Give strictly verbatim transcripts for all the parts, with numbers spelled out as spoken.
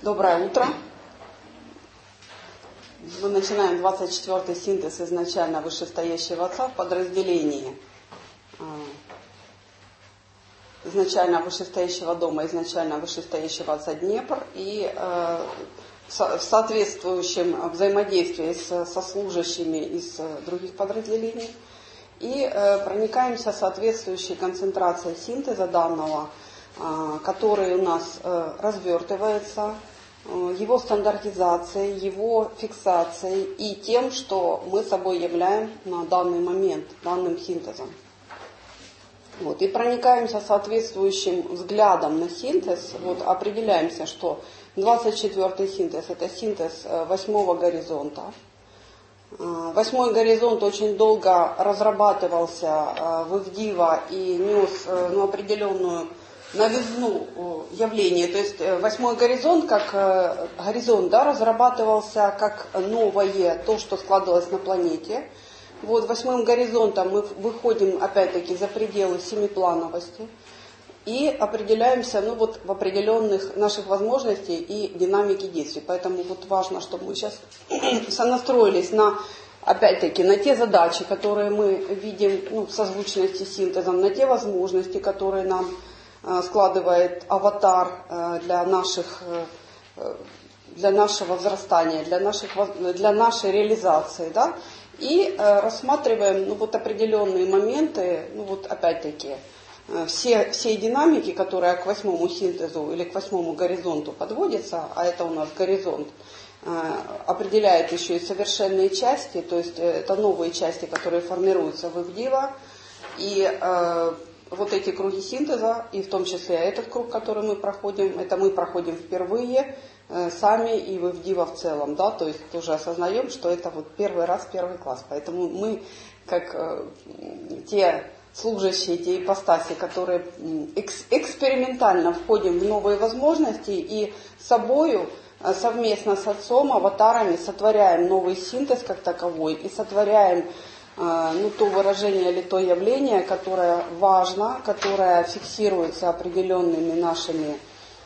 Доброе утро. Мы начинаем двадцать четвёртый синтез изначально вышестоящего Отца в подразделении изначально вышестоящего дома, изначально вышестоящего Отца Днепр и э, в соответствующем взаимодействии с, со служащими из других подразделений. И э, проникаемся соответствующей концентрацией синтеза данного, э, который у нас э, развертывается, э, его стандартизацией, его фиксацией и тем, что мы собой являем на данный момент, данным синтезом. Вот, и проникаемся соответствующим взглядом на синтез, вот, определяемся, что двадцать четвёртый синтез – это синтез восьмого горизонта. Восьмой горизонт очень долго разрабатывался в Ивдива и нес ну, определенную новизну явления. То есть восьмой горизонт, как горизонт, да, разрабатывался как новое, то, что складывалось на планете. Вот восьмым горизонтом мы выходим опять-таки за пределы семиплановости и определяемся ну, вот, в определенных наших возможностей и динамике действий. Поэтому вот важно, чтобы мы сейчас сонастроились на, опять-таки, на те задачи, которые мы видим ну, в созвучности с синтезом, на те возможности, которые нам э, складывает аватар э, для наших, э, для нашего взрастания, для, наших, для нашей реализации, да. И э, рассматриваем ну, вот определенные моменты, ну вот опять-таки, э, все, все динамики, которые к восьмому синтезу или к восьмому горизонту подводятся, а это у нас горизонт, э, определяет еще и совершенные части, то есть э, это новые части, которые формируются в Ивдива, и э, вот эти круги синтеза, и в том числе этот круг, который мы проходим, это мы проходим впервые, сами и в Ивдива в целом, да, то есть тоже осознаем, что это вот первый раз, первый класс. Поэтому мы, как э, те служащие, те ипостаси, которые экс экспериментально входим в новые возможности и с собою э, совместно с Отцом, аватарами сотворяем новый синтез как таковой и сотворяем э, ну, то выражение или то явление, которое важно, которое фиксируется определенными нашими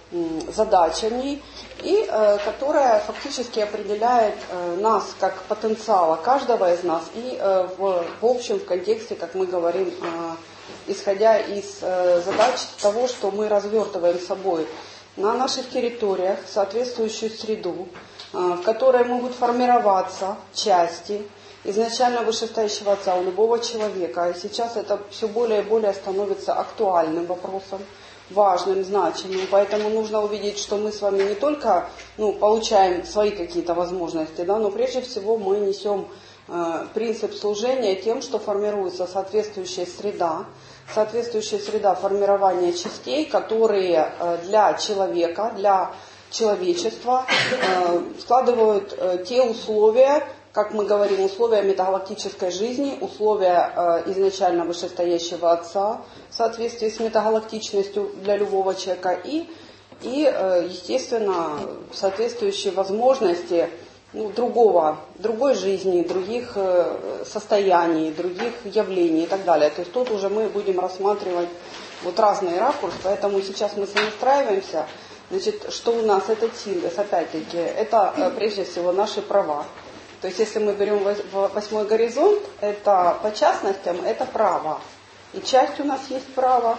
задачами и э, которая фактически определяет э, нас как потенциала каждого из нас и э, в, в общем в контексте, как мы говорим, э, исходя из э, задач того, что мы развертываем собой на наших территориях соответствующую среду, э, в которой могут формироваться части изначально вышестоящего Отца у любого человека. И сейчас это все более и более становится актуальным вопросом, важным, значимым, поэтому нужно увидеть, что мы с вами не только ну, получаем свои какие-то возможности, да, но прежде всего мы несем э, принцип служения тем, что формируется соответствующая среда, соответствующая среда формирования частей, которые э, для человека, для человечества э, складывают э, те условия, как мы говорим, условия метагалактической жизни, условия э, изначально вышестоящего Отца в соответствии с метагалактичностью для любого человека и, и э, естественно, соответствующие возможности ну, другого, другой жизни, других э, состояний, других явлений и так далее. То есть тут уже мы будем рассматривать вот разные ракурсы, поэтому сейчас мы сонастраиваемся. Значит, что у нас этот синтез, опять-таки, это э, прежде всего наши права. То есть, если мы берем восьмой горизонт, это по частностям, это право. И часть у нас есть право,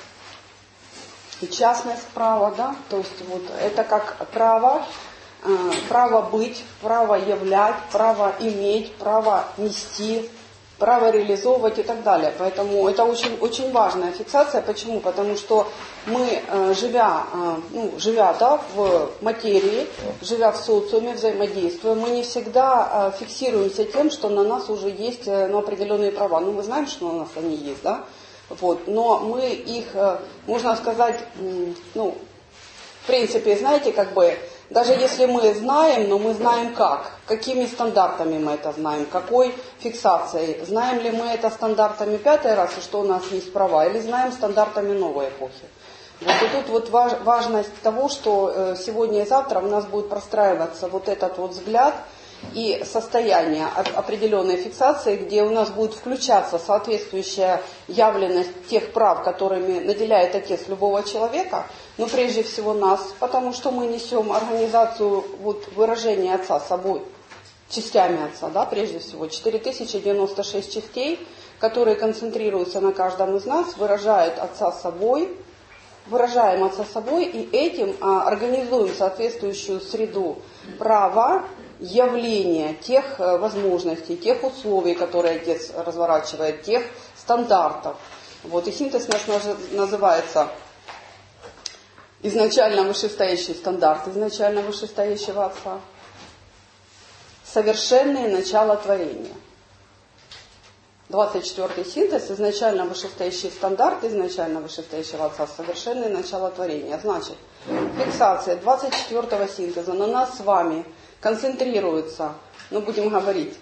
и частность права, да. То есть, вот это как право, э, право быть, право являть, право иметь, право нести, право реализовывать и так далее. Поэтому это очень, очень важная фиксация. Почему? Потому что мы, живя, ну, живя да, в материи, живя в социуме, взаимодействуя, мы не всегда фиксируемся тем, что на нас уже есть ну, определенные права. Ну, мы знаем, что у нас они есть, да? Вот. Но мы их, можно сказать, ну, в принципе, знаете, как бы, даже если мы знаем, но мы знаем как, какими стандартами мы это знаем, какой фиксацией. Знаем ли мы это стандартами пятой расы, что у нас есть права, или знаем стандартами новой эпохи. Вот и тут вот важность того, что сегодня и завтра у нас будет простраиваться вот этот вот взгляд и состояние определенной фиксации, где у нас будет включаться соответствующая явленность тех прав, которыми наделяет Отец любого человека, но прежде всего нас, потому что мы несем организацию вот, выражения Отца собой, частями Отца, да, прежде всего, четыре тысячи девяносто шесть частей, которые концентрируются на каждом из нас, выражают Отца собой, выражаем Отца собой и этим а, организуем соответствующую среду права, явления тех а, возможностей, тех условий, которые Отец разворачивает, тех стандартов. Вот, и синтез наш называется изначально вышестоящий стандарт, изначально вышестоящего Отца. Совершенное начало творения. двадцать четвёртый синтез, изначально вышестоящий стандарт, изначально вышестоящего Отца, совершенное начало творения. Значит, фиксация двадцать четвёртого синтеза на нас с вами концентрируется, ну будем говорить,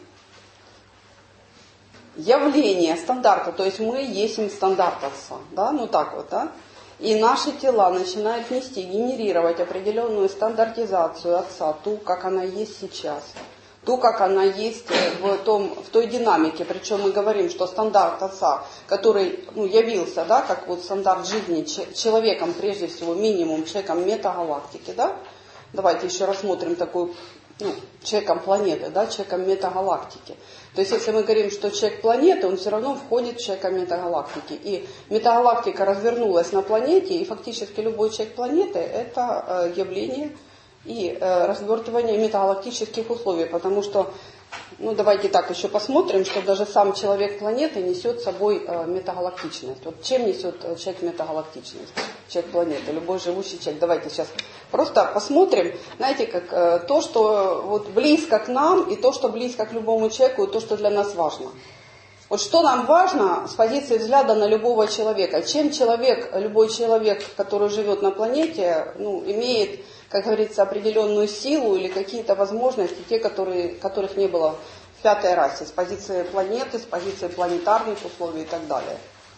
явление стандарта, то есть мы есть стандарт Отца, да, ну так вот, да. И наши тела начинают нести, генерировать определенную стандартизацию Отца, ту, как она есть сейчас. Ту, как она есть в, том, в той динамике. Причем мы говорим, что стандарт Отца, который ну, явился, да, как вот стандарт жизни человеком, прежде всего, минимум, человеком метагалактики, да? Давайте еще рассмотрим такую, ну, человеком планеты, да, человеком метагалактики. То есть, если мы говорим, что человек планеты, он все равно входит в человека метагалактики. И метагалактика развернулась на планете, и фактически любой человек планеты – это э, явление и э, развертывание метагалактических условий, потому что, ну давайте так еще посмотрим, что даже сам человек планеты несет с собой э, метагалактичность. Вот чем несет э, человек метагалактичность? Человек планеты, любой живущий человек. Давайте сейчас просто посмотрим, знаете, как э, то, что вот близко к нам, и то, что близко к любому человеку, и то, что для нас важно. Вот что нам важно с позиции взгляда на любого человека. Чем человек, любой человек, который живет на планете, ну, имеет, как говорится, определенную силу или какие-то возможности, те, которые, которых не было в пятой расе, с позиции планеты, с позиции планетарных условий и так далее.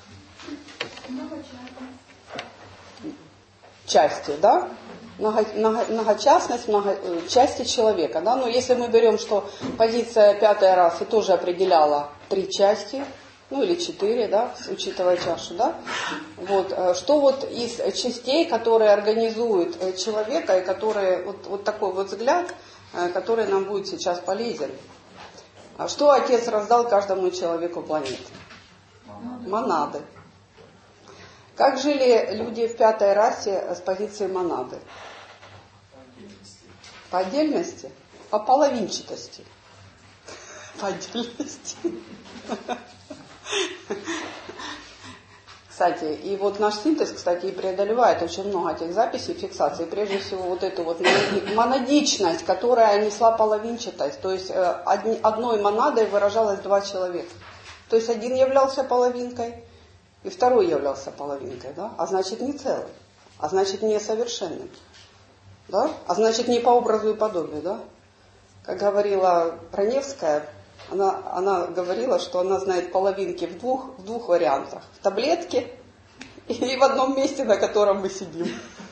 Части, да? Много, много, многочастность, много, части человека. Да? Но если мы берем, что позиция пятой расы тоже определяла три части, ну или четыре, да, учитывая чашу, да, вот, что вот из частей, которые организуют человека, и которые, вот, вот такой вот взгляд, который нам будет сейчас полезен. Что Отец раздал каждому человеку планеты? Монады. Как жили люди в пятой расе с позиции монады? По отдельности? По половинчатости. По отдельности. Кстати, и вот наш синтез, кстати, и преодолевает очень много этих записей, фиксаций. Прежде всего, вот эту вот монадичность, которая несла половинчатость. То есть одной монадой выражалось два человека. То есть один являлся половинкой, и второй являлся половинкой, да? А значит не целым, а значит не совершенным, да? А значит не по образу и подобию, да? Как говорила Проневская, она, она говорила, что она знает половинки в двух, в двух вариантах. В таблетке и в одном месте, на котором мы сидим.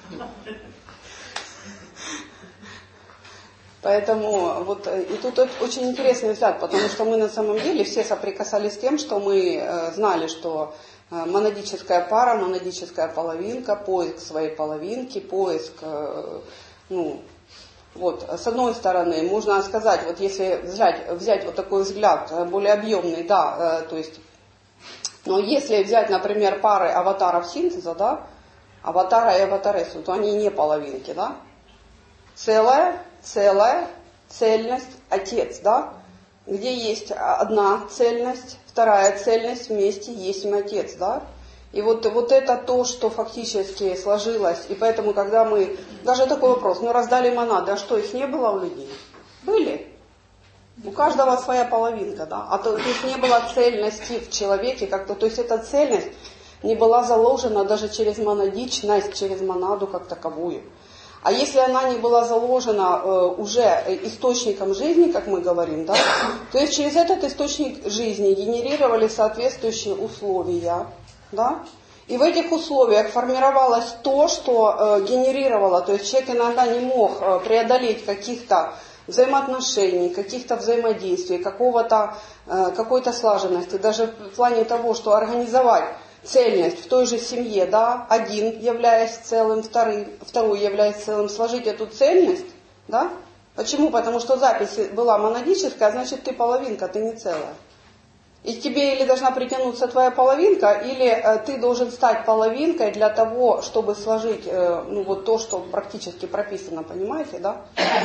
Поэтому вот и тут очень интересный взгляд, потому что мы на самом деле все соприкасались с тем, что мы э, знали, что э, монадическая пара, монадическая половинка, поиск своей половинки, поиск, э, ну, вот, с одной стороны, можно сказать, вот если взять, взять вот такой взгляд более объемный, да, э, то есть, но если взять, например, пары аватаров синтеза, да, аватара и аватаресу, то они не половинки, да, целая, целая, цельность, отец, да, где есть одна цельность, вторая цельность, вместе есть им отец, да. И вот, вот это то, что фактически сложилось. И поэтому, когда мы... Даже такой вопрос. Ну, раздали монады, а что, их не было у людей? Были. У каждого своя половинка, да. А то, то есть не было цельности в человеке как-то. То есть эта цельность не была заложена даже через монадичность, через монаду как таковую. А если она не была заложена э, уже источником жизни, как мы говорим, да, то есть через этот источник жизни генерировали соответствующие условия. Да? И в этих условиях формировалось то, что э, генерировало, то есть человек иногда не мог э, преодолеть каких-то взаимоотношений, каких-то взаимодействий, какого-то, какой-то слаженности, даже в плане того, что организовать цельность в той же семье, да, один являясь целым, второй, второй являясь целым, сложить эту цельность, да. Почему? Потому что запись была монадическая, а значит ты половинка, ты не целая. И тебе или должна притянуться твоя половинка, или э, ты должен стать половинкой для того, чтобы сложить э, ну, вот то, что практически прописано, понимаете, да?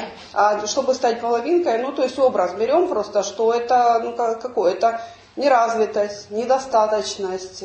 А чтобы стать половинкой, ну то есть образ берем просто, что это, ну какое, это неразвитость, недостаточность,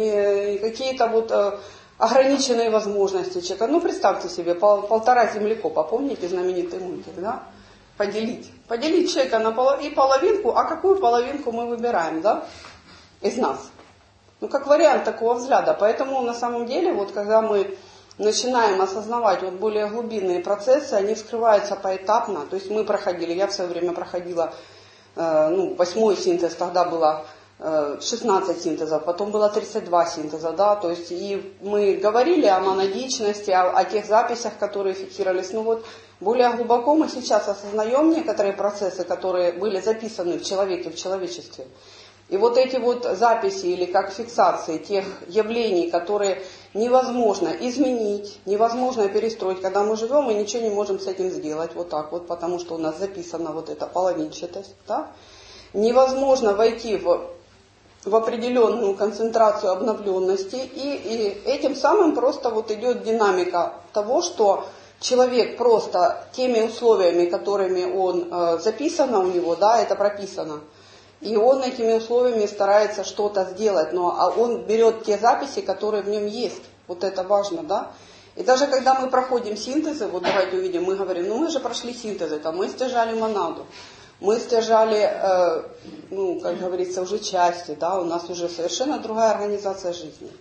не какие-то вот э, ограниченные возможности человека. Ну представьте себе, пол, полтора землекопа, помните знаменитый мультик, да? Поделить. Поделить человека на пол... и половинку, а какую половинку мы выбираем, да, из нас? Ну, как вариант такого взгляда. Поэтому, на самом деле, вот когда мы начинаем осознавать вот более глубинные процессы, они вскрываются поэтапно. То есть мы проходили, я в свое время проходила, э, ну, восьмой синтез, тогда было э, шестнадцать синтезов, потом было тридцать два синтеза, да, то есть и мы говорили о монадичности, о, о тех записях, которые фиксировались, ну вот, более глубоко мы сейчас осознаем некоторые процессы, которые были записаны в человеке, в человечестве. И вот эти вот записи или как фиксации тех явлений, которые невозможно изменить, невозможно перестроить, когда мы живем и ничего не можем с этим сделать, вот так вот, потому что у нас записана вот эта половинчатость, да? Невозможно войти в, в определенную концентрацию обновленности, и, и этим самым просто вот идет динамика того, что человек просто теми условиями, которыми он э, записано у него, да, это прописано, и он этими условиями старается что-то сделать, но а он берет те записи, которые в нем есть. Вот это важно, да. И даже когда мы проходим синтезы, вот давайте увидим, мы говорим, ну мы же прошли синтезы, там, мы стяжали монаду, мы стяжали, э, ну, как говорится, уже части, да, у нас уже совершенно другая организация жизни.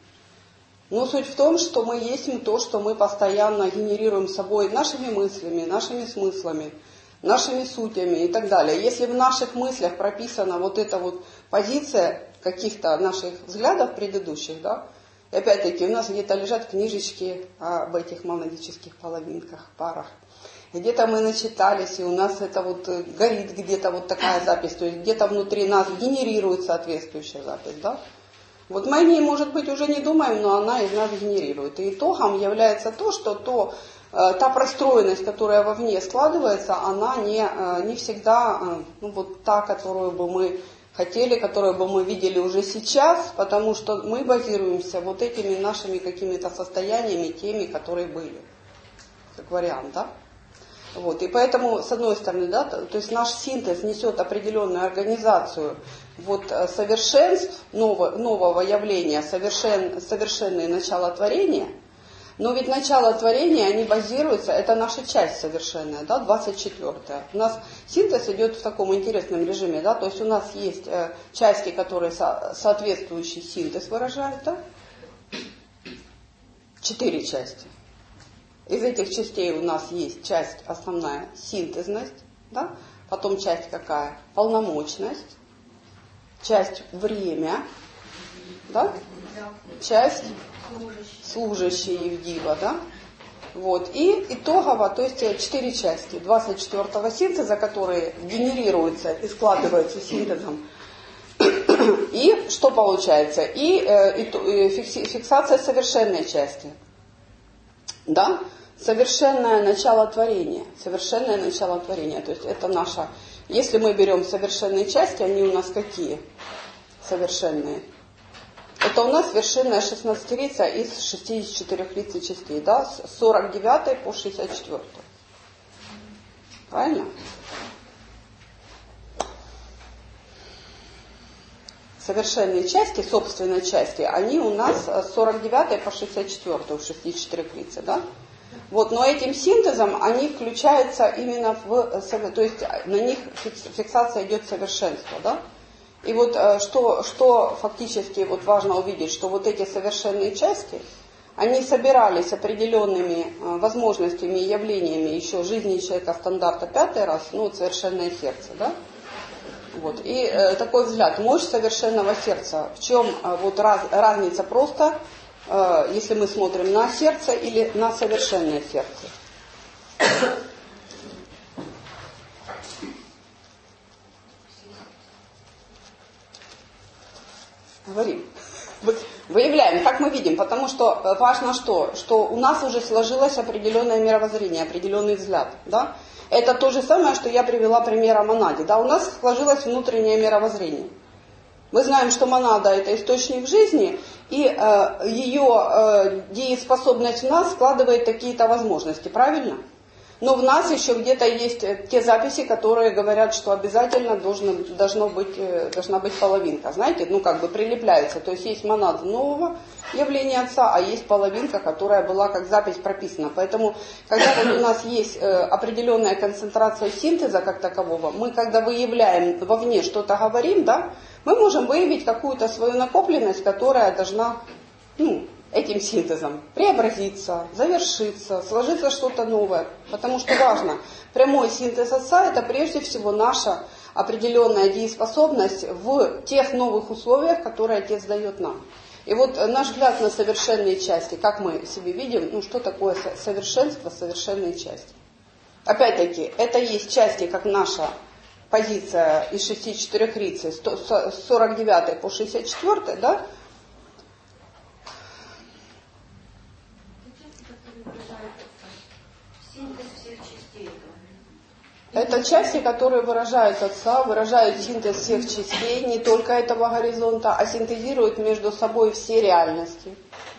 Но суть в том, что мы есть то, что мы постоянно генерируем собой нашими мыслями, нашими смыслами, нашими сутями и так далее. Если в наших мыслях прописана вот эта вот позиция каких-то наших взглядов предыдущих, да, и опять-таки у нас где-то лежат книжечки об этих монадических половинках, парах. Где-то мы начитались, и у нас это вот горит где-то вот такая запись, то есть где-то внутри нас генерирует соответствующая запись, да. Вот мы о ней, может быть, уже не думаем, но она из нас генерирует. И итогом является то, что то, э, та простроенность, которая вовне складывается, она не, э, не всегда э, ну, вот та, которую бы мы хотели, которую бы мы видели уже сейчас, потому что мы базируемся вот этими нашими какими-то состояниями, теми, которые были. Как вариант, да? Вот, и поэтому, с одной стороны, да, то есть наш синтез несет определенную организацию вот, совершенств нового, нового явления, совершен, совершенные начала творения, но ведь начало творения, они базируются, это наша часть совершенная, да, двадцать четвёртая. У нас синтез идет в таком интересном режиме, да, то есть у нас есть э, части, которые со, соответствующий синтез выражают, да, четыре части. Из этих частей у нас есть часть основная синтезность, да? Потом часть какая? Полномочность, часть время, да? Часть служащий Евдива, да? Вот. И итогово, то есть четыре части двадцать четвёртого синтеза, которые генерируются и складываются синтезом. И что получается? И, э, и фикси, фиксация совершенной части, да? Совершенное начало творения, совершенное начало творения, то есть это наша, если мы берем совершенные части, они у нас какие? Совершенные. Это у нас вершинная шестнадцатилица из шестидесяти четырёх лиц и частей, да, с сорок девятой по шестьдесят четвёртую. Правильно? Совершенные части, собственные части, они у нас с сорок девятой по шестьдесят четвёртую в шестидесяти четырёх лицах, да? Вот, но этим синтезом они включаются именно в, то есть на них фиксация идет совершенство, да? И вот что, что фактически вот важно увидеть, что вот эти совершенные части, они собирались определенными возможностями и явлениями еще жизни человека стандарта пятый раз, ну вот совершенное сердце, да? Вот, и э, такой взгляд, мощь совершенного сердца, в чем э, вот раз, разница просто, если мы смотрим на сердце или на совершенное сердце. говорим. Выявляем, как мы видим, потому что важно что? Что у нас уже сложилось определенное мировоззрение, определенный взгляд. Да? Это то же самое, что я привела пример о монаде. Да? У нас сложилось внутреннее мировоззрение. Мы знаем, что монада – это источник жизни, и э, ее э, дееспособность в нас складывает какие-то возможности, правильно? Но в нас еще где-то есть те записи, которые говорят, что обязательно должно, должно быть, должна быть половинка. Знаете, ну как бы прилепляется. То есть есть монада нового явления Отца, а есть половинка, которая была как запись прописана. Поэтому, когда вот у нас есть определенная концентрация синтеза как такового, мы когда выявляем вовне что-то говорим, да, мы можем выявить какую-то свою накопленность, которая должна, ну, этим синтезом преобразиться, завершиться, сложиться что-то новое. Потому что важно, прямой синтез Отца – это прежде всего наша определенная дееспособность в тех новых условиях, которые Отец дает нам. И вот наш взгляд на совершенные части, как мы себе видим, ну что такое совершенство, совершенные части. Опять-таки, это есть части, как наша позиция из шестидесяти четырёх рицей, с сорок девятой по шестьдесят четвёртой, да? Это части, которые выражают Отца, выражают синтез всех частей, не только этого горизонта, а синтезируют между собой все реальности.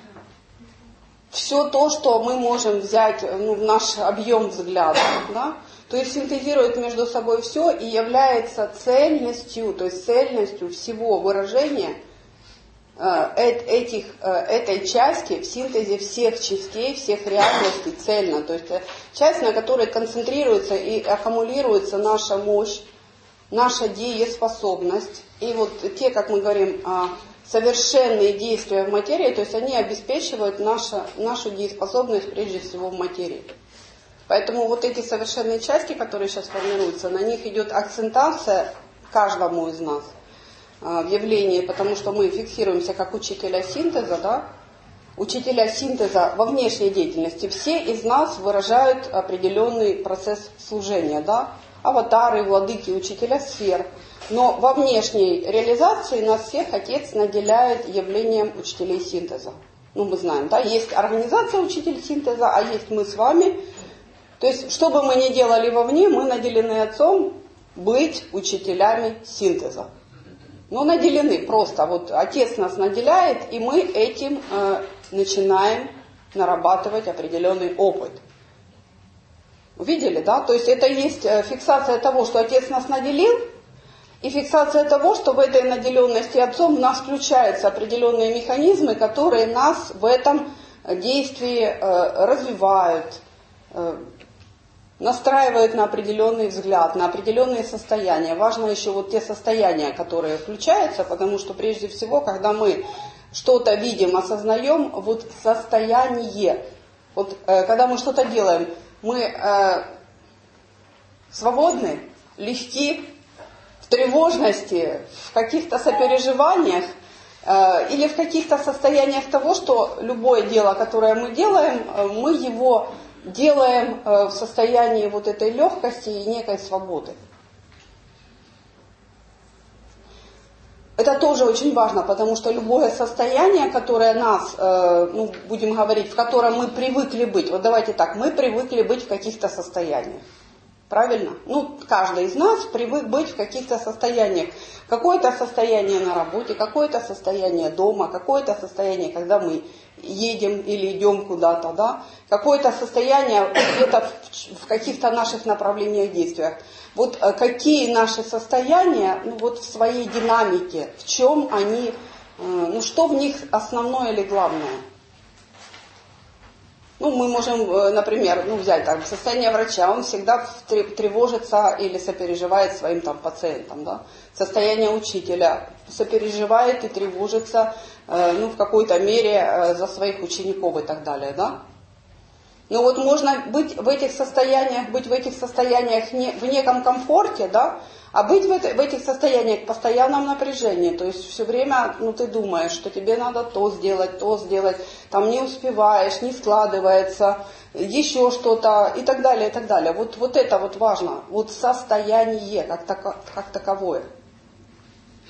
Все то, что мы можем взять, ну, в наш объем взгляда, да? То есть синтезирует между собой все и является цельностью, то есть цельностью всего выражения этих, этой части в синтезе всех частей, всех реальностей цельно. То есть часть, на которой концентрируется и аккумулируется наша мощь, наша дееспособность. И вот те, как мы говорим, совершенные действия в материи, то есть они обеспечивают нашу, нашу дееспособность прежде всего в материи. Поэтому вот эти совершенные части, которые сейчас формируются, на них идет акцентация каждому из нас в явлении, потому что мы фиксируемся как учителя синтеза, да? Учителя синтеза во внешней деятельности. Все из нас выражают определенный процесс служения, да? Аватары, владыки, учителя сфер. Но во внешней реализации нас всех Отец наделяет явлением учителей синтеза. Ну, мы знаем, да? Есть организация учителей синтеза, а есть мы с вами. То есть, что бы мы ни делали вовне, мы наделены Отцом быть учителями синтеза. Но наделены просто. Вот Отец нас наделяет, и мы этим э, начинаем нарабатывать определенный опыт. Увидели, да? То есть это есть фиксация того, что Отец нас наделил, и фиксация того, что в этой наделенности Отцом в нас включаются определенные механизмы, которые нас в этом действии э, развивают, э, настраивает на определенный взгляд, на определенные состояния. Важно еще вот те состояния, которые включаются, потому что прежде всего, когда мы что-то видим, осознаем, вот состояние, вот э, когда мы что-то делаем, мы э, свободны, легки, в тревожности, в каких-то сопереживаниях э, или в каких-то состояниях того, что любое дело, которое мы делаем, э, мы его делаем в состоянии вот этой легкости и некой свободы. Это тоже очень важно, потому что любое состояние, которое нас, ну, будем говорить, в котором мы привыкли быть, вот давайте так, мы привыкли быть в каких-то состояниях. Правильно? Ну, каждый из нас привык быть в каких-то состояниях. Какое-то состояние на работе, какое-то состояние дома, какое-то состояние, когда мы едем или идем куда-то, да? Какое-то состояние где-то в, в каких-то наших направлениях действиях. Вот какие наши состояния, ну, вот в своей динамике, в чем они, ну, что в них основное или главное? Ну, мы можем, например, ну, взять там состояние врача, он всегда тревожится или сопереживает своим там пациентам, да. Состояние учителя сопереживает и тревожится, э, ну, в какой-то мере э, за своих учеников и так далее, да. Но вот можно быть в этих состояниях, быть в этих состояниях не, в неком комфорте, да, а быть в, это, в этих состояниях в постоянном напряжении. То есть все время, ну, ты думаешь, что тебе надо то сделать, то сделать, там не успеваешь, не складывается, еще что-то и так далее, и так далее. Вот, вот это вот важно, вот состояние как, тако, как таковое.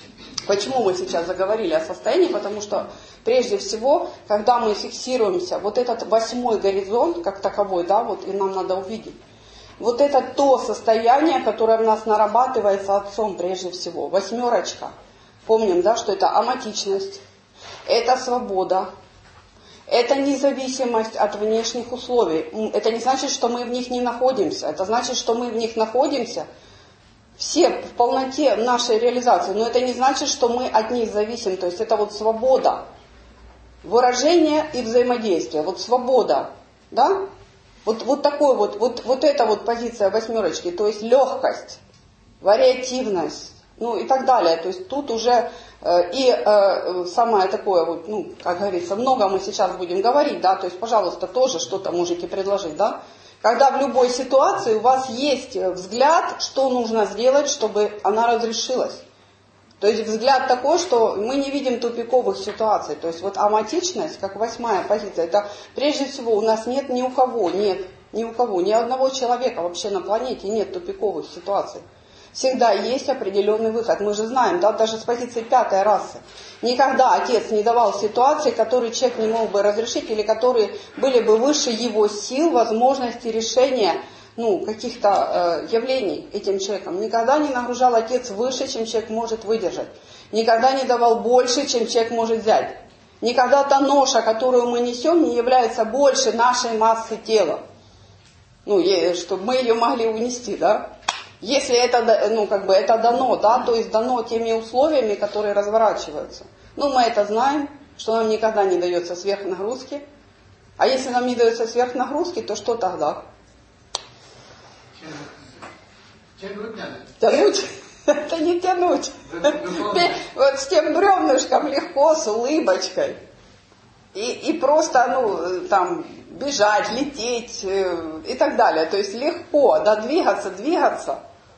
Почему мы сейчас заговорили о состоянии? Потому что прежде всего, когда мы фиксируемся, вот этот восьмой горизонт, как таковой, да, вот и нам надо увидеть, вот это то состояние, которое в нас нарабатывается Отцом прежде всего, восьмерочка. Помним, да, что это аматичность, это свобода, это независимость от внешних условий. Это не значит, что мы в них не находимся, это значит, что мы в них находимся все в полноте нашей реализации, но это не значит, что мы от них зависим. То есть это вот свобода, выражение и взаимодействие. Вот свобода, да? Вот, вот такой вот, вот, вот эта вот позиция восьмерочки, то есть легкость, вариативность, ну и так далее. То есть тут уже э, и э, самое такое вот, ну, как говорится, много мы сейчас будем говорить, да, то есть, пожалуйста, тоже что-то можете предложить, да. Когда в любой ситуации у вас есть взгляд, что нужно сделать, чтобы она разрешилась. То есть взгляд такой, что мы не видим тупиковых ситуаций. То есть вот аматичность, как восьмая позиция, это прежде всего у нас нет ни у кого, нет ни у кого, ни одного человека вообще на планете нет тупиковых ситуаций. Всегда есть определенный выход. Мы же знаем, да, даже с позиции пятой расы. Никогда Отец не давал ситуации, которые человек не мог бы разрешить, или которые были бы выше его сил, возможности решения ну, каких-то э, явлений этим человеком. Никогда не нагружал Отец выше, чем человек может выдержать. Никогда не давал больше, чем человек может взять. Никогда та ноша, которую мы несем, не является больше нашей массы тела. Ну, чтобы мы ее могли унести, да? Если это, ну, как бы это дано, да, то есть дано теми условиями, которые разворачиваются. Ну, мы это знаем, что нам никогда не дается сверхнагрузки. А если нам не дается сверхнагрузки, то что тогда? Тянуть надо. Тянуть? Это не тянуть. Вот с тем бревнышком легко, с улыбочкой. И, и просто, ну, там, бежать, лететь и так далее. То есть легко, да, двигаться, двигаться.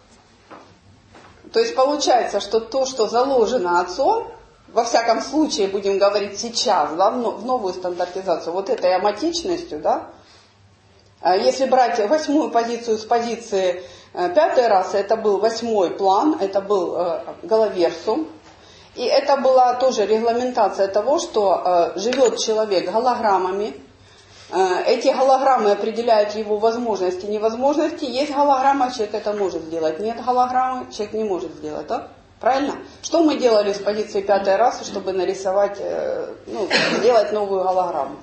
То есть получается, что то, что заложено Отцом, во всяком случае, будем говорить сейчас, да, в новую стандартизацию, вот этой аматичностью, да, если брать восьмую позицию с позиции пятой расы, это был восьмой план, это был головерсум, и это была тоже регламентация того, что живет человек голограммами. Эти голограммы определяют его возможности и невозможности. Есть голограмма, человек это может сделать. Нет голограммы, человек не может сделать. Да? Правильно? Что мы делали с позиции пятой расы, чтобы нарисовать, ну, сделать новую голограмму?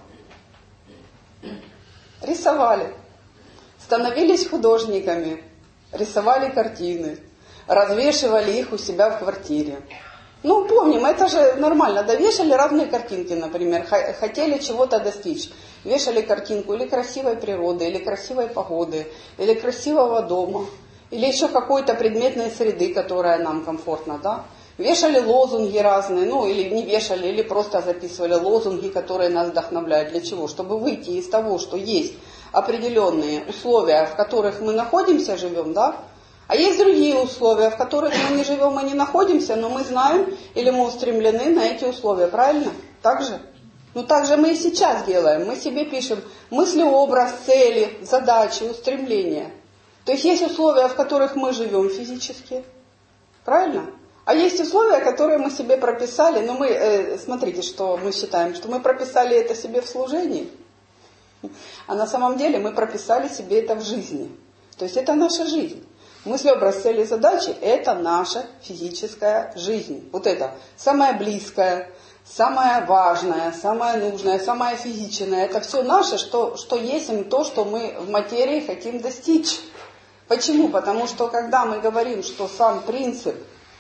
Рисовали. Становились художниками. Рисовали картины. Развешивали их у себя в квартире. Ну, помним, это же нормально. Да, вешали разные картинки, например. Хотели чего-то достичь. Вешали картинку или красивой природы, или красивой погоды, или красивого дома, или еще какой-то предметной среды, которая нам комфортна, да. Вешали лозунги разные, ну или не вешали, или просто записывали лозунги, которые нас вдохновляют. Для чего? Чтобы выйти из того, что есть определенные условия, в которых мы находимся, живем, да. А есть другие условия, в которых мы не живем и не находимся, но мы знаем или мы устремлены на эти условия, правильно? Так же? Ну, так же мы и сейчас делаем. Мы себе пишем мыслеобраз, цели, задачи, устремления. То есть есть условия, в которых мы живем физически. Правильно? А есть условия, которые мы себе прописали. Но мы, э, смотрите, что мы считаем, что мы прописали это себе в служении. А на самом деле мы прописали себе это в жизни. То есть это наша жизнь. Мыслеобраз, цели, задачи – это наша физическая жизнь. Вот это самое близкое, самое важное, самое нужное, самое физичное. Это все наше, что, что есть то, что мы в материи хотим достичь. Почему? Потому что когда мы говорим, что сам принцип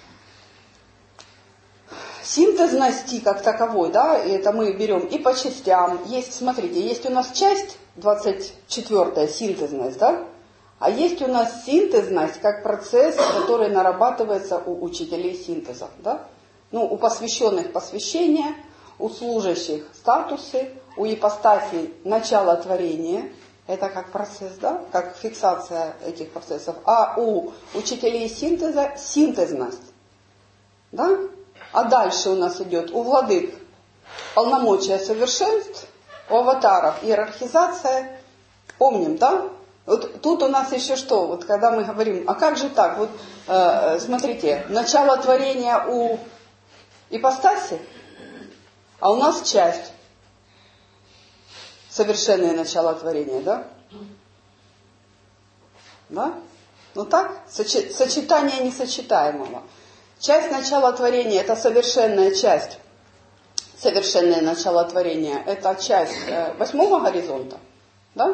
синтезности как таковой, да, и это мы берем и по частям. Есть, смотрите, есть у нас часть двадцать четвёртая, синтезность, да? А есть у нас синтезность как процесс, который нарабатывается у учителей синтеза. Да? Ну, у посвященных посвящения, у служащих статусы, у ипостасей начало творения. Это как процесс, да? Как фиксация этих процессов. А у учителей синтеза синтезность. Да? А дальше у нас идет у владык полномочия совершенств, у аватаров иерархизация. Помним, да? Вот тут у нас еще что, вот когда мы говорим, а как же так, вот э, смотрите, начало творения у ипостаси, а у нас часть. Совершенное начало творения, да? Да? Ну так, сочетание несочетаемого. Часть начала творения – это совершенная часть. Совершенное начало творения – это часть восьмого горизонта, да?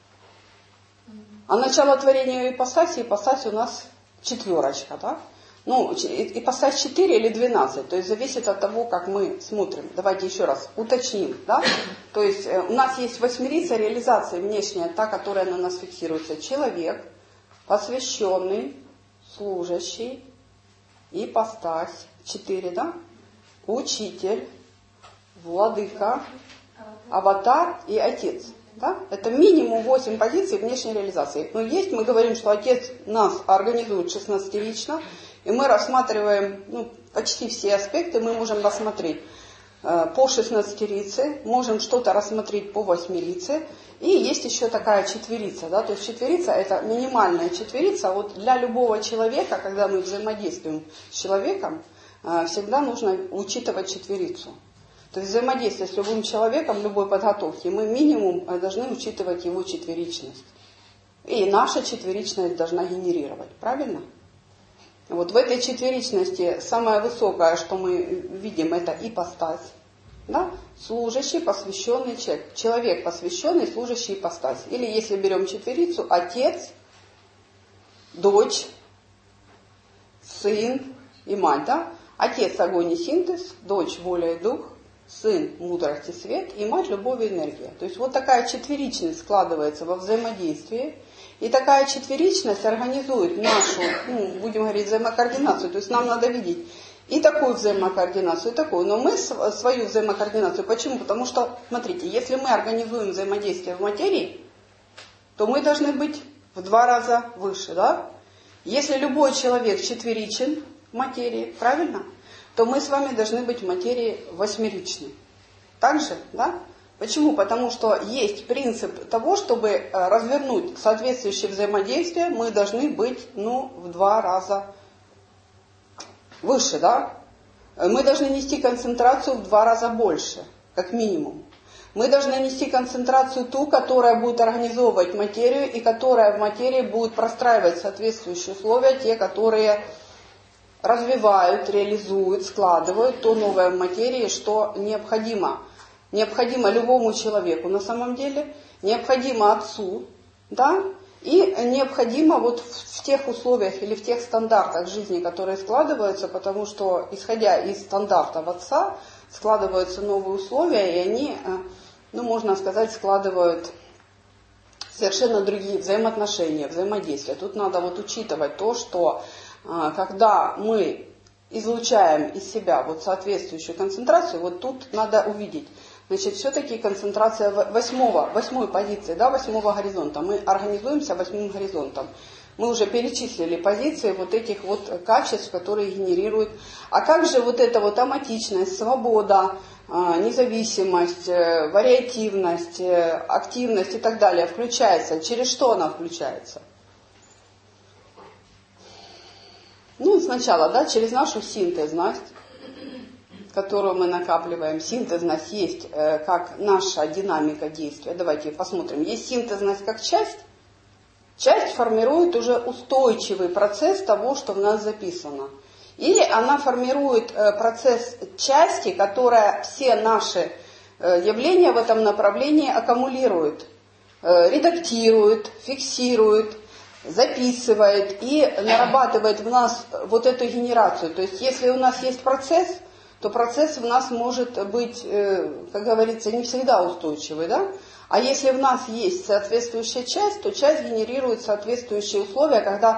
А начало творения ипостаси, ипостась у нас четверочка, да? Ну, ипостась четыре или двенадцать, то есть зависит от того, как мы смотрим. Давайте еще раз уточним, да? То есть у нас есть восьмерица реализации внешняя, та, которая на нас фиксируется. Человек, посвященный, служащий, ипостась, четыре, да? Учитель, владыка, аватар и отец. Да? Это минимум восемь позиций внешней реализации. Но есть, мы говорим, что отец нас организует шестнадцатирично, и мы рассматриваем ну, почти все аспекты, мы можем рассмотреть э, по шестнадцатирице, можем что-то рассмотреть по восьмирице, и есть еще такая четверица. Да? То есть четверица это минимальная четверица. Вот для любого человека, когда мы взаимодействуем с человеком, э, всегда нужно учитывать четверицу. То есть взаимодействие с любым человеком, любой подготовки, мы минимум должны учитывать его четверичность. И наша четверичность должна генерировать, правильно? Вот в этой четверичности самое высокое, что мы видим, это ипостась. Да? Служащий, посвященный человек. Человек, посвященный, служащий ипостась. Или если берем четверицу, отец, дочь, сын и мать. Да? Отец, огонь и синтез, дочь, воля и дух, сын, мудрость и свет, и мать, любовь и энергия. То есть вот такая четверичность складывается во взаимодействии, и такая четверичность организует нашу, ну, будем говорить, взаимокоординацию. То есть нам надо видеть и такую взаимокоординацию, и такую. Но мы свою взаимокоординацию, почему? Потому что, смотрите, если мы организуем взаимодействие в материи, то мы должны быть в два раза выше, да? Если любой человек четверичен в материи, правильно? То мы с вами должны быть в материи восьмеричны. Так же, да? Почему? Потому что есть принцип того, чтобы развернуть соответствующее взаимодействие, мы должны быть, ну, в два раза выше, да? Мы должны нести концентрацию в два раза больше, как минимум. Мы должны нести концентрацию ту, которая будет организовывать материю, и которая в материи будет простраивать соответствующие условия, те, которые развивают, реализуют, складывают то новое в материи, что необходимо. Необходимо любому человеку на самом деле, необходимо отцу, да, и необходимо вот в тех условиях или в тех стандартах жизни, которые складываются, потому что, исходя из стандартов отца, складываются новые условия, и они, ну, можно сказать, складывают совершенно другие взаимоотношения, взаимодействия. Тут надо вот учитывать то, что когда мы излучаем из себя вот соответствующую концентрацию, вот тут надо увидеть. Значит, все-таки концентрация восьмого, восьмой позиции, да, восьмого горизонта. Мы организуемся восьмым горизонтом. Мы уже перечислили позиции вот этих вот качеств, которые генерируют. А как же вот эта вот аматичность, свобода, независимость, вариативность, активность и так далее включается? Через что она включается? Ну, сначала, да, через нашу синтезность, которую мы накапливаем. Синтезность есть э, как наша динамика действия. Давайте посмотрим. Есть синтезность как часть. Часть формирует уже устойчивый процесс того, что в нас записано. Или она формирует э, процесс части, которая все наши э, явления в этом направлении аккумулирует, э, редактирует, фиксирует, записывает и нарабатывает в нас вот эту генерацию. То есть если у нас есть процесс, то процесс в нас может быть, как говорится, не всегда устойчивый, да? А если в нас есть соответствующая часть, то часть генерирует соответствующие условия, когда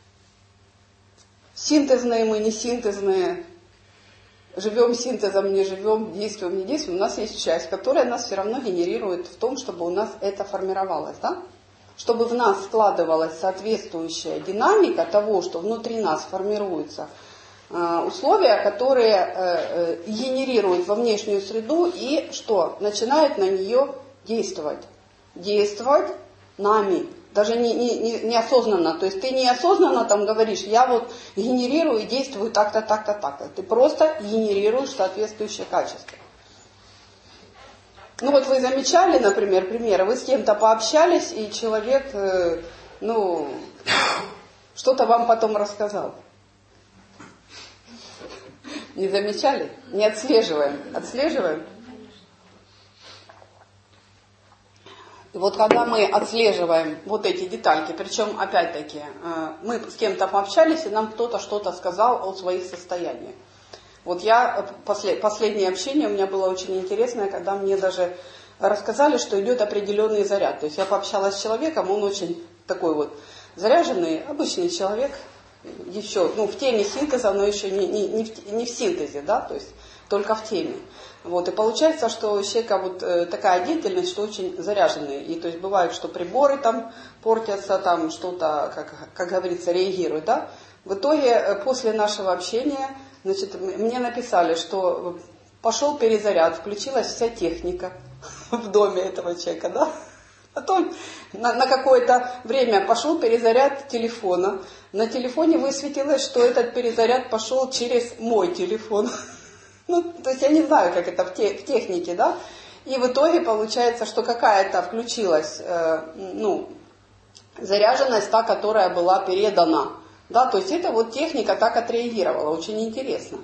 синтезные мы, не синтезные, живем синтезом, не живем, действуем, не действуем, у нас есть часть, которая нас все равно генерирует в том, чтобы у нас это формировалось, да? Чтобы в нас складывалась соответствующая динамика того, что внутри нас формируется условия, которые генерируют во внешнюю среду и что? Начинают на нее действовать. Действовать нами. даже не, не, не, неосознанно. То есть ты неосознанно там говоришь, я вот генерирую и действую так-то, так-то, так-то. Ты просто генерируешь соответствующее качество. Ну вот вы замечали, например, примеры, вы с кем-то пообщались, и человек, э, ну, что-то вам потом рассказал. Не замечали? Не отслеживаем. Отслеживаем? И вот когда мы отслеживаем вот эти детальки, причем, опять-таки, мы с кем-то пообщались, и нам кто-то что-то сказал о своих состояниях. Вот я, послед, последнее общение у меня было очень интересное, когда мне даже рассказали, что идет определенный заряд. То есть я пообщалась с человеком, он очень такой вот заряженный, обычный человек, еще, ну, в теме синтеза, но еще не, не, не, в, не в синтезе, да, то есть только в теме. Вот, и получается, что у человека вот э, такая деятельность, что очень заряженный. И то есть бывает, что приборы там портятся, там что-то, как, как говорится, реагирует, да. В итоге, э, после нашего общения, значит, мне написали, что пошел перезаряд, включилась вся техника в доме этого человека, да. Потом на, на какое-то время пошел перезаряд телефона. На телефоне высветилось, что этот перезаряд пошел через мой телефон. Ну, то есть я не знаю, как это в, те, в технике, да. И в итоге получается, что какая-то включилась, э, ну, заряженность, та, которая была передана. Да, то есть это вот техника так отреагировала. Очень интересно.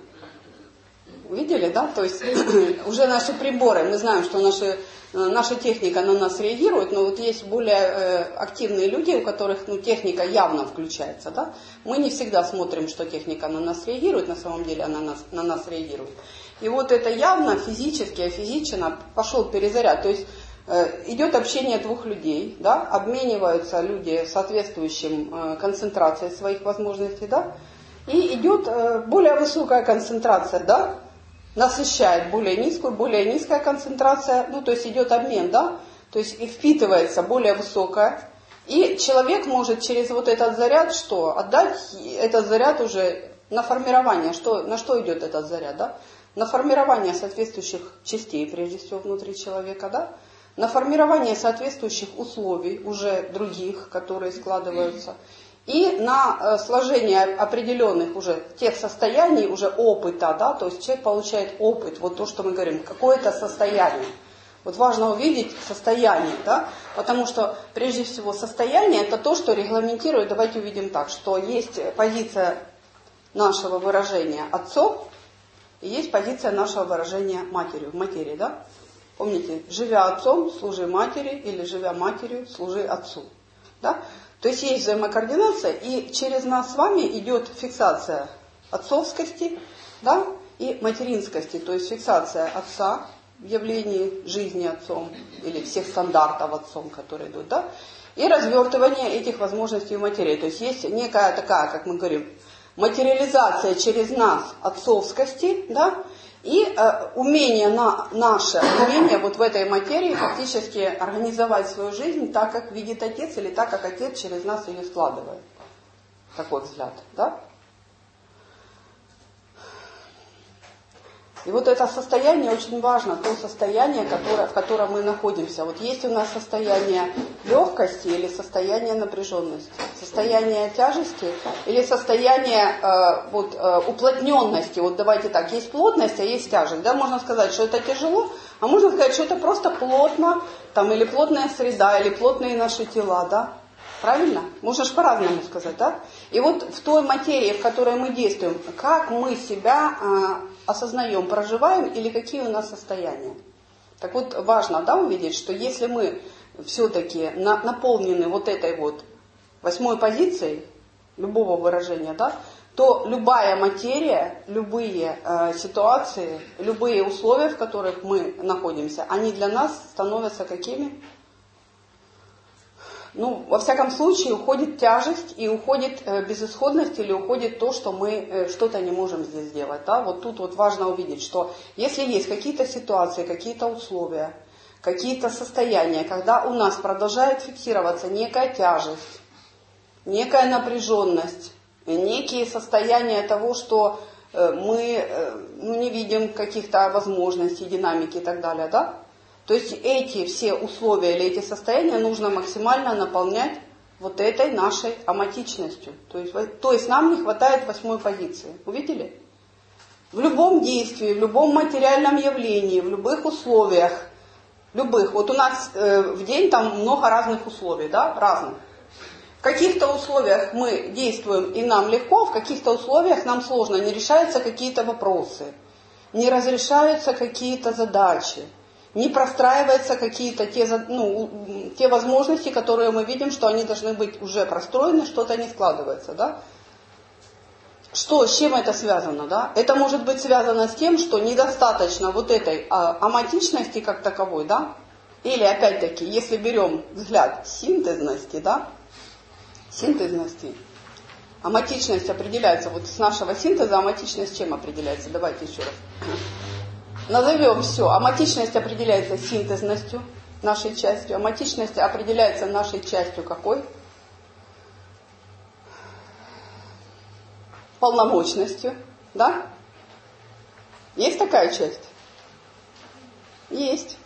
Увидели, да? То есть уже наши приборы, мы знаем, что наши, наша техника на нас реагирует, но вот есть более э, активные люди, у которых, ну, техника явно включается, да? Мы не всегда смотрим, что техника на нас реагирует, на самом деле она на нас, на нас реагирует. И вот это явно физически, офизично пошел перезаряд. То есть э, идет общение двух людей, да? Обмениваются люди соответствующим э, концентрацией своих возможностей, да? И идет э, более высокая концентрация, да? Насыщает более низкую, более низкая концентрация, ну, то есть идет обмен, да, то есть и впитывается более высокая, и человек может через вот этот заряд что? Отдать этот заряд уже на формирование, что, на что идет этот заряд, да? На формирование соответствующих частей, прежде всего, внутри человека, да? На формирование соответствующих условий, уже других, которые складываются, и на сложение определенных уже тех состояний, уже опыта, да, то есть человек получает опыт, вот то, что мы говорим, какое-то состояние. Вот важно увидеть состояние, да, потому что прежде всего состояние это то, что регламентирует, давайте увидим так, что есть позиция нашего выражения отцов и есть позиция нашего выражения матерью, в материи, да. Помните, живя отцом, служи матери, или живя матерью, служи отцу, да. То есть есть взаимокоординация, и через нас с вами идет фиксация отцовскости, да, и материнскости, то есть фиксация отца в явлении жизни отцом, или всех стандартов отцом, которые идут, да, и развертывание этих возможностей в материи. То есть есть некая такая, как мы говорим, материализация через нас отцовскости, да, и э, умение на, наше, умение вот в этой материи фактически организовать свою жизнь так, как видит отец, или так, как отец через нас ее складывает. Такой взгляд, да? И вот это состояние очень важно, то состояние, которое, в котором мы находимся. Вот есть у нас состояние легкости или состояние напряженности, состояние тяжести или состояние э, вот, э, уплотненности. Вот давайте так, есть плотность, а есть тяжесть. Да? Можно сказать, что это тяжело, а можно сказать, что это просто плотно, там, или плотная среда, или плотные наши тела, да? Правильно? Можно же по-разному сказать, да? И вот в той материи, в которой мы действуем, как мы себя э, осознаем, проживаем, или какие у нас состояния. Так вот, важно, да, увидеть, что если мы все-таки на, наполнены вот этой вот восьмой позицией любого выражения, да, то любая материя, любые э, ситуации, любые условия, в которых мы находимся, они для нас становятся какими? Ну, во всяком случае, уходит тяжесть и уходит э, безысходность, или уходит то, что мы э, что-то не можем здесь сделать. Да? Вот тут вот важно увидеть, что если есть какие-то ситуации, какие-то условия, какие-то состояния, когда у нас продолжает фиксироваться некая тяжесть, некая напряженность, некие состояния того, что э, мы э, ну, не видим каких-то возможностей, динамики и так далее, да? То есть эти все условия или эти состояния нужно максимально наполнять вот этой нашей аматичностью. То есть, то есть нам не хватает восьмой позиции. Увидели? В любом действии, в любом материальном явлении, в любых условиях, любых. Вот у нас э, в день там много разных условий, да, разных. В каких-то условиях мы действуем и нам легко, в каких-то условиях нам сложно, не решаются какие-то вопросы, не разрешаются какие-то задачи, не простраиваются какие-то те, ну, те возможности, которые мы видим, что они должны быть уже простроены, что-то не складывается, да. Что, с чем это связано, да? Это может быть связано с тем, что недостаточно вот этой а, аматичности как таковой, да? Или, опять-таки, если берем взгляд синтезности, да? Синтезности. Аматичность определяется, вот с нашего синтеза аматичность чем определяется? Давайте еще раз. Назовем все. Аматичность определяется синтезностью, нашей частью. Аматичность определяется нашей частью какой? Полномочностью, да? Есть такая часть? Есть.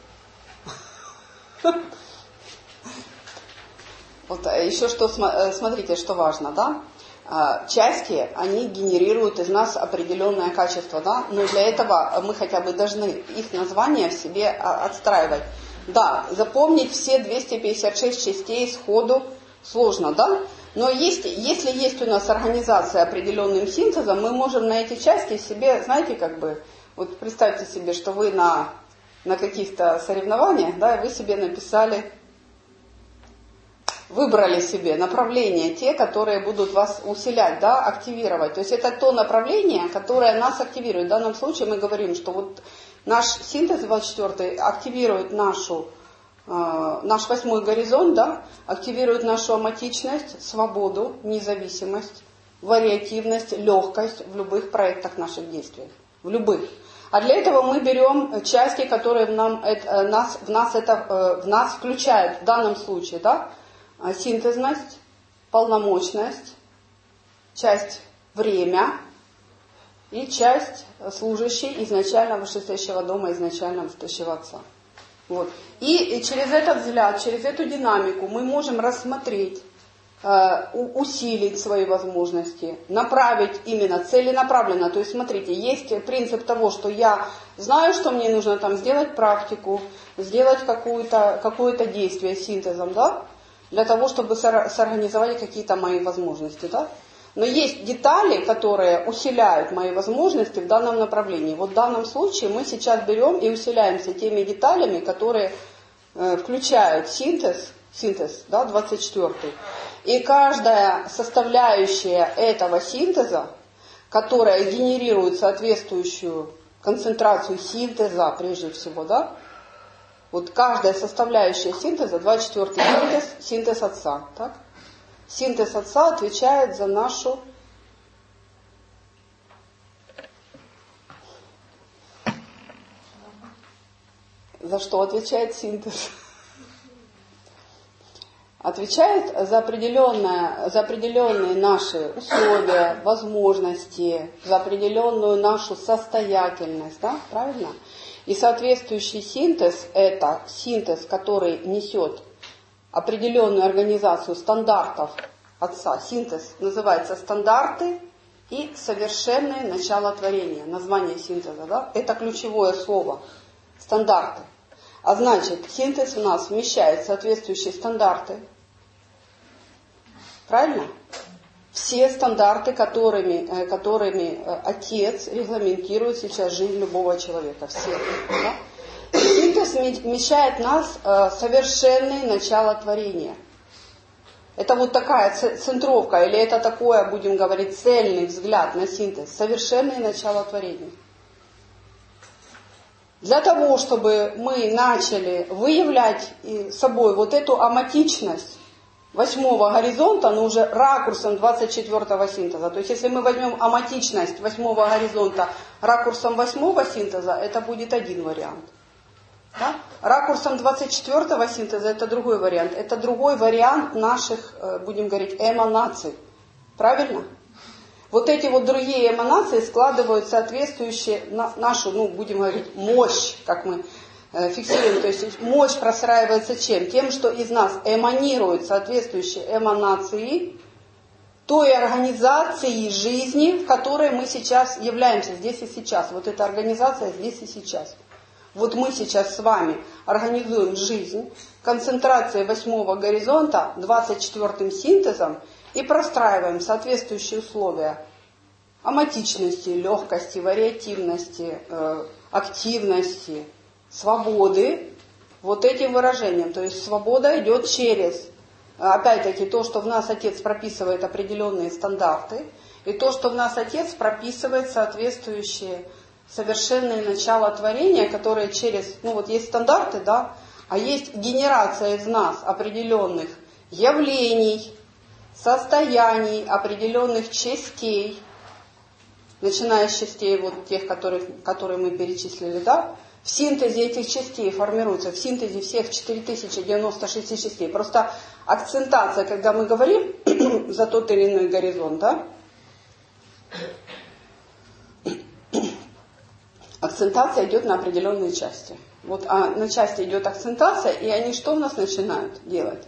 Вот еще что, смотрите, что важно, да? Части, они генерируют из нас определенное качество, да? Но для этого мы хотя бы должны их названия в себе отстраивать. Да, запомнить все двести пятьдесят шесть частей сходу сложно, да? Но есть, если есть у нас организация определенным синтезом, мы можем на эти части себе, знаете, как бы, вот представьте себе, что вы на, на каких-то соревнованиях, да, вы себе написали, выбрали себе направления, те, которые будут вас усилять, да, активировать. То есть это то направление, которое нас активирует. В данном случае мы говорим, что вот наш синтез двадцать четвёртый активирует нашу наш восьмой горизонт, да, активирует нашу аматичность, свободу, независимость, вариативность, легкость в любых проектах наших действий. В любых. А для этого мы берем части, которые в, нам, это, нас, в, нас, это, в нас включают в данном случае, да, синтезность, полномочность, часть время и часть служащей изначально вышестоящего дома, изначально вышестоящего отца. Вот. И через этот взгляд, через эту динамику мы можем рассмотреть, э, усилить свои возможности, направить именно целенаправленно. То есть, смотрите, есть принцип того, что я знаю, что мне нужно там сделать практику, сделать какое-то, какое-то действие с синтезом, да, для того, чтобы сорганизовать какие-то мои возможности, да. Но есть детали, которые усиляют мои возможности в данном направлении. Вот в данном случае мы сейчас берем и усиляемся теми деталями, которые э, включают синтез, синтез, да, двадцать четвёртый. И каждая составляющая этого синтеза, которая генерирует соответствующую концентрацию синтеза, прежде всего, да, вот каждая составляющая синтеза, двадцать четвёртый синтез, синтез отца, так? Синтез отца отвечает за нашу за что отвечает синтез? Отвечает за определенное, за определенные наши условия, возможности, за определенную нашу состоятельность, да, правильно? И соответствующий синтез – это синтез, который несет определенную организацию стандартов отца. Синтез называется «Стандарты и совершенное начало творения». Название синтеза, да? Это ключевое слово. Стандарты. А значит, синтез у нас вмещает соответствующие стандарты. Правильно? Все стандарты, которыми, которыми Отец регламентирует сейчас жизнь любого человека. Все. Да? Синтез вмещает в нас совершенное начало творения. Это вот такая центровка, или это такое, будем говорить, цельный взгляд на синтез. Совершенное начало творения. Для того, чтобы мы начали выявлять собой вот эту аматичность восьмого горизонта, но уже ракурсом двадцать четвёртого синтеза. То есть, если мы возьмем аматичность восьмого горизонта ракурсом восьмого синтеза, это будет один вариант. Да? Ракурсом двадцать четвёртого синтеза это другой вариант. Это другой вариант наших, будем говорить, эманаций. Правильно? Вот эти вот другие эманации складывают соответствующие нашу, ну, будем говорить, мощь, как мы фиксируем, то есть мощь простраивается чем? Тем, что из нас эманируют соответствующие эманации той организации жизни, в которой мы сейчас являемся, здесь и сейчас. Вот эта организация здесь и сейчас. Вот мы сейчас с вами организуем жизнь концентрацией восьмого горизонта, двадцать четвёртым синтезом и простраиваем соответствующие условия аматичности, легкости, вариативности, э, активности, свободы вот этим выражением. То есть свобода идет через, опять-таки, то, что в нас Отец прописывает определенные стандарты, и то, что в нас Отец прописывает соответствующие совершенные начала творения, которые через, ну вот есть стандарты, да, а есть генерация из нас определенных явлений, состояний, определенных частей, начиная с частей вот тех, которых, которые мы перечислили, да, в синтезе этих частей формируется, в синтезе всех четыре тысячи девяносто шесть частей. Просто акцентация, когда мы говорим за тот или иной горизонт, да, акцентация идет на определенные части. Вот а на части идет акцентация, и они что у нас начинают делать?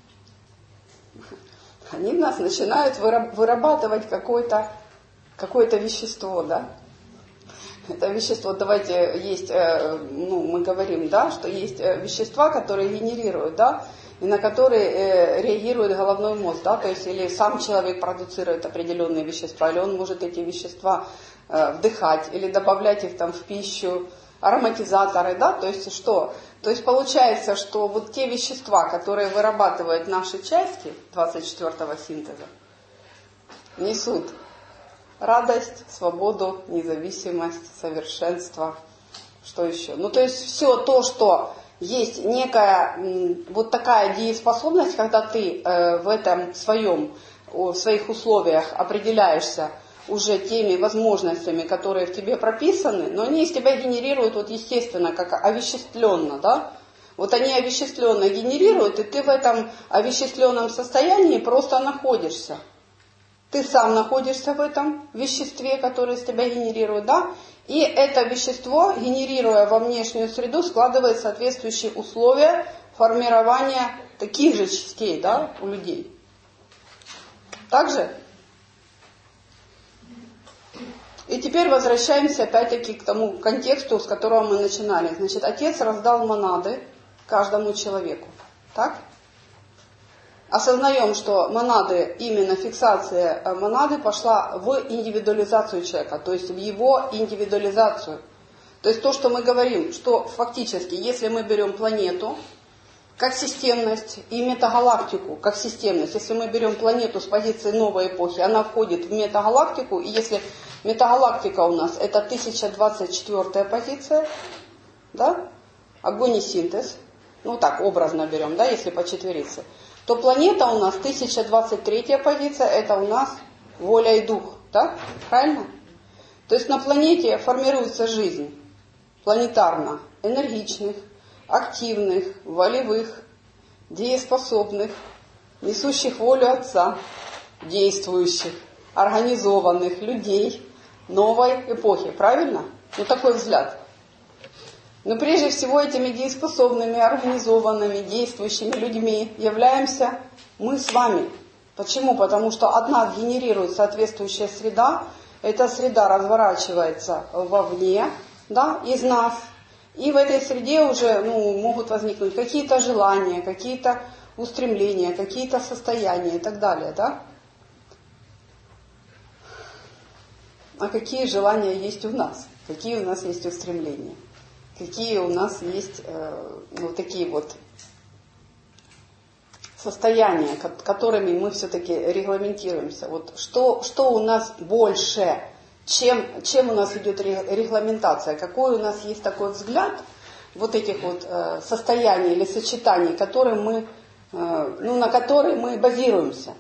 Они в нас начинают вырабатывать какое-то какое-то вещество, да? Это вещество, давайте, есть, ну, мы говорим, да, что есть вещества, которые генерируют, да, и на которые реагирует головной мозг, да, то есть или сам человек продуцирует определенные вещества, или он может эти вещества вдыхать, или добавлять их там в пищу, ароматизаторы, да, то есть что? То есть получается, что вот те вещества, которые вырабатывают наши части двадцать четвёртого синтеза, несут радость, свободу, независимость, совершенство, что еще? Ну, то есть все то, что есть некая вот такая дееспособность, когда ты э, в этом своем, в своих условиях определяешься уже теми возможностями, которые в тебе прописаны, но они из тебя генерируют вот естественно, как овеществленно, да? Вот они овеществленно генерируют, и ты в этом овеществленном состоянии просто находишься. Ты сам находишься в этом веществе, которое из тебя генерирует, да? И это вещество, генерируя во внешнюю среду, складывает соответствующие условия формирования таких же частей, да, у людей. Так же? И теперь возвращаемся опять-таки к тому контексту, с которого мы начинали. Значит, Отец раздал монады каждому человеку. Так? Осознаем, что монады, именно фиксация монады пошла в индивидуализацию человека, то есть в его индивидуализацию. То есть то, что мы говорим, что фактически, если мы берем планету как системность и метагалактику как системность, если мы берем планету с позиции новой эпохи, она входит в метагалактику, и если метагалактика у нас это тысяча двадцать четвёртая позиция, да, огонь и синтез, ну так образно берем, да, если по четверице, то планета у нас тысяча двадцать третья позиция, это у нас воля и дух, да, правильно? То есть на планете формируется жизнь планетарно энергичных, активных, волевых, дееспособных, несущих волю Отца, действующих, организованных людей новой эпохи, правильно? Ну такой взгляд. Но прежде всего этими дееспособными, организованными, действующими людьми являемся мы с вами. Почему? Потому что от нас генерирует соответствующая среда, эта среда разворачивается вовне, да, из нас, и в этой среде уже ну, могут возникнуть какие-то желания, какие-то устремления, какие-то состояния и так далее, да? А какие желания есть у нас? Какие у нас есть устремления? Какие у нас есть э, вот такие вот состояния, которыми мы все-таки регламентируемся? Вот что, что у нас больше, чем, чем у нас идет регламентация? Какой у нас есть такой взгляд вот этих вот э, состояний или сочетаний, которые мы, э, ну, на которые мы базируемся?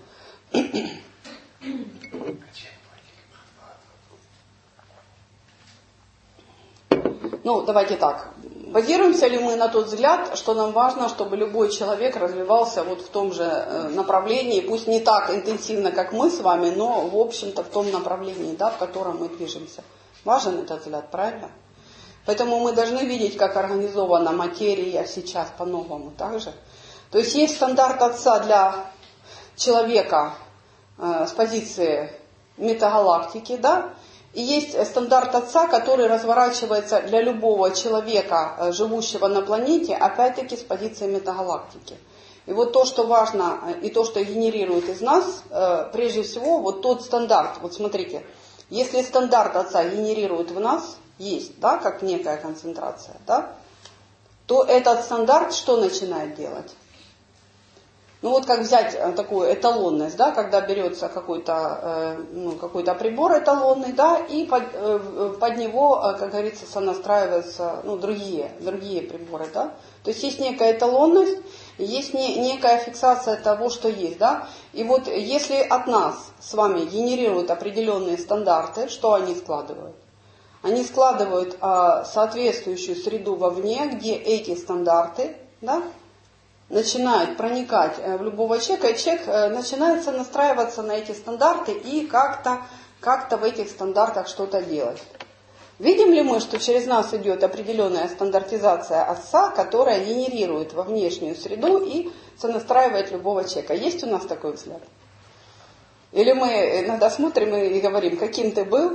Ну, давайте так. Базируемся ли мы на тот взгляд, что нам важно, чтобы любой человек развивался вот в том же направлении, пусть не так интенсивно, как мы с вами, но, в общем-то, в том направлении, да, в котором мы движемся. Важен этот взгляд, правильно? Поэтому мы должны видеть, как организована материя сейчас по-новому также. То есть есть стандарт Отца для человека э, с позиции метагалактики, да, и есть стандарт Отца, который разворачивается для любого человека, э, живущего на планете, опять-таки с позиции метагалактики. И вот то, что важно, и то, что генерирует из нас, э, прежде всего, вот тот стандарт, вот смотрите, если стандарт Отца генерирует в нас, есть, да, как некая концентрация, да, то этот стандарт что начинает делать? Ну вот как взять такую эталонность, да, когда берется какой-то э, ну, какой-то прибор эталонный, да, и под, э, под него, как говорится, сонастраиваются ну, другие, другие приборы, да. То есть есть некая эталонность, есть не, некая фиксация того, что есть, да. И вот если от нас с вами генерируют определенные стандарты, что они складывают? Они складывают э, соответствующую среду вовне, где эти стандарты, да, начинают проникать в любого человека, и человек начинает настраиваться на эти стандарты и как-то как-то в этих стандартах что-то делать. Видим ли мы, что через нас идет определенная стандартизация Отца, которая генерирует во внешнюю среду и сонастраивает любого человека? Есть у нас такой взгляд? Или мы иногда смотрим и говорим, каким ты был?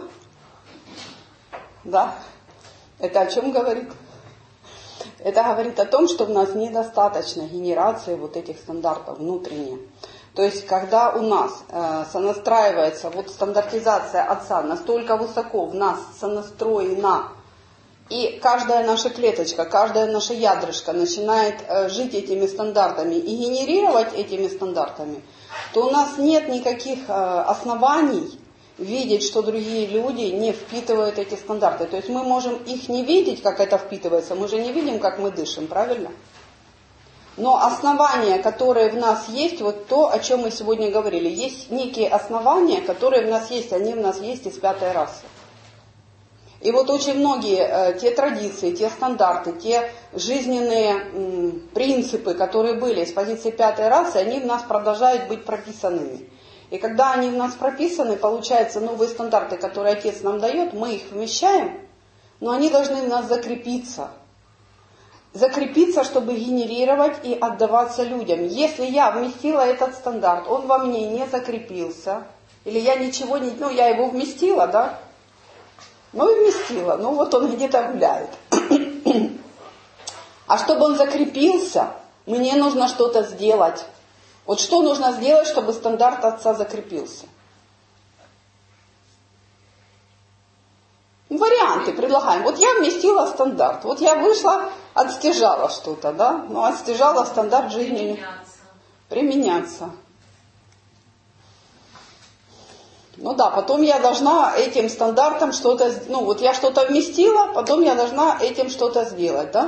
Да? Это о чем говорит? Это говорит о том, что у нас недостаточно генерации вот этих стандартов внутренне. То есть, когда у нас э, сонастраивается вот стандартизация Отца настолько высоко в нас сонастроена, и каждая наша клеточка, каждая наша ядрышко начинает э, жить этими стандартами и генерировать этими стандартами, то у нас нет никаких э, оснований видеть, что другие люди не впитывают эти стандарты. То есть мы можем их не видеть, как это впитывается, мы же не видим, как мы дышим, правильно? Но основания, которые в нас есть, вот то, о чем мы сегодня говорили, есть некие основания, которые в нас есть, они в нас есть из пятой расы. И вот очень многие э, те традиции, те стандарты, те жизненные м, принципы, которые были с позиции пятой расы, они в нас продолжают быть прописанными. И когда они в нас прописаны, получаются новые стандарты, которые Отец нам дает, мы их вмещаем, но они должны в нас закрепиться. Закрепиться, чтобы генерировать и отдаваться людям. Если я вместила этот стандарт, он во мне не закрепился, или я ничего не... Ну, я его вместила, да? Ну, и вместила. Ну, вот он где-то гуляет. А чтобы он закрепился, мне нужно что-то сделать. Вот что нужно сделать, чтобы стандарт Отца закрепился? Варианты предлагаем. Вот я вместила стандарт. Вот я вышла, отстяжала что-то, да? Ну, отстяжала стандарт жизни. Применяться. Применяться. Ну да, потом я должна этим стандартом что-то... Ну, вот я что-то вместила, потом я должна этим что-то сделать, да?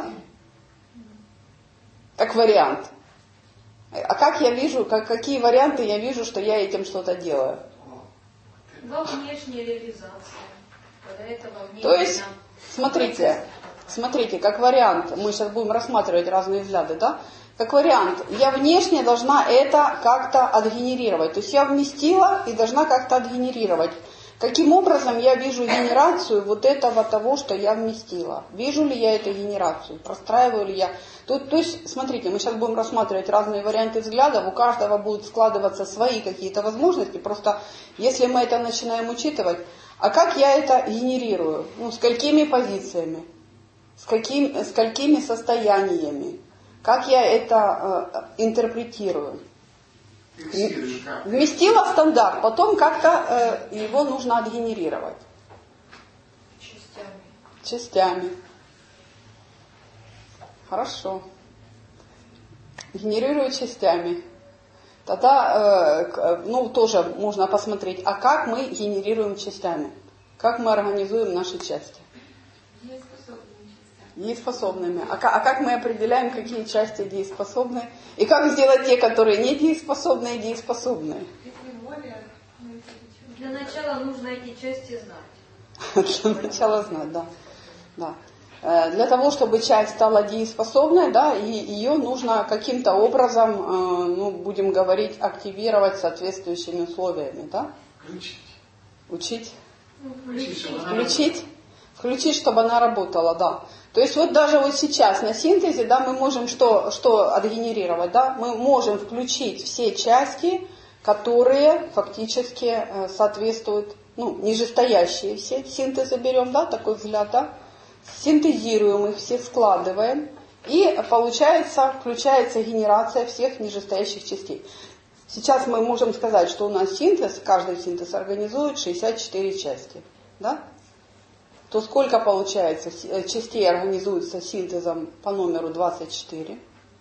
Как вариант. А как я вижу, как, какие варианты я вижу, что я этим что-то делаю? Во внешней реализации. Это во То есть, смотрите, смотрите, как вариант, мы сейчас будем рассматривать разные взгляды, да? Как вариант, я внешне должна это как-то отгенерировать. То есть я вместила и должна как-то отгенерировать. Каким образом я вижу генерацию вот этого того, что я вместила? Вижу ли я эту генерацию? Простраиваю ли я? Тут, то есть, смотрите, мы сейчас будем рассматривать разные варианты взглядов, у каждого будут складываться свои какие-то возможности. Просто если мы это начинаем учитывать, а как я это генерирую? Ну, с какими позициями? С, каким, с какими состояниями? Как я это э, интерпретирую? Вместила стандарт, потом как-то э, его нужно отгенерировать. Частями. Частями. Хорошо. Генерирую частями. Тогда, э, ну, тоже можно посмотреть, а как мы генерируем частями? Как мы организуем наши части? Дееспособными. А, а как мы определяем, какие части дееспособны? И как сделать те, которые не дееспособны, дееспособные? Для начала нужно эти части знать. Для начала знать, да. да. Для того, чтобы часть стала дееспособной, да, и ее нужно каким-то образом, ну, будем говорить, активировать соответствующими условиями, да? Включить. Учить? Включить. Включить? Включить, чтобы она работала, да. То есть вот даже вот сейчас на синтезе, да, мы можем что, что отгенерировать, да? Мы можем включить все части, которые фактически соответствуют, ну, нижестоящие все синтезы берем, да, такой взгляд, да, синтезируем их, все складываем, и получается, включается генерация всех нижестоящих частей. Сейчас мы можем сказать, что у нас синтез, каждый синтез организует шестьдесят четыре части, да? То сколько получается частей организуется синтезом по номеру двадцать четыре?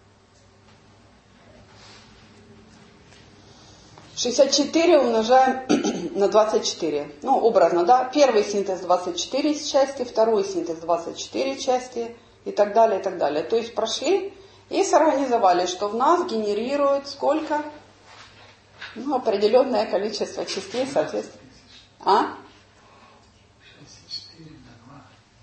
шестьдесят четыре умножаем на двадцать четыре. Ну, образно, да. Первый синтез двадцать четыре части, второй синтез двадцать четыре части и так далее, и так далее. То есть прошли и сорганизовали, что в нас генерирует сколько? Ну, определенное количество частей, соответственно. А? шестьдесят четыре на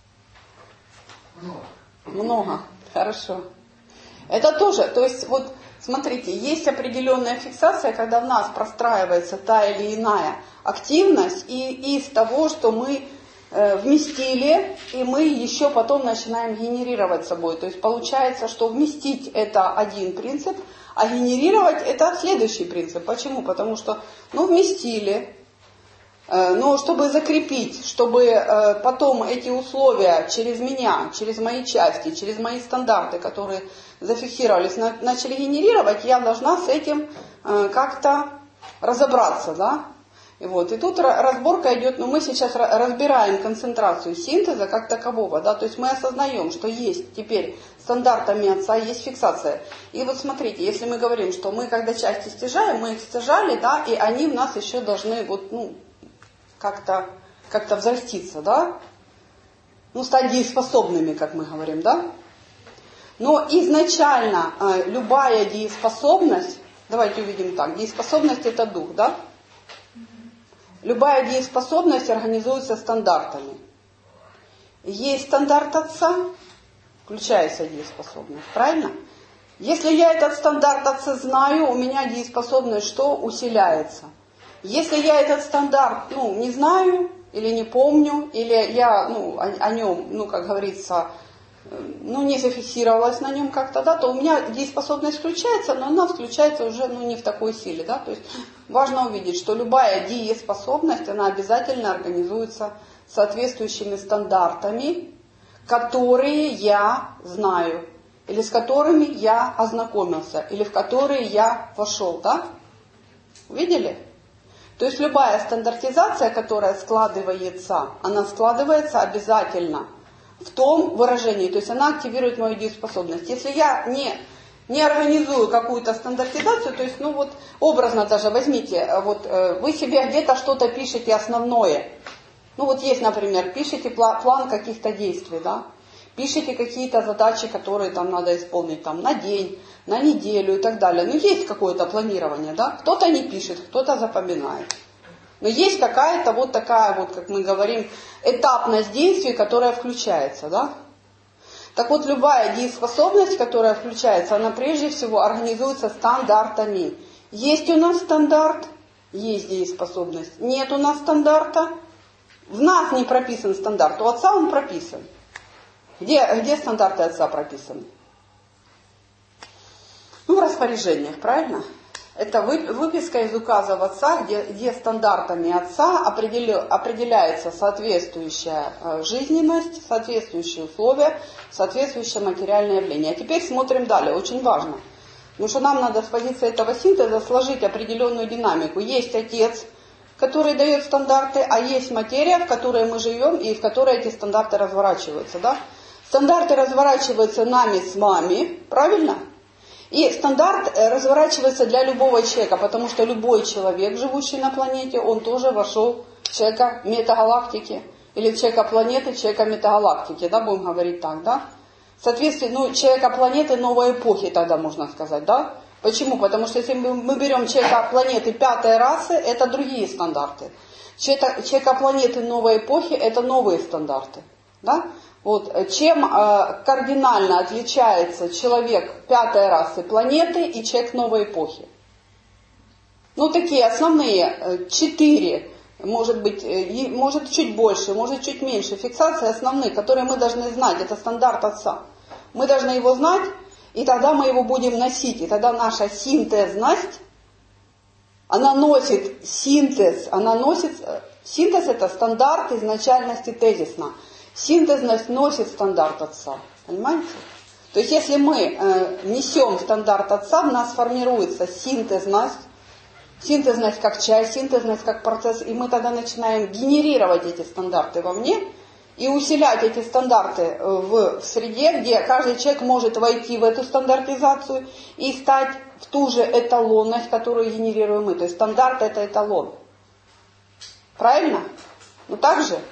два. Много. Много. Хорошо. Это тоже, то есть вот смотрите, есть определенная фиксация, когда в нас простраивается та или иная активность, и из того, что мы э, вместили, и мы еще потом начинаем генерировать собой. То есть получается, что вместить это один принцип, а генерировать это следующий принцип. Почему? Потому что, ну, вместили, э, но чтобы закрепить, чтобы э, потом эти условия через меня, через мои части, через мои стандарты, которые зафиксировались, начали генерировать, я должна с этим э, как-то разобраться, да? И вот, и тут разборка идет, но мы сейчас разбираем концентрацию синтеза как такового, да, то есть мы осознаем, что есть теперь стандартами отца, есть фиксация. И вот смотрите, если мы говорим, что мы когда части стяжаем, мы их стяжали, да, и они в нас еще должны вот, ну, как-то, как-то взраститься, да, ну, стать дееспособными, как мы говорим, да. Но изначально э, любая дееспособность, давайте увидим так, дееспособность это дух, да? Любая дееспособность организуется стандартами. Есть стандарт отца, включается дееспособность, правильно? Если я этот стандарт отца знаю, у меня дееспособность что? Усиляется. Если я этот стандарт, ну, не знаю, или не помню, или я, ну, о, о нем, ну, как говорится, ну, не зафиксировалась на нем как-то, да, то у меня дееспособность включается, но она включается уже, ну, не в такой силе, да, то есть важно увидеть, что любая дееспособность, она обязательно организуется соответствующими стандартами, которые я знаю, или с которыми я ознакомился, или в которые я вошел, да, увидели? То есть любая стандартизация, которая складывается, она складывается обязательно в том выражении, то есть она активирует мою дееспособность. Если я не, не организую какую-то стандартизацию, то есть, ну вот, образно даже возьмите, вот вы себе где-то что-то пишете основное. Ну вот есть, например, пишите план каких-то действий, да, пишите какие-то задачи, которые там надо исполнить там на день, на неделю и так далее. Ну есть какое-то планирование, да, кто-то не пишет, кто-то запоминает. Но есть какая-то вот такая вот, как мы говорим, этапность действий, которая включается, да? Так вот, любая дееспособность, которая включается, она прежде всего организуется стандартами. Есть у нас стандарт, есть дееспособность. Нет у нас стандарта, в нас не прописан стандарт, у отца он прописан. Где, где стандарты отца прописаны? Ну, в распоряжениях, правильно? Это выписка из указа отца, где, где стандартами отца определяется соответствующая жизненность, соответствующие условия, соответствующее материальное явление. А теперь смотрим далее, очень важно. Потому что нам надо с позиции этого синтеза сложить определенную динамику. Есть отец, который дает стандарты, а есть материя, в которой мы живем и в которой эти стандарты разворачиваются. Да? Стандарты разворачиваются нами с вами, правильно? И стандарт разворачивается для любого человека, потому что любой человек, живущий на планете, он тоже вошел в человека метагалактики, или в человека планеты, человека метагалактики, да, будем говорить так, да. Соответственно, ну, человека планеты новой эпохи тогда можно сказать, да. Почему? Потому что если мы берем человека планеты пятой расы, это другие стандарты. Человека, человека планеты новой эпохи, это новые стандарты, да. Вот, чем э, кардинально отличается человек пятой расы планеты и человек новой эпохи? Ну, такие основные э, четыре может быть, может чуть больше, может чуть меньше. Фиксации основные, которые мы должны знать, это стандарт Отца. Мы должны его знать, и тогда мы его будем носить. И тогда наша синтезность, она носит синтез, она носит... Синтез это стандарт изначальности тезисно. Синтезность носит стандарт Отца. Понимаете? То есть если мы э, несем стандарт Отца, в нас формируется синтезность, синтезность как часть, синтезность как процесс, и мы тогда начинаем генерировать эти стандарты вовне и усилять эти стандарты в, в среде, где каждый человек может войти в эту стандартизацию и стать в ту же эталонность, которую генерируем мы. То есть стандарт это эталон. Правильно? Ну так же?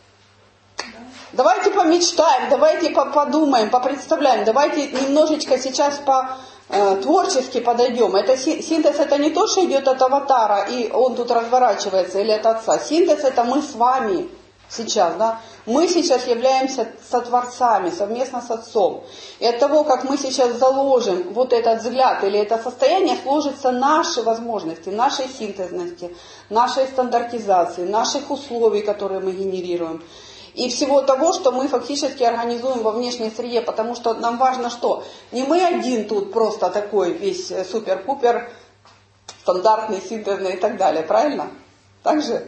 Давайте помечтаем, давайте подумаем, попредставляем, давайте немножечко сейчас по э, творчески подойдем. Это синтез это не то, что идет от аватара, и он тут разворачивается, или от Отца. Синтез это мы с вами сейчас, да? Мы сейчас являемся сотворцами совместно с Отцом. И от того, как мы сейчас заложим вот этот взгляд или это состояние, сложатся наши возможности, нашей синтезности, нашей стандартизации, наших условий, которые мы генерируем. И всего того, что мы фактически организуем во внешней среде, потому что нам важно что? Не мы один тут просто такой весь супер-пупер, стандартный, синтезный и так далее, правильно? Так же?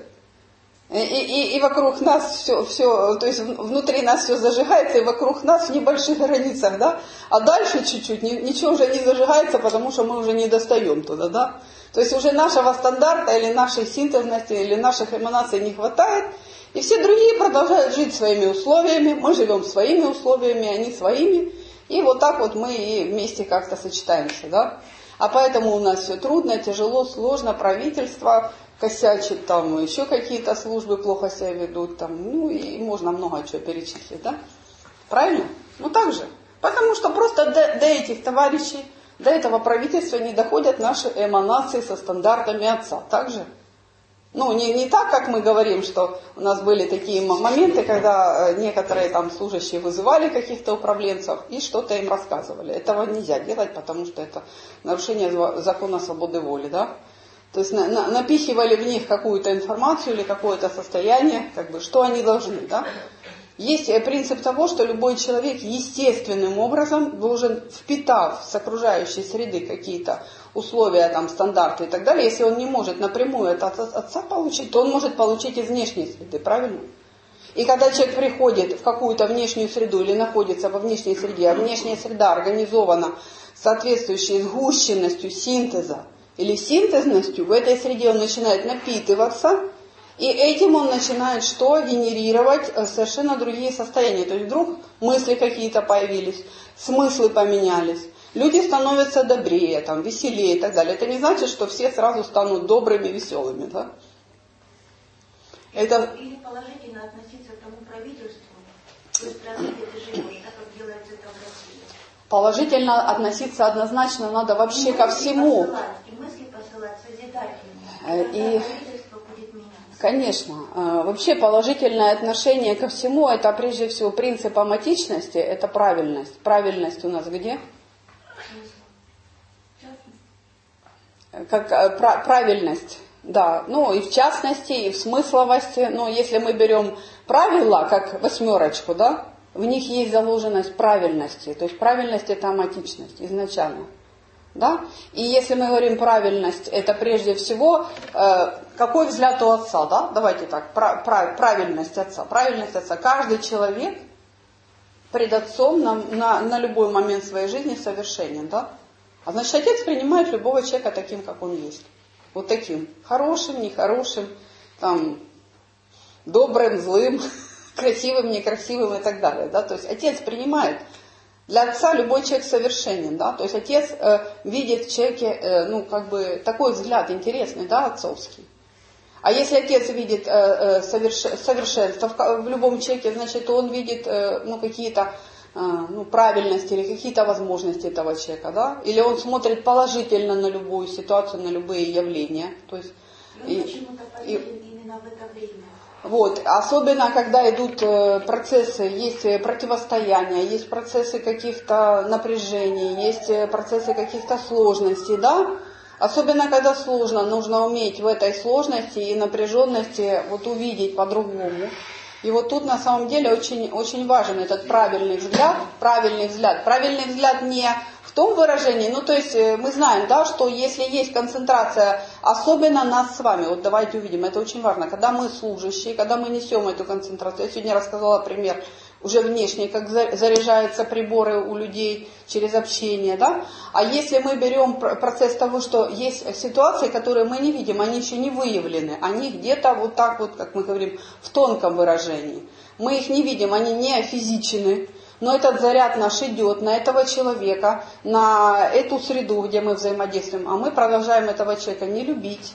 И, и, и вокруг нас все, все, то есть внутри нас все зажигается, и вокруг нас в небольших границах, да? А дальше чуть-чуть ничего уже не зажигается, потому что мы уже не достаем туда, да? То есть уже нашего стандарта или нашей синтезности, или наших эманаций не хватает, и все другие продолжают жить своими условиями, мы живем своими условиями, они своими, и вот так вот мы и вместе как-то сочетаемся, да? А поэтому у нас все трудно, тяжело, сложно, правительство косячит, там еще какие-то службы плохо себя ведут, там, ну и можно много чего перечислить, да? Правильно? Ну так же. Потому что просто до, до этих товарищей, до этого правительства не доходят наши эманации со стандартами Отца, так же? Ну, не, не так, как мы говорим, что у нас были такие моменты, когда некоторые там служащие вызывали каких-то управленцев и что-то им рассказывали. Этого нельзя делать, потому что это нарушение закона свободы воли, да? То есть на, на, напихивали в них какую-то информацию или какое-то состояние, как бы, что они должны, да? Есть принцип того, что любой человек естественным образом должен, впитав с окружающей среды какие-то условия, там, стандарты и так далее, если он не может напрямую это от Отца получить, то он может получить из внешней среды, правильно? И когда человек приходит в какую-то внешнюю среду или находится во внешней среде, а внешняя среда организована соответствующей сгущенностью синтеза или синтезностью, в этой среде он начинает напитываться, и этим он начинает что? Генерировать совершенно другие состояния. То есть вдруг мысли какие-то появились, смыслы поменялись, люди становятся добрее, там, веселее и так далее. Это не значит, что все сразу станут добрыми, веселыми, да? Это... Или положительно относиться к тому правительству, в той стране, где ты живешь, так как делается это в России. Положительно относиться однозначно надо вообще ко всему. Посылать, и мысли посылать созидательные. И... Конечно. Вообще положительное отношение ко всему, это прежде всего принцип аматичности, это правильность. Правильность у нас где? Как правильность, да. Ну и в частности, и в смысловости. Но если мы берем правила, как восьмерочку, да, в них есть заложенность правильности. То есть правильность это аматичность изначально. Да? И если мы говорим правильность, это прежде всего, э, какой взгляд у Отца, да? Давайте так, пра- пра- правильность Отца. Правильность Отца. Каждый человек пред Отцом на, на, на любой момент своей жизни совершенен, да? А значит, Отец принимает любого человека таким, как он есть. Вот таким. Хорошим, нехорошим, там, добрым, злым, красивым, некрасивым и так далее, да? То есть Отец принимает. Для Отца любой человек совершенен, да, то есть Отец э, видит в человеке, э, ну, как бы, такой взгляд интересный, да, отцовский. А если Отец видит э, э, соверш... совершенство в, в любом человеке, значит, он видит, э, ну, какие-то, э, ну, правильности или какие-то возможности этого человека, да, или он смотрит положительно на любую ситуацию, на любые явления, то есть... И, почему-то поверен именно в это время. Вот, особенно когда идут процессы, есть противостояния, есть процессы каких-то напряжений, есть процессы каких-то сложностей, да, Особенно, когда сложно, нужно уметь в этой сложности и напряженности вот увидеть по-другому. И вот тут на самом деле очень, очень важен этот правильный взгляд, правильный взгляд. Правильный взгляд не в том выражении, ну то есть мы знаем, да, что если есть концентрация, особенно нас с вами, вот давайте увидим, это очень важно, когда мы служащие, когда мы несем эту концентрацию. Я сегодня рассказала пример уже внешне, как заряжаются приборы у людей через общение, да. А если мы берем процесс того, что есть ситуации, которые мы не видим, они еще не выявлены, они где-то вот так вот, как мы говорим, в тонком выражении. Мы их не видим, они не физичны, но этот заряд наш идет на этого человека, на эту среду, где мы взаимодействуем, а мы продолжаем этого человека не любить.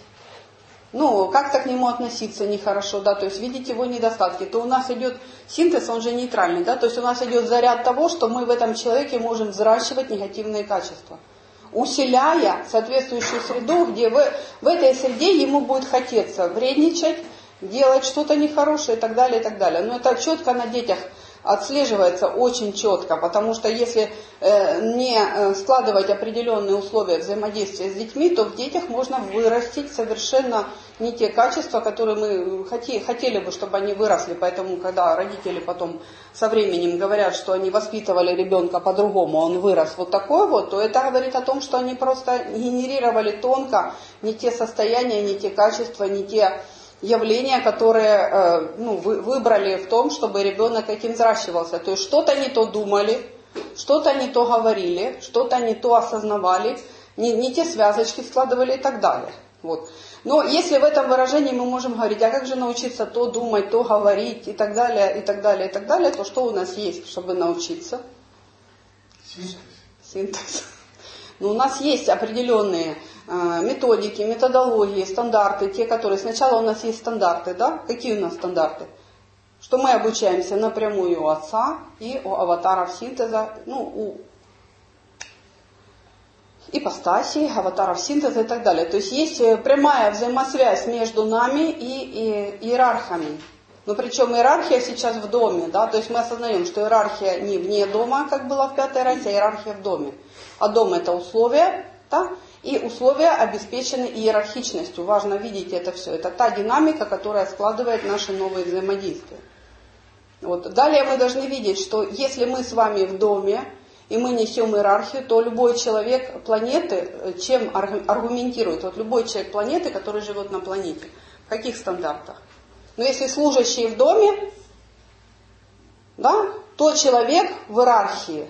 Ну, как-то к нему относиться нехорошо, да, то есть видеть его недостатки, то у нас идет синтез, он же нейтральный, да, то есть у нас идет заряд того, что мы в этом человеке можем взращивать негативные качества, усиляя соответствующую среду, где в, в этой среде ему будет хотеться вредничать, делать что-то нехорошее и так далее, и так далее. Но это четко на детях отслеживается очень четко, потому что если э, не э, складывать определенные условия взаимодействия с детьми, то в детях можно вырастить совершенно не те качества, которые мы хоти, хотели бы, чтобы они выросли. Поэтому, когда родители потом со временем говорят, что они воспитывали ребенка по-другому, он вырос вот такой вот, то это говорит о том, что они просто генерировали тонко не те состояния, не те качества, не те явления, которые ну, вы, выбрали в том, чтобы ребенок этим взращивался. То есть что-то не то думали, что-то не то говорили, что-то не то осознавали, не, не те связочки складывали и так далее. Вот. Но если в этом выражении мы можем говорить, а как же научиться то думать, то говорить и так далее, и так далее, и так далее, то что у нас есть, чтобы научиться? Синтез. Синтез. Но у нас есть определенные методики, методологии, стандарты, те, которые... Сначала у нас есть стандарты, да? Какие у нас стандарты? Что мы обучаемся напрямую у Отца и у аватаров синтеза, ну, у ипостасей, аватаров синтеза и так далее. То есть есть прямая взаимосвязь между нами и, и иерархами. Но причем иерархия сейчас в доме, да? То есть мы осознаем, что иерархия не вне дома, как было в пятой расе, а иерархия в доме. А дом это условия, да? И условия обеспечены иерархичностью. Важно видеть это все. Это та динамика, которая складывает наши новые взаимодействия. Вот. Далее мы должны видеть, что если мы с вами в доме, и мы несем иерархию, то любой человек планеты, чем аргументирует? Вот любой человек планеты, который живет на планете, в каких стандартах? Но если служащий в доме, да, то человек в иерархии.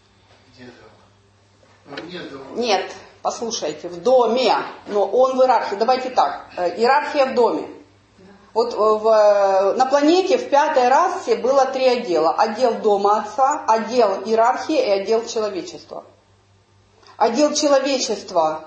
Где-то. Нет дома. Нет. Послушайте, в доме, но он в иерархии. Давайте так, иерархия в доме. Вот в, на планете в пятой расе было три отдела. Отдел дома Отца, отдел иерархии и отдел человечества. Отдел человечества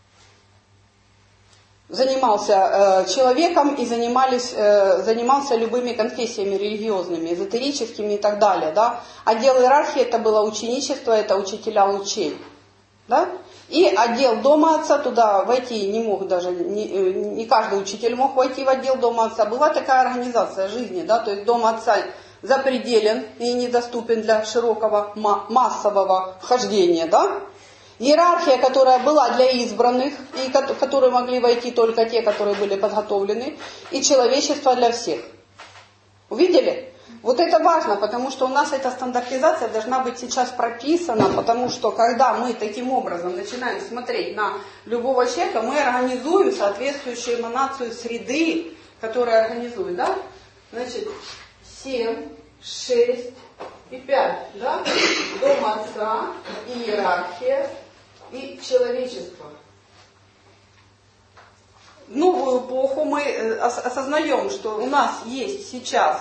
занимался э, человеком и занимались, э, занимался любыми конфессиями религиозными, эзотерическими и так далее. Да? Отдел иерархии это было ученичество, это учителя лучей. Да? И отдел дома Отца, туда войти не мог даже, не, не каждый учитель мог войти в отдел дома Отца. Была такая организация жизни, да, то есть дом Отца запределен и недоступен для широкого массового вхождения, да. Иерархия, которая была для избранных, и в которую могли войти только те, которые были подготовлены, и человечество для всех. Увидели? Вот это важно, потому что у нас эта стандартизация должна быть сейчас прописана, потому что когда мы таким образом начинаем смотреть на любого человека, мы организуем соответствующую эманацию среды, которая организует, да? Значит, семь, шесть и пять, да? Дом Отца, иерархия и человечество. В новую эпоху мы осознаем, что у нас есть сейчас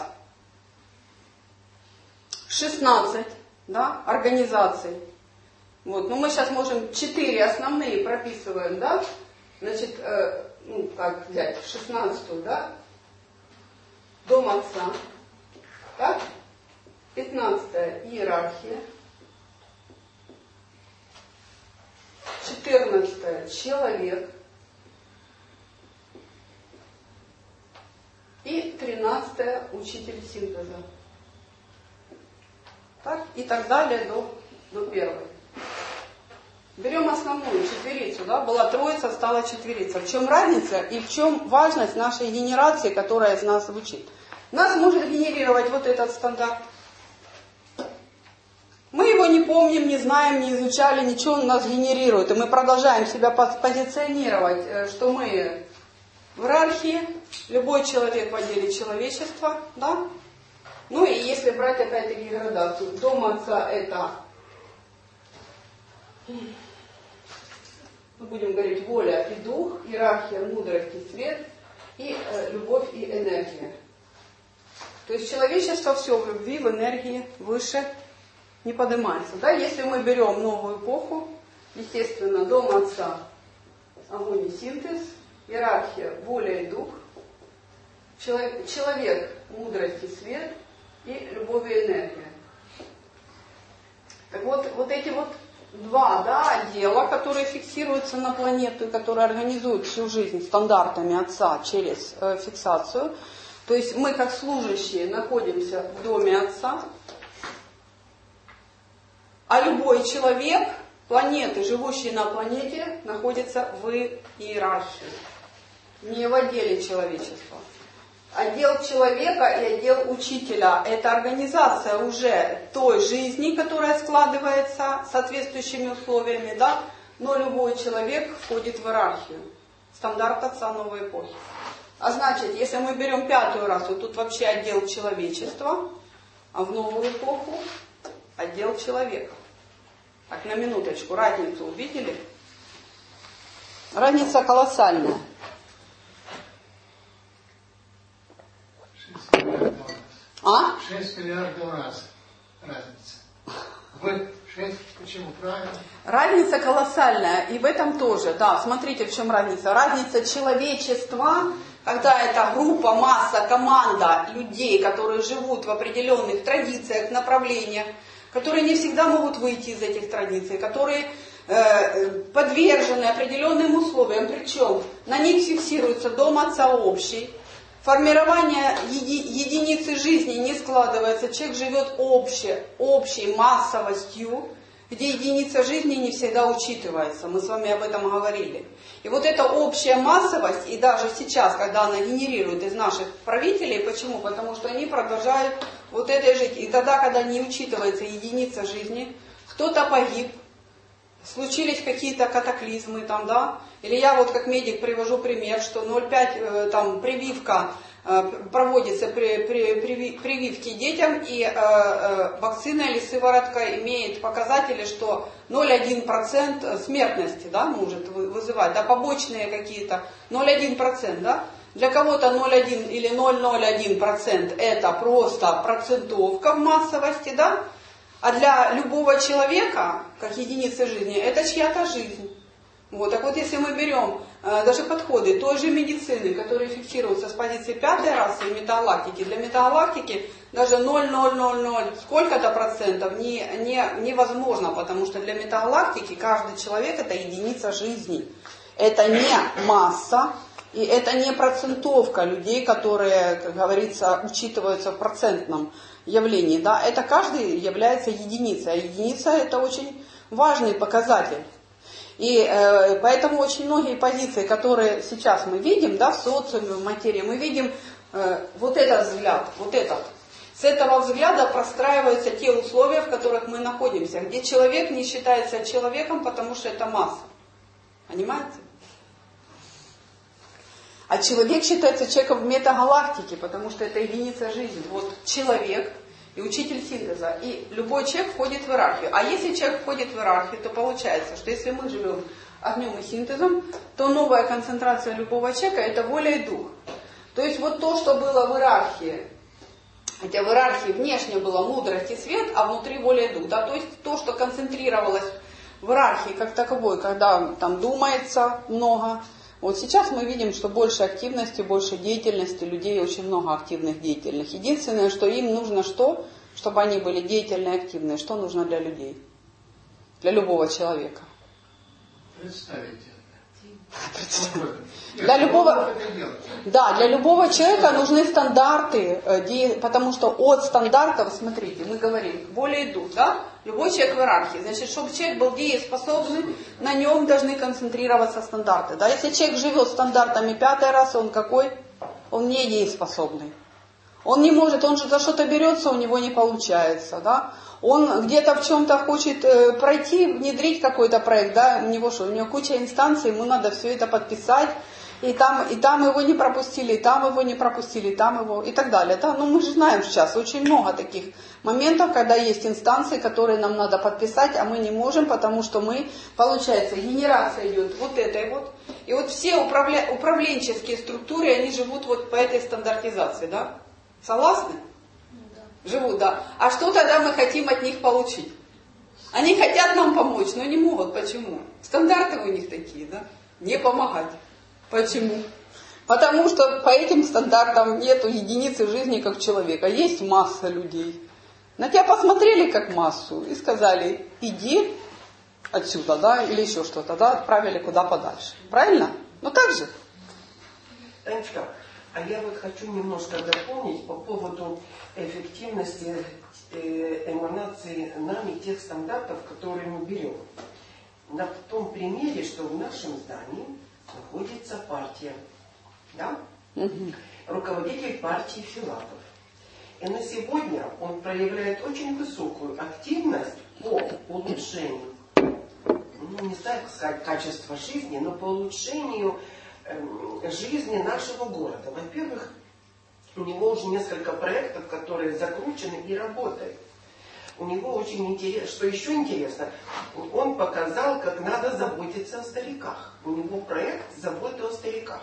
шестнадцать, да, организаций. Вот. Но мы сейчас можем четыре основные прописываем, да? Значит, э, ну, как взять, шестнадцатую, да? Дом Отца. Так? пятнадцатая иерархия. четырнадцатая человек. И тринадцатая учитель синтеза. Так, и так далее до, до первой. Берем основную четверицу, да, была троица, стала четверица. В чем разница и в чем важность нашей генерации, которая из нас звучит? Нас может генерировать вот этот стандарт. Мы его не помним, не знаем, не изучали, ничего он нас генерирует. И мы продолжаем себя позиционировать, что мы в иерархии, любой человек в отделе человечества, да? Ну и если брать опять-таки градацию, дом отца это, мы будем говорить, воля и дух, иерархия, мудрость и свет, и э, любовь и энергия. То есть человечество все в любви, в энергии, выше не поднимается. Да? Если мы берем новую эпоху, естественно, дом отца, огонь и синтез, иерархия, воля и дух, человек, человек мудрость и свет, и любовь и энергия. Так вот, вот эти вот два, да, отдела, которые фиксируются на планету и которые организуют всю жизнь стандартами Отца через э, фиксацию. То есть мы, как служащие, находимся в доме Отца, а любой человек, планеты, живущие на планете, находится в иерархии, не в отделе человечества. Отдел человека и отдел учителя – это организация уже той жизни, которая складывается соответствующими условиями, да? Но любой человек входит в иерархию, стандарт Отца новой эпохи. А значит, если мы берем пятую расу, тут вообще отдел человечества, а в новую эпоху отдел человека. Так, на минуточку, разницу увидели? Разница колоссальная. А? шесть миллиардов раз разница. Вы шесть, почему правильно? Разница колоссальная, и в этом тоже, да, смотрите, в чем разница. Разница человечества, когда это группа, масса, команда людей, которые живут в определенных традициях, направлениях, которые не всегда могут выйти из этих традиций, которые э, подвержены определенным условиям, причем на них фиксируется дом Отца общий. Формирование еди, единицы жизни не складывается, человек живет обще, общей массовостью, где единица жизни не всегда учитывается, мы с вами об этом говорили. И вот эта общая массовость, и даже сейчас, когда она генерирует из наших правителей, почему? Потому что они продолжают вот этой жить. И тогда, когда не учитывается единица жизни, кто-то погиб, случились какие-то катаклизмы там, да, или я вот как медик привожу пример, что ноль целых пять десятых там прививка э, проводится при, при, при прививке детям, и э, э, вакцина или сыворотка имеет показатели, что ноль целых один десятых процента смертности, да, может вызывать, да, побочные какие-то, ноль целых один десятых процента, да. Для кого-то ноль целых один или ноль целых ноль один процент это просто процентовка в массовости, да. А для любого человека, как единицы жизни, это чья-то жизнь. Вот. Так вот, если мы берем э, даже подходы той же медицины, которые фиксируются с позиции пятой расы и метагалактики, для метагалактики даже ноль целых ноль ноль ноль сколько-то процентов не, не, невозможно, потому что для метагалактики каждый человек это единица жизни. Это не масса, и это не процентовка людей, которые, как говорится, учитываются в процентном явлении, да, это каждый является единицей, а единица это очень важный показатель. И э, поэтому очень многие позиции, которые сейчас мы видим, да, в социуме, в материи, мы видим э, вот этот взгляд, вот этот. С этого взгляда простраиваются те условия, в которых мы находимся, где человек не считается человеком, потому что это масса. Понимаете? А человек считается человеком в метагалактике, потому что это единица жизни. Вот человек и учитель синтеза. И любой человек входит в иерархию. А если человек входит в иерархию, то получается, что если мы живем огнем и синтезом, то новая концентрация любого человека – это воля и дух. То есть вот то, что было в иерархии, хотя в иерархии внешне была мудрость и свет, а внутри воля и дух. Да? То есть то, что концентрировалось в иерархии как таковой, когда там думается много. Вот сейчас мы видим, что больше активности, больше деятельности, людей очень много активных, деятельных. Единственное, что им нужно что? Чтобы они были деятельные, активные. Что нужно для людей? Для любого человека. Представите. Для любого, да, для любого человека нужны стандарты, потому что от стандартов, смотрите, мы говорим, воля и дух, да? Любой человек в иерархии. Значит, чтобы человек был дееспособный, на нем должны концентрироваться стандарты. Да? Если человек живет стандартами пятой расы, он какой? Он не дееспособный. Он не может, он же за что-то берется, у него не получается. Да? Он где-то в чем-то хочет э, пройти, внедрить какой-то проект, да? У него что? У него куча инстанций, ему надо все это подписать. И там, и там его не пропустили, и там его не пропустили, и там его, и так далее. Да? Ну, мы же знаем сейчас очень много таких моментов, когда есть инстанции, которые нам надо подписать, а мы не можем, потому что мы, получается, генерация идет вот этой вот. И вот все управля... управленческие структуры, они живут вот по этой стандартизации, да? Согласны? Да. Живут, да. А что тогда мы хотим от них получить? Они хотят нам помочь, но не могут. Почему? Стандарты у них такие, да? Не помогать. Почему? Потому что по этим стандартам нету единицы жизни как человека. Есть масса людей. На тебя посмотрели как массу и сказали, иди отсюда, да, или еще что-то, да, отправили куда подальше. Правильно? Ну так же. Танечка, а я вот хочу немножко дополнить по поводу эффективности эманации нами тех стандартов, которые мы берем. На том примере, что в нашем здании находится партия, да? Угу. Руководитель партии Филатов. И на сегодня он проявляет очень высокую активность по улучшению, ну не знаю, как сказать, качества жизни, но по улучшению э, жизни нашего города. Во-первых, у него уже несколько проектов, которые закручены и работают. У него очень интересно, что еще интересно, он показал, как надо заботиться о стариках. У него проект заботы о стариках.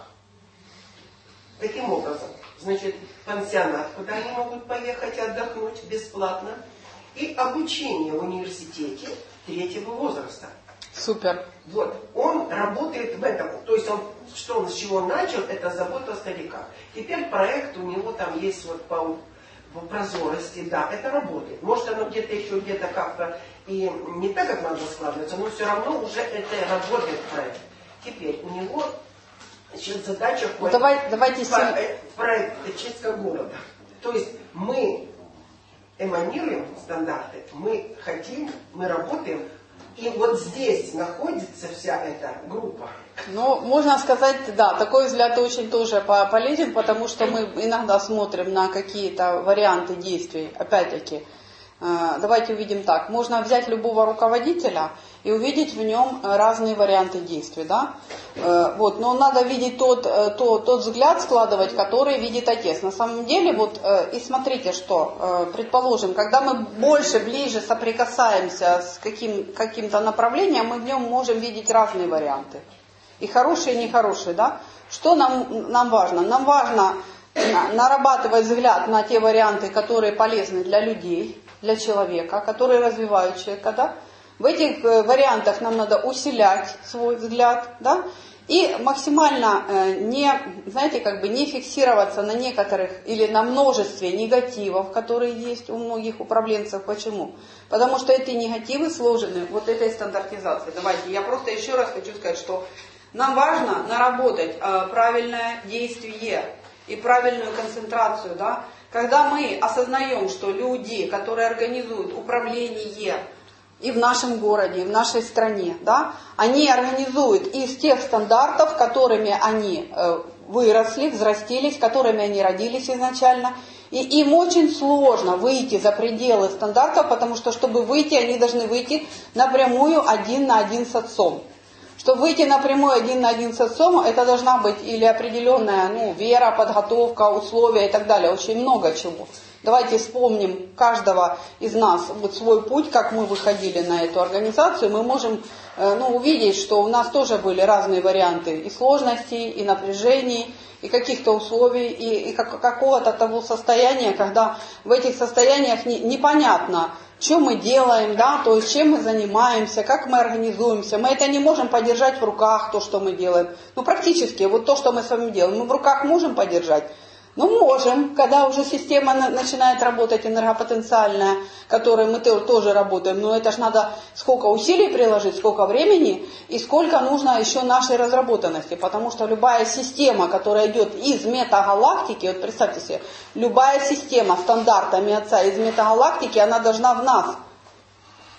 Таким образом, значит, пансионат, куда они могут поехать отдохнуть бесплатно, и обучение в университете третьего возраста. Супер. Вот, он работает в этом. То есть он, что он с чего начал, это забота о стариках. Теперь проект у него там есть вот по в прозорости, да, это работает. Может, оно где-то еще где-то как-то и не так, как надо складывается, но все равно уже это работает проект. Теперь у него значит, задача ну, давай, давайте проект, проект чистка города. То есть мы эманируем стандарты, мы хотим, мы работаем, и вот здесь находится вся эта группа. Ну, можно сказать, да, такой взгляд очень тоже полезен, потому что мы иногда смотрим на какие-то варианты действий. Опять-таки, давайте увидим так. Можно взять любого руководителя и увидеть в нем разные варианты действий, да? Вот, но надо видеть тот, тот, тот взгляд складывать, который видит отец. На самом деле, вот, и смотрите, что, предположим, когда мы больше, ближе соприкасаемся с каким, каким-то направлением, мы в нем можем видеть разные варианты. И хорошие, и нехорошие, да? Что нам, нам важно? Нам важно нарабатывать взгляд на те варианты, которые полезны для людей, для человека, которые развивают человека, да? В этих вариантах нам надо усилять свой взгляд, да? И максимально не, знаете, как бы не фиксироваться на некоторых или на множестве негативов, которые есть у многих управленцев. Почему? Потому что эти негативы сложены вот этой стандартизацией. Давайте, я просто еще раз хочу сказать, что нам важно наработать э, правильное действие и правильную концентрацию. Да? Когда мы осознаем, что люди, которые организуют управление и в нашем городе, и в нашей стране, да, они организуют из тех стандартов, которыми они э, выросли, взрастились, которыми они родились изначально. И им очень сложно выйти за пределы стандартов, потому что, чтобы выйти, они должны выйти напрямую один на один с отцом. Чтобы выйти напрямую один на один с отцом, это должна быть или определенная ну, вера, подготовка, условия и так далее. Очень много чего. Давайте вспомним каждого из нас вот свой путь, как мы выходили на эту организацию. Мы можем ну, увидеть, что у нас тоже были разные варианты и сложностей, и напряжений, и каких-то условий, и, и как, какого-то того состояния, когда в этих состояниях не, непонятно, что мы делаем, да, то есть чем мы занимаемся, как мы организуемся. Мы это не можем подержать в руках, то, что мы делаем. Ну, практически, вот то, что мы с вами делаем, мы в руках можем подержать. Ну, можем, когда уже система начинает работать энергопотенциальная, которой мы тоже работаем, но это ж надо сколько усилий приложить, сколько времени и сколько нужно еще нашей разработанности, потому что любая система, которая идет из метагалактики, вот представьте себе, любая система стандартами Отца из метагалактики, она должна в нас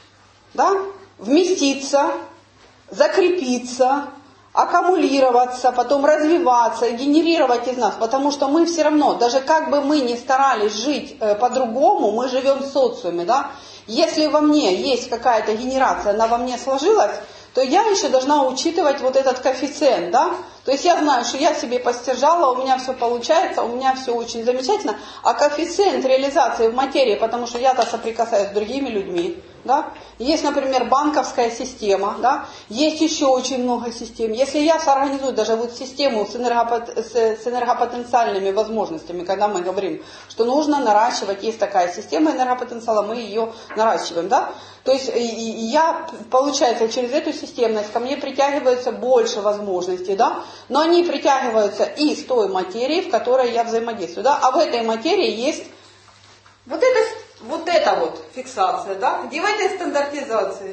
да, вместиться, закрепиться, аккумулироваться, потом развиваться и генерировать из нас, потому что мы все равно, даже как бы мы ни старались жить э, по-другому, мы живем в социуме, да. Если во мне есть какая-то генерация, она во мне сложилась, то я еще должна учитывать вот этот коэффициент, да. То есть я знаю, что я себе постержала, у меня все получается, у меня все очень замечательно, а коэффициент реализации в материи, потому что я-то соприкасаюсь с другими людьми, да. Есть, например, банковская система, да, есть еще очень много систем. Если я соорганизую даже вот систему с, энергопот... с, с энергопотенциальными возможностями, когда мы говорим, что нужно наращивать, есть такая система энергопотенциала, мы ее наращиваем, да. То есть я, получается, через эту системность ко мне притягивается больше возможностей, да, но они притягиваются из той материи, в которой я взаимодействую, да, а в этой материи есть вот это, вот эта вот фиксация, да, где в этой стандартизации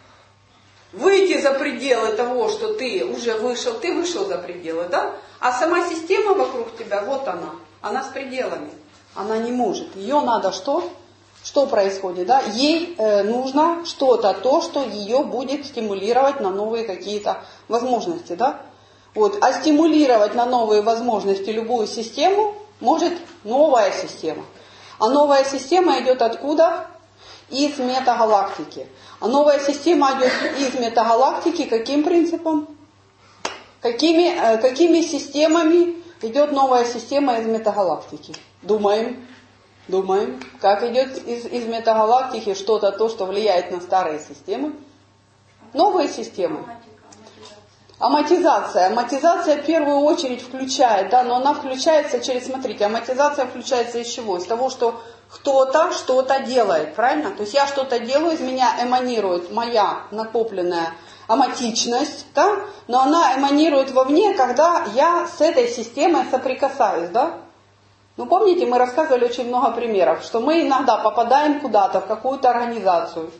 выйти за пределы того, что ты уже вышел, ты вышел за пределы, да, а сама система вокруг тебя, вот она, она с пределами, она не может, ее надо что? Что происходит, да? Ей э, нужно что-то, то, что ее будет стимулировать на новые какие-то возможности, да? Вот. А стимулировать на новые возможности любую систему может новая система. А новая система идет откуда? Из метагалактики. А новая система идет из метагалактики каким принципом? Какими, э, какими системами идет новая система из метагалактики? Думаем. Думаем, как идет из, из метагалактики что-то, то, что влияет на старые системы. Новые системы. Аматизация. Аматизация в первую очередь включает, да, но она включается через, смотрите, аматизация включается из чего? Из того, что кто-то что-то делает, правильно? То есть я что-то делаю, из меня эманирует моя накопленная аматичность, да, но она эманирует вовне, когда я с этой системой соприкасаюсь, да. Ну, помните, мы рассказывали очень много примеров, что мы иногда попадаем куда-то, в какую-то организацию.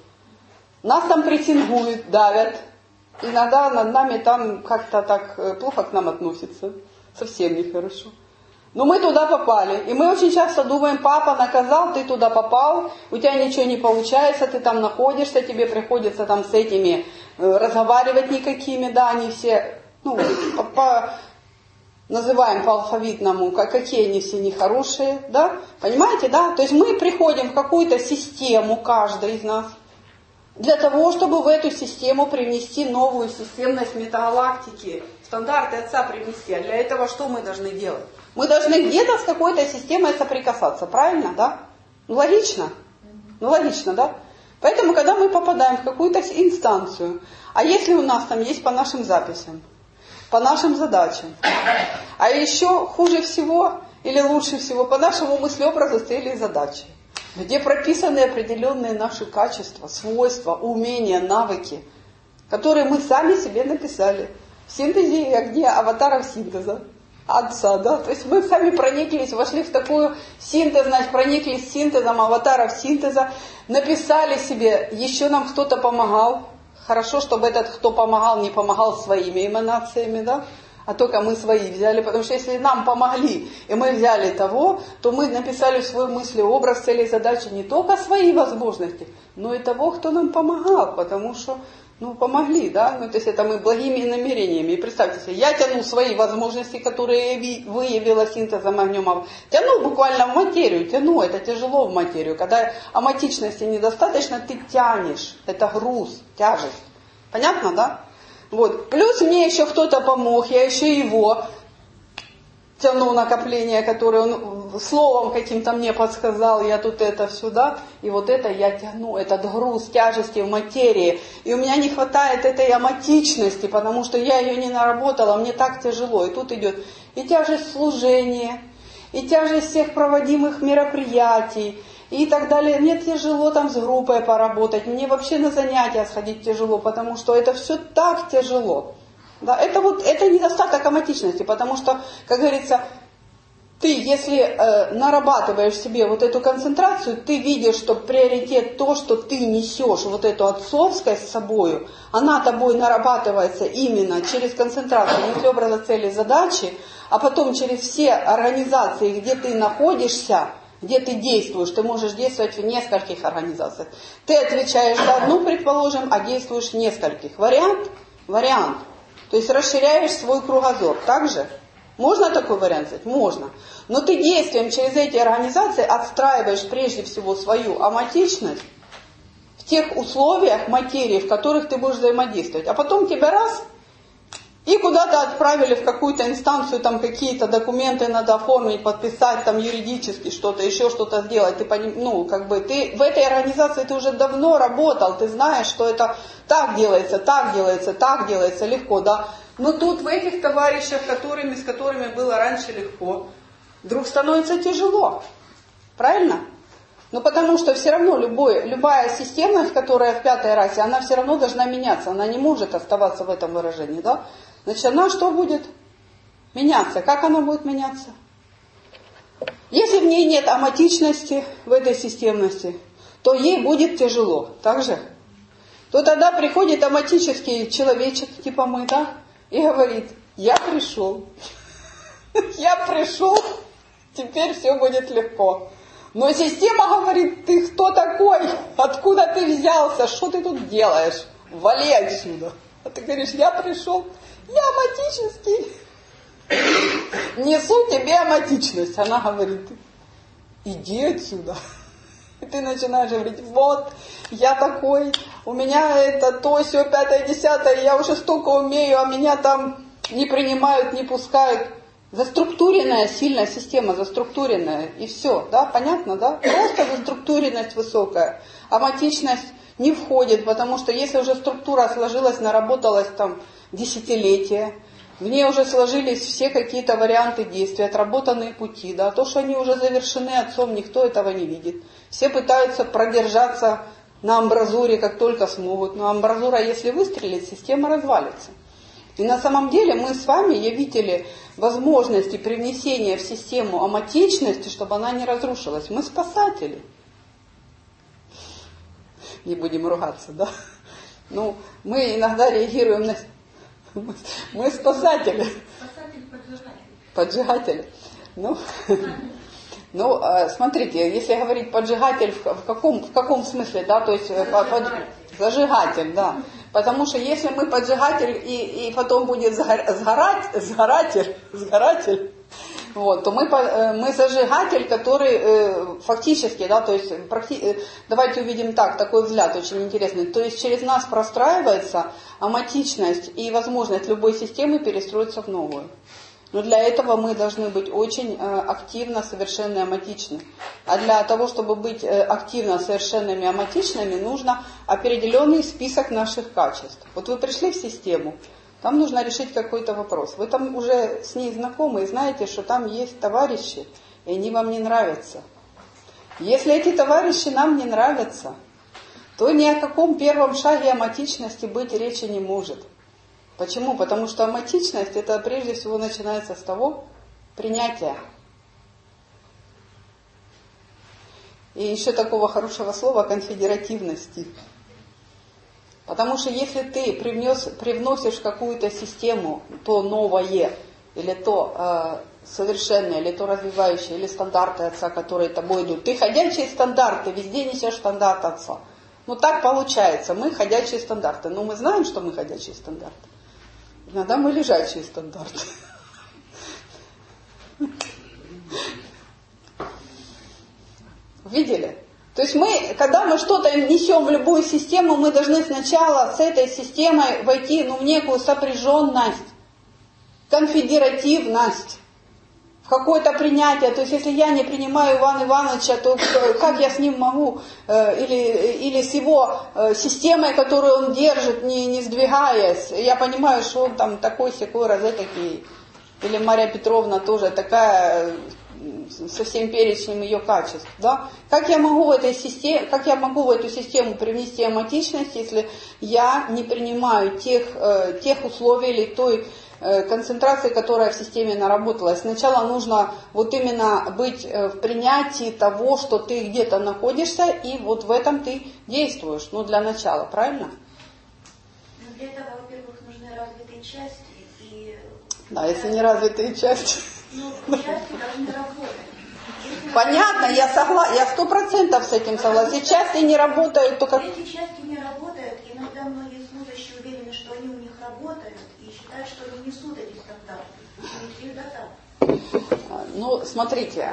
Нас там прессингуют, давят. Иногда над нами там как-то так плохо к нам относятся. Совсем нехорошо. Но мы туда попали. И мы очень часто думаем, папа наказал, ты туда попал, у тебя ничего не получается, ты там находишься, тебе приходится там с этими разговаривать никакими, да, они все, ну, по... по называем по алфавитному, какие они все нехорошие, да, понимаете, да, то есть мы приходим в какую-то систему, каждый из нас, для того, чтобы в эту систему привнести новую системность метагалактики, стандарты Отца привнести, а для этого что мы должны делать? Мы должны где-то с какой-то системой соприкасаться, правильно, да? Ну, логично, ну, логично, да? Поэтому, когда мы попадаем в какую-то инстанцию, а если у нас там есть по нашим записям, по нашим задачам. А еще хуже всего или лучше всего по нашему мыслеобразу цели и задачи, где прописаны определенные наши качества, свойства, умения, навыки, которые мы сами себе написали в синтезе и огне аватаров синтеза Отца, да, то есть мы сами прониклись, вошли в такую синтез, значит, прониклись синтезом аватаров синтеза, написали себе, еще нам кто-то помогал. Хорошо, чтобы этот, кто помогал, не помогал своими эманациями, да, а только мы свои взяли, потому что если нам помогли, и мы взяли того, то мы написали в свой мыслеобраз, цели и задачи не только свои возможности, но и того, кто нам помогал, потому что, ну, помогли, да, ну, то есть это мы благими намерениями. И представьте себе, я тяну свои возможности, которые выявила синтезом огнем, тяну буквально в материю, тяну, это тяжело в материю, когда аматичности недостаточно, ты тянешь, это груз, тяжесть, понятно, да? Вот, плюс мне еще кто-то помог, я еще его тяну накопление, которое он словом каким-то мне подсказал, я тут это сюда, и вот это я тяну, этот груз тяжести в материи, и у меня не хватает этой аматичности, потому что я ее не наработала, мне так тяжело, и тут идет и тяжесть служения, и тяжесть всех проводимых мероприятий, и так далее. Мне тяжело там с группой поработать, мне вообще на занятия сходить тяжело, потому что это все так тяжело. Да, это вот это недостаток аматичности, потому что, как говорится, ты, если э, нарабатываешь себе вот эту концентрацию, ты видишь, что приоритет то, что ты несешь вот эту отцовскость с собою, она тобой нарабатывается именно через концентрацию мыслеобраза, цели, задачи, а потом через все организации, где ты находишься, где ты действуешь, ты можешь действовать в нескольких организациях. Ты отвечаешь за одну, предположим, а действуешь в нескольких. Вариант? Вариант. То есть расширяешь свой кругозор. Так же? Можно такой вариант взять? Можно. Но ты действием через эти организации отстраиваешь прежде всего свою аматичность в тех условиях материи, в которых ты будешь взаимодействовать. А потом тебя раз и куда-то отправили в какую-то инстанцию, там какие-то документы надо оформить, подписать, там юридически что-то, еще что-то сделать. Ты, ну, как бы, ты в этой организации ты уже давно работал, ты знаешь, что это так делается, так делается, так делается, легко, да. Но тут в этих товарищах, которыми, с которыми было раньше легко, вдруг становится тяжело. Правильно? Ну, потому что все равно любой, любая системность, которая в пятой расе, она все равно должна меняться. Она не может оставаться в этом выражении, да? Значит, она что будет? Меняться. Как она будет меняться? Если в ней нет аматичности, в этой системности, то ей будет тяжело. Так же? То тогда приходит аматический человечек, типа мы, да? И говорит, я пришел. Я пришел, теперь все будет легко. Но система говорит, ты кто такой? Откуда ты взялся? Что ты тут делаешь? Вали отсюда. А ты говоришь, я пришел, я аматический. Несу тебе аматичность. Она говорит, иди отсюда. И ты начинаешь говорить, вот, я такой, у меня это то, сё, пятое, десятое, я уже столько умею, а меня там не принимают, не пускают. Заструктуренная сильная система, заструктуренная, и все, да, понятно, да? Просто заструктуренность высокая, аматичность не входит, потому что если уже структура сложилась, наработалась там десятилетия, в ней уже сложились все какие-то варианты действий, отработанные пути, да, то, что они уже завершены отцом, никто этого не видит. Все пытаются продержаться на амбразуре, как только смогут, но амбразура, если выстрелит, система развалится. И на самом деле мы с вами явители возможности привнесения в систему аматичности, чтобы она не разрушилась. Мы спасатели. Не будем ругаться, да? Ну, мы иногда реагируем на... Мы спасатели. Спасатель-поджигатель. Поджигатель. Ну, ну, смотрите, если говорить поджигатель, в каком, в каком смысле, да, то есть зажигатель, зажигатель, да. Потому что если мы поджигатель и, и потом будет сгорать, сгоратель, сгоратель, вот, то мы, мы зажигатель, который фактически, да, то есть практи, давайте увидим так, такой взгляд очень интересный. То есть через нас простраивается аматичность и возможность любой системы перестроиться в новую. Но для этого мы должны быть очень активно совершенно аматичны. А для того, чтобы быть активно совершенными аматичными, нужно определенный список наших качеств. Вот вы пришли в систему, там нужно решить какой-то вопрос. Вы там уже с ней знакомы и знаете, что там есть товарищи, и они вам не нравятся. Если эти товарищи нам не нравятся, то ни о каком первом шаге аматичности быть речи не может. Почему? Потому что аматичность, это прежде всего начинается с того принятия. И еще такого хорошего слова конфедеративности. Потому что если ты привнес, привносишь в какую-то систему то новое, или то э, совершенное, или то развивающее, или стандарты отца, которые тобой идут, ты ходячие стандарты, везде несешь стандарт отца. Ну так получается, мы ходячие стандарты. Но мы знаем, что мы ходячие стандарты. Иногда мы лежачие стандарты. Видели? То есть мы, когда мы что-то несем в любую систему, мы должны сначала с этой системой войти, ну, в некую сопряженность, конфедеративность, в какое-то принятие. То есть если я не принимаю Ивана Ивановича, то как я с ним могу, или, или с его системой, которую он держит, не, не сдвигаясь, я понимаю, что он там такой-сякой, розетокий, или Мария Петровна тоже такая, со всем перечнем ее качеств, да? Как я могу в этой системе, как я могу в эту систему привнести аматичность, если я не принимаю тех, э, тех условий или той э, концентрации, которая в системе наработалась? Сначала нужно вот именно быть в принятии того, что ты где-то находишься, и вот в этом ты действуешь, ну, для начала, правильно? Но для этого, во-первых, нужны развитые части и... Да, если не развитые части... Ну, части должны работать. Понятно, я согласна, я сто процентов с этим согласна. Если части не работают, то как... Эти части не работают, иногда многие служащие уверены, что они у них работают и считают, что они несут эти стандарты. Не всегда так. Ну, смотрите.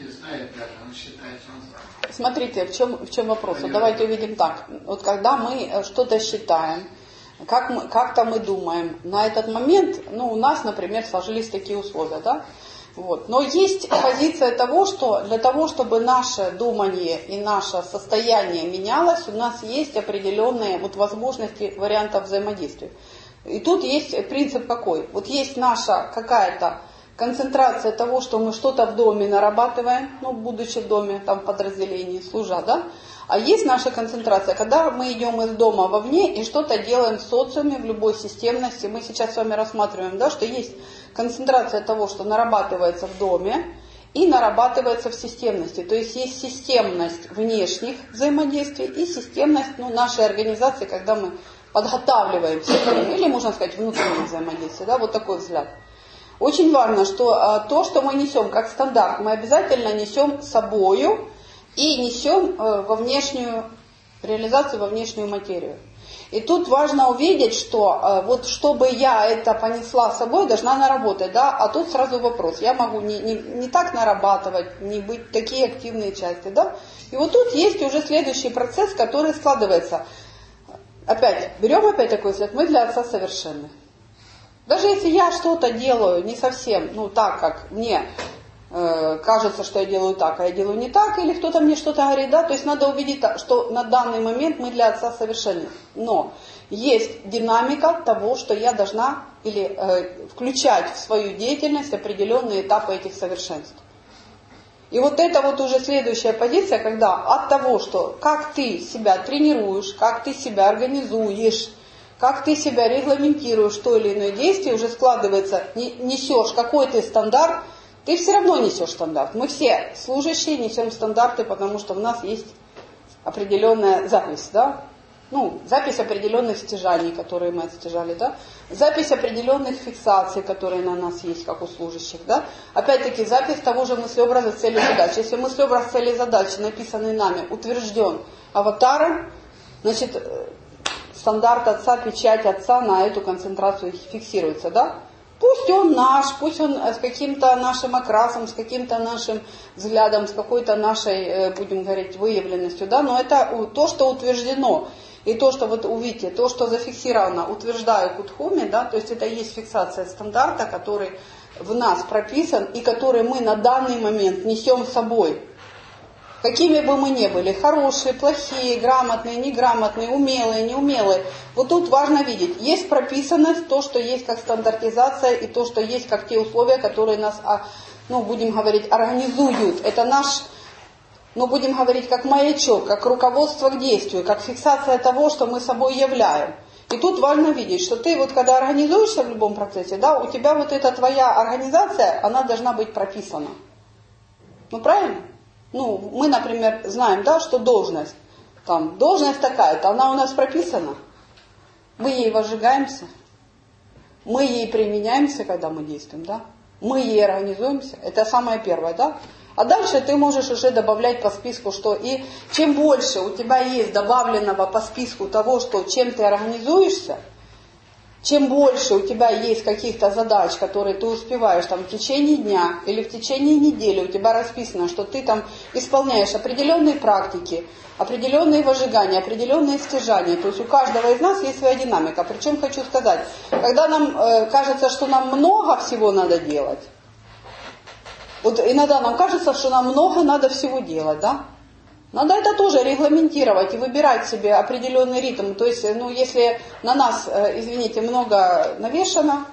Смотрите, в чем, в чем вопрос. Вот давайте увидим так. Вот когда мы что-то считаем, как мы, как-то мы думаем, на этот момент, ну, у нас, например, сложились такие условия, да? Вот. Но есть позиция того, что для того, чтобы наше думание и наше состояние менялось, у нас есть определенные вот возможности вариантов взаимодействия. И тут есть принцип какой? Вот есть наша какая-то концентрация того, что мы что-то в доме нарабатываем, ну, будучи в доме, там, в подразделении, служа, да? А есть наша концентрация, когда мы идем из дома вовне и что-то делаем в социуме, в любой системности. Мы сейчас с вами рассматриваем, да, что есть концентрация того, что нарабатывается в доме и нарабатывается в системности. То есть есть системность внешних взаимодействий и системность, ну, нашей организации, когда мы подготавливаемся к ним, или, можно сказать, внутреннее взаимодействие, да, вот такой взгляд. Очень важно, что а, то, что мы несем как стандарт, мы обязательно несем с собою и несем а, во внешнюю реализацию, во внешнюю материю. И тут важно увидеть, что а, вот чтобы я это понесла с собой, должна наработать, да, а тут сразу вопрос, я могу не, не, не так нарабатывать, не быть такие активные части, да. И вот тут есть уже следующий процесс, который складывается. Опять, берем опять такой взгляд, мы для Отца совершенны. Даже если я что-то делаю не совсем, ну так, как мне э, кажется, что я делаю так, а я делаю не так, или кто-то мне что-то говорит, да, то есть надо увидеть, что на данный момент мы для Отца совершенны. Но есть динамика того, что я должна или э, включать в свою деятельность определенные этапы этих совершенств. И вот это вот уже следующая позиция, когда от того, что как ты себя тренируешь, как ты себя организуешь, как ты себя регламентируешь то или иное действие, уже складывается, несешь какой ты стандарт, ты все равно несешь стандарт. Мы все служащие несем стандарты, потому что у нас есть определенная запись, да? Ну, запись определенных стяжаний, которые мы отстяжали, да? Запись определенных фиксаций, которые на нас есть, как у служащих, да? Опять-таки, запись того же мыслеобраза цели задач. Если мыслеобраз цели задачи, написанный нами, утвержден аватаром, значит, стандарт Отца, печать Отца на эту концентрацию фиксируется, да? Пусть он наш, пусть он с каким-то нашим окрасом, с каким-то нашим взглядом, с какой-то нашей, будем говорить, выявленностью, да? Но это то, что утверждено. И то, что вот увидите, то, что зафиксировано, утверждаю Кудхуми, да, то есть это и есть фиксация стандарта, который в нас прописан и который мы на данный момент несем с собой. Какими бы мы ни были, хорошие, плохие, грамотные, неграмотные, умелые, неумелые. Вот тут важно видеть, есть прописанность, то, что есть как стандартизация и то, что есть как те условия, которые нас, ну, будем говорить, организуют. Это наш, ну, будем говорить, как маячок, как руководство к действию, как фиксация того, что мы собой являем. И тут важно видеть, что ты вот когда организуешься в любом процессе, да, у тебя вот эта твоя организация, она должна быть прописана. Ну, правильно? Ну, мы, например, знаем, да, что должность, там, должность такая-то, она у нас прописана. Мы ей возжигаемся, мы ей применяемся, когда мы действуем, да. Мы ей организуемся, это самое первое, да. А дальше ты можешь уже добавлять по списку, что и чем больше у тебя есть добавленного по списку того, что чем ты организуешься, чем больше у тебя есть каких-то задач, которые ты успеваешь там в течение дня или в течение недели, у тебя расписано, что ты там исполняешь определенные практики, определенные возжигания, определенные стяжания. То есть у каждого из нас есть своя динамика. Причем хочу сказать, когда нам э, кажется, что нам много всего надо делать, вот иногда нам кажется, что нам много надо всего делать, да? Надо это тоже регламентировать и выбирать себе определенный ритм. То есть, ну, если на нас, извините, много навешано,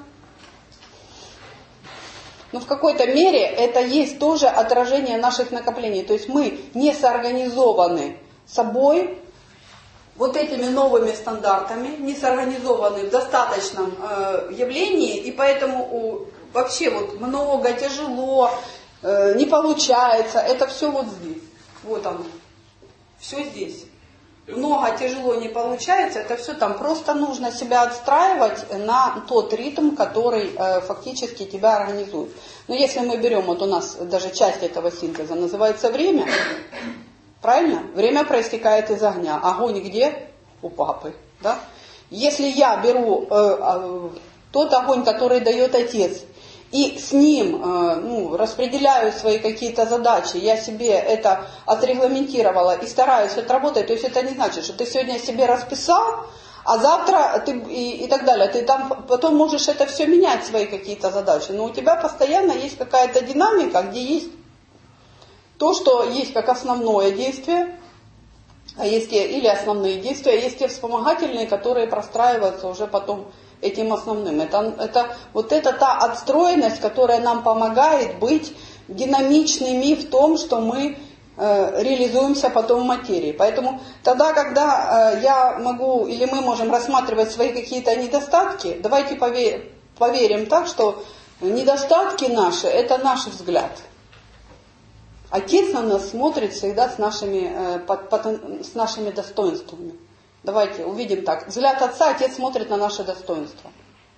но в какой-то мере это есть тоже отражение наших накоплений. То есть мы не соорганизованы собой вот этими новыми стандартами, не соорганизованы в достаточном э, явлении, и поэтому у, вообще вот много, тяжело, э, не получается. Это все вот здесь. Вот оно. Все здесь. много, тяжело не получается, это все там просто нужно себя отстраивать на тот ритм, который э, фактически тебя организует. Но если мы берем, вот у нас даже часть этого синтеза называется время, правильно? Время проистекает из огня. Огонь где? У папы. Да? Если я беру э, э, тот огонь, который дает отец, и с ним э, ну, распределяю свои какие-то задачи, я себе это отрегламентировала и стараюсь отработать, то есть это не значит, что ты сегодня себе расписал, а завтра ты и, и так далее, ты там потом можешь это все менять, свои какие-то задачи, но у тебя постоянно есть какая-то динамика, где есть то, что есть как основное действие, а есть те, или основные действия, а есть те вспомогательные, которые простраиваются уже потом этим основным. Это, это, вот это та отстроенность, которая нам помогает быть динамичными в том, что мы э, реализуемся потом в материи. Поэтому тогда, когда э, я могу или мы можем рассматривать свои какие-то недостатки, давайте поверим, поверим так, что недостатки наши – это наш взгляд. Отец на нас смотрит всегда с нашими, э, под, под, с нашими достоинствами. Давайте увидим так. Взгляд отца, отец смотрит на наши достоинства.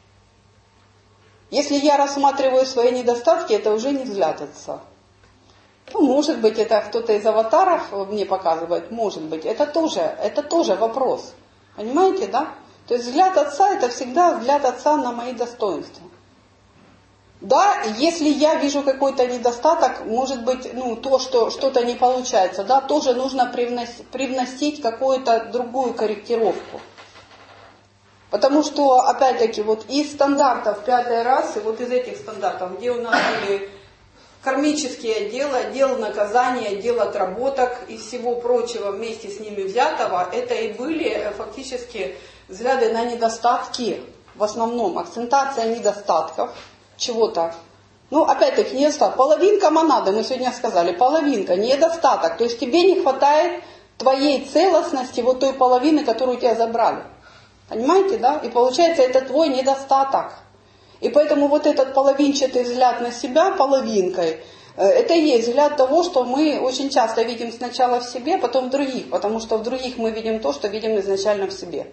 Если я рассматриваю свои недостатки, это уже не взгляд отца. Ну, может быть, это кто-то из аватаров мне показывает, может быть. Это тоже, это тоже вопрос. Понимаете, да? То есть взгляд отца, это всегда взгляд отца на мои достоинства. Да, если я вижу какой-то недостаток, может быть, ну, то, что что-то не получается, да, тоже нужно привносить, привносить какую-то другую корректировку. Потому что, опять-таки, вот из стандартов пятой расы, вот из этих стандартов, где у нас были кармические отделы, отдел наказания, отдел отработок и всего прочего вместе с ними взятого, это и были фактически взгляды на недостатки, в основном акцентация недостатков, чего-то. Ну, опять-таки, недостаток. Половинка монады, мы сегодня сказали, половинка, недостаток. То есть тебе не хватает твоей целостности, вот той половины, которую у тебя забрали. Понимаете, да? И получается, это твой недостаток. И поэтому вот этот половинчатый взгляд на себя половинкой, это и есть взгляд того, что мы очень часто видим сначала в себе, потом в других. Потому что в других мы видим то, что видим изначально в себе.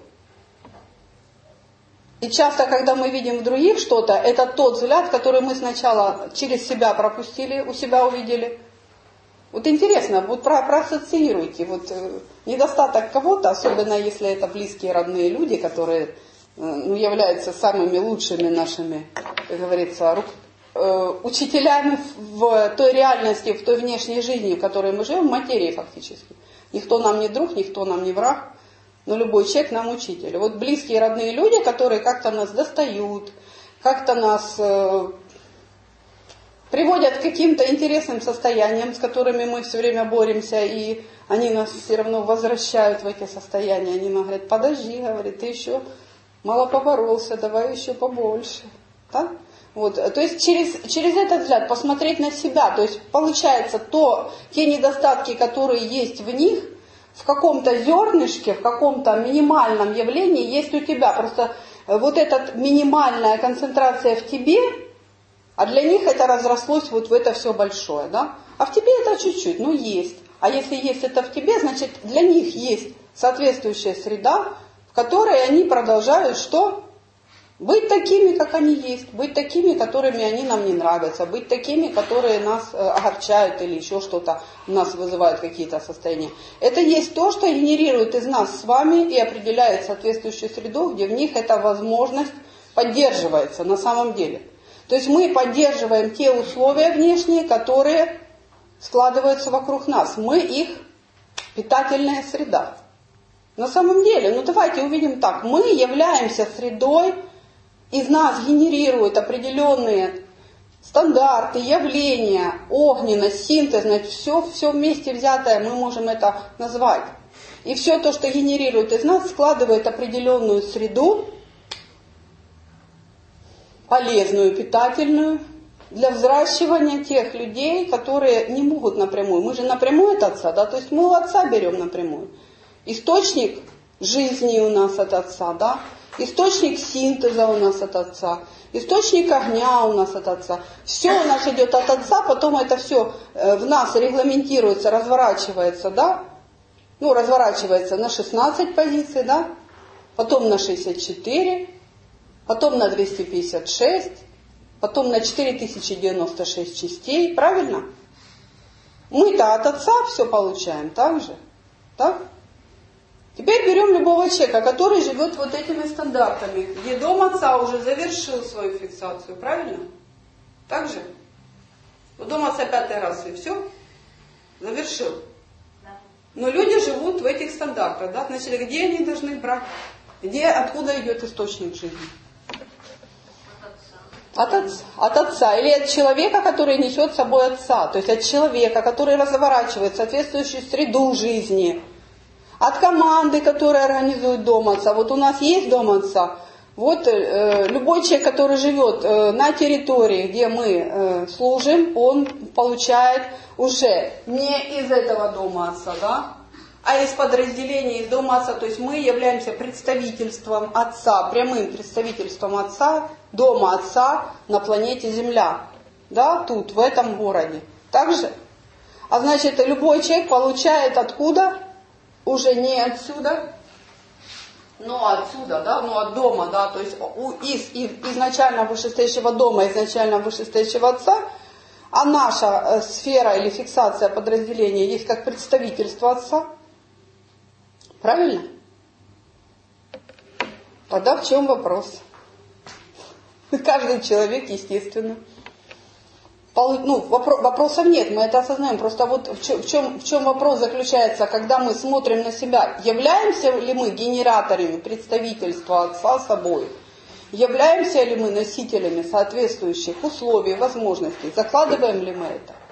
И часто, когда мы видим в других что-то, это тот взгляд, который мы сначала через себя пропустили, у себя увидели. Вот интересно, вот про, проассоциируйте. Вот, э, недостаток кого-то, особенно если это близкие, родные люди, которые э, ну, являются самыми лучшими нашими, как говорится, рук, э, учителями в той реальности, в той внешней жизни, в которой мы живем, в материи фактически. Никто нам не друг, никто нам не враг. Но любой человек нам учитель. Вот близкие, родные люди, которые как-то нас достают, как-то нас э, приводят к каким-то интересным состояниям, с которыми мы все время боремся, и они нас все равно возвращают в эти состояния. Они нам говорят, подожди, говорит, ты еще мало поборолся, давай еще побольше. Да? Вот. То есть через, через этот взгляд посмотреть на себя, то есть получается то, те недостатки, которые есть в них, в каком-то зернышке, в каком-то минимальном явлении есть у тебя. Просто вот эта минимальная концентрация в тебе, а для них это разрослось вот в это все большое. Да? А в тебе это чуть-чуть, ну есть. А если есть это в тебе, значит для них есть соответствующая среда, в которой они продолжают что? Быть такими, как они есть, быть такими, которыми они нам не нравятся, быть такими, которые нас огорчают или еще что-то у нас вызывают какие-то состояния. Это есть то, что генерирует из нас с вами и определяет соответствующую среду, где в них эта возможность поддерживается на самом деле. То есть мы поддерживаем те условия внешние, которые складываются вокруг нас. Мы их питательная среда. На самом деле, ну давайте увидим так, мы являемся средой, из нас генерируют определенные стандарты, явления, огненность, синтез, значит, все, все вместе взятое мы можем это назвать. И все то, что генерирует из нас, складывает определенную среду, полезную, питательную, для взращивания тех людей, которые не могут напрямую. Мы же напрямую от Отца, да, то есть мы у Отца берем напрямую. Источник жизни у нас от Отца, да. Источник синтеза у нас от Отца, источник огня у нас от Отца. Все у нас идет от Отца, потом это все в нас регламентируется, разворачивается, да? ну, разворачивается на шестнадцать позиций, да, потом на шестьдесят четыре, потом на двести пятьдесят шесть, потом на четыре тысячи девяносто шесть частей, правильно? Мы-то от Отца все получаем, так же, так? Теперь берем любого человека, который живет вот этими стандартами, где дом Отца уже завершил свою фиксацию, правильно? Так же? У дома Отца пятый раз и все, завершил. Но люди живут в этих стандартах, да? Значит, где они должны брать? Где, откуда идет источник жизни? От отца. От отца. Или от человека, который несет с собой Отца. То есть от человека, который разворачивает соответствующую среду жизни. От команды, которая организует дом Отца. Вот у нас есть дом Отца. Вот э, любой человек, который живет э, на территории, где мы э, служим, он получает уже не из этого дома Отца, да, а из подразделения, из дома Отца. То есть мы являемся представительством Отца, прямым представительством Отца, дома Отца на планете Земля. Да, тут, в этом городе. Так же? А значит, любой человек получает откуда? Уже не отсюда, но отсюда, да, ну от дома, да, то есть из, из изначально вышестоящего дома, изначально вышестоящего Отца, а наша сфера или фиксация подразделения есть как представительство Отца. Правильно? Тогда в чем вопрос? Каждый человек, естественно. Ну, вопросов нет, мы это осознаем. Просто вот в чем, в, чем, в чем вопрос заключается, когда мы смотрим на себя, являемся ли мы генераторами представительства Отца собой, являемся ли мы носителями соответствующих условий, возможностей, закладываем ли мы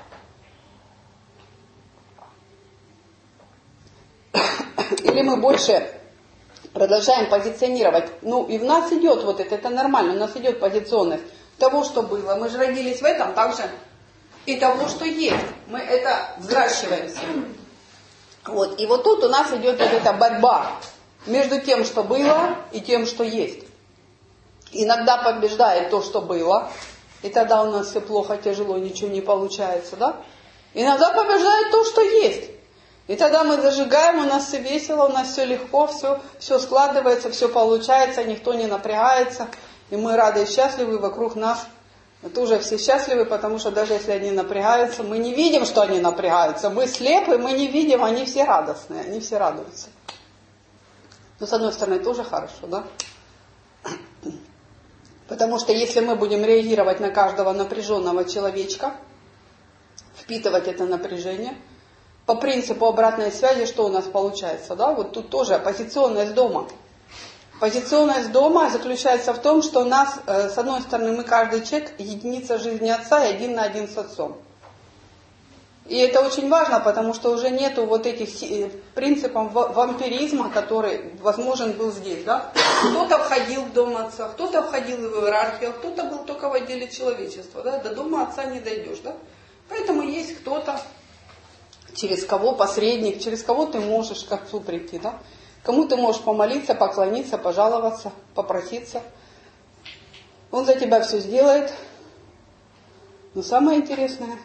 это? Или мы больше продолжаем позиционировать, ну и в нас идет вот это, это нормально, у нас идет позиционность того, что было. Мы же родились в этом также и того, что есть. Мы это взращиваемся. Вот. И вот тут у нас идет вот эта борьба между тем, что было, и тем, что есть. Иногда побеждает то, что было, и тогда у нас все плохо, тяжело, ничего не получается, да? Иногда побеждает то, что есть. И тогда мы зажигаем, у нас все весело, у нас все легко, все, все складывается, все получается, никто не напрягается. И мы рады и счастливы, вокруг нас тоже все счастливы, потому что даже если они напрягаются, мы не видим, что они напрягаются. Мы слепы, мы не видим, они все радостные, они все радуются. Но с одной стороны тоже хорошо, да? Потому что если мы будем реагировать на каждого напряженного человечка, впитывать это напряжение, по принципу обратной связи, что у нас получается, да? Вот тут тоже оппозиционность дома. Позиционность дома заключается в том, что у нас, с одной стороны, мы каждый человек единица жизни Отца и один на один с Отцом. И это очень важно, потому что уже нету вот этих принципов вампиризма, который возможен был здесь. Да? Кто-то входил в дом Отца, кто-то входил в иерархию, кто-то был только в отделе человечества. Да? До дома Отца не дойдешь. Да? Поэтому есть кто-то, через кого посредник, через кого ты можешь к Отцу прийти. Да? Кому ты можешь помолиться, поклониться, пожаловаться, попроситься. Он за тебя все сделает. Но самое интересное,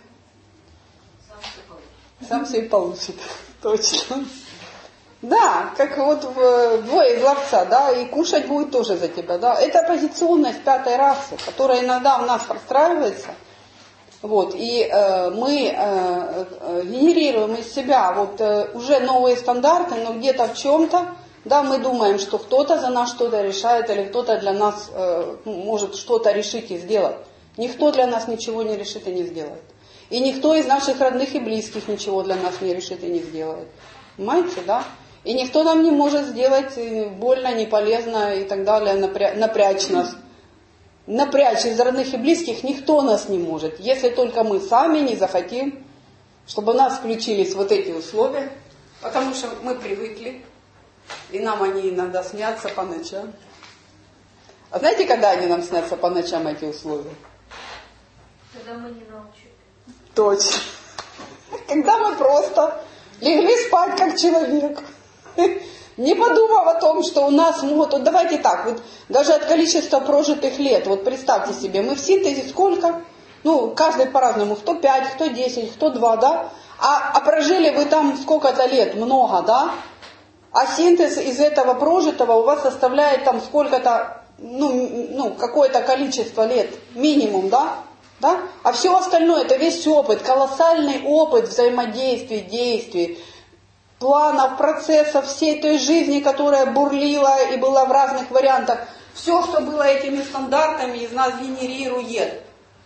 сам все и получит. Точно. Да, как вот в двое из ловца, да, и кушать будет тоже за тебя, да. Это позиционность пятой расы, которая иногда в нас простраивается. Вот, и э, мы э, генерируем из себя вот э, уже новые стандарты, но где-то в чем-то, да, мы думаем, что кто-то за нас что-то решает, или кто-то для нас э, может что-то решить и сделать. Никто для нас ничего не решит и не сделает. И никто из наших родных и близких ничего для нас не решит и не сделает. Понимаете, да? И никто нам не может сделать больно, не полезно и так далее, напря- напрячь нас. Напрячь из родных и близких никто нас не может, если только мы сами не захотим, чтобы у нас включились вот эти условия, потому что мы привыкли, и нам они иногда снятся по ночам. А знаете, когда они нам снятся по ночам, эти условия? Когда мы не научим. Точно. Когда мы просто легли спать как человек. Не подумав о том, что у нас могут... Вот давайте так, вот даже от количества прожитых лет, вот представьте себе, мы в синтезе сколько? Ну, каждый по-разному, кто пять, кто десять, кто два, да? А, а прожили вы там сколько-то лет, много, да? А синтез из этого прожитого у вас составляет там сколько-то, ну, ну какое-то количество лет, минимум, да? Да? А все остальное, это весь опыт, колоссальный опыт взаимодействий, действий, планов, процессов, всей той жизни, которая бурлила и была в разных вариантах. Все, что было этими стандартами, из нас генерирует.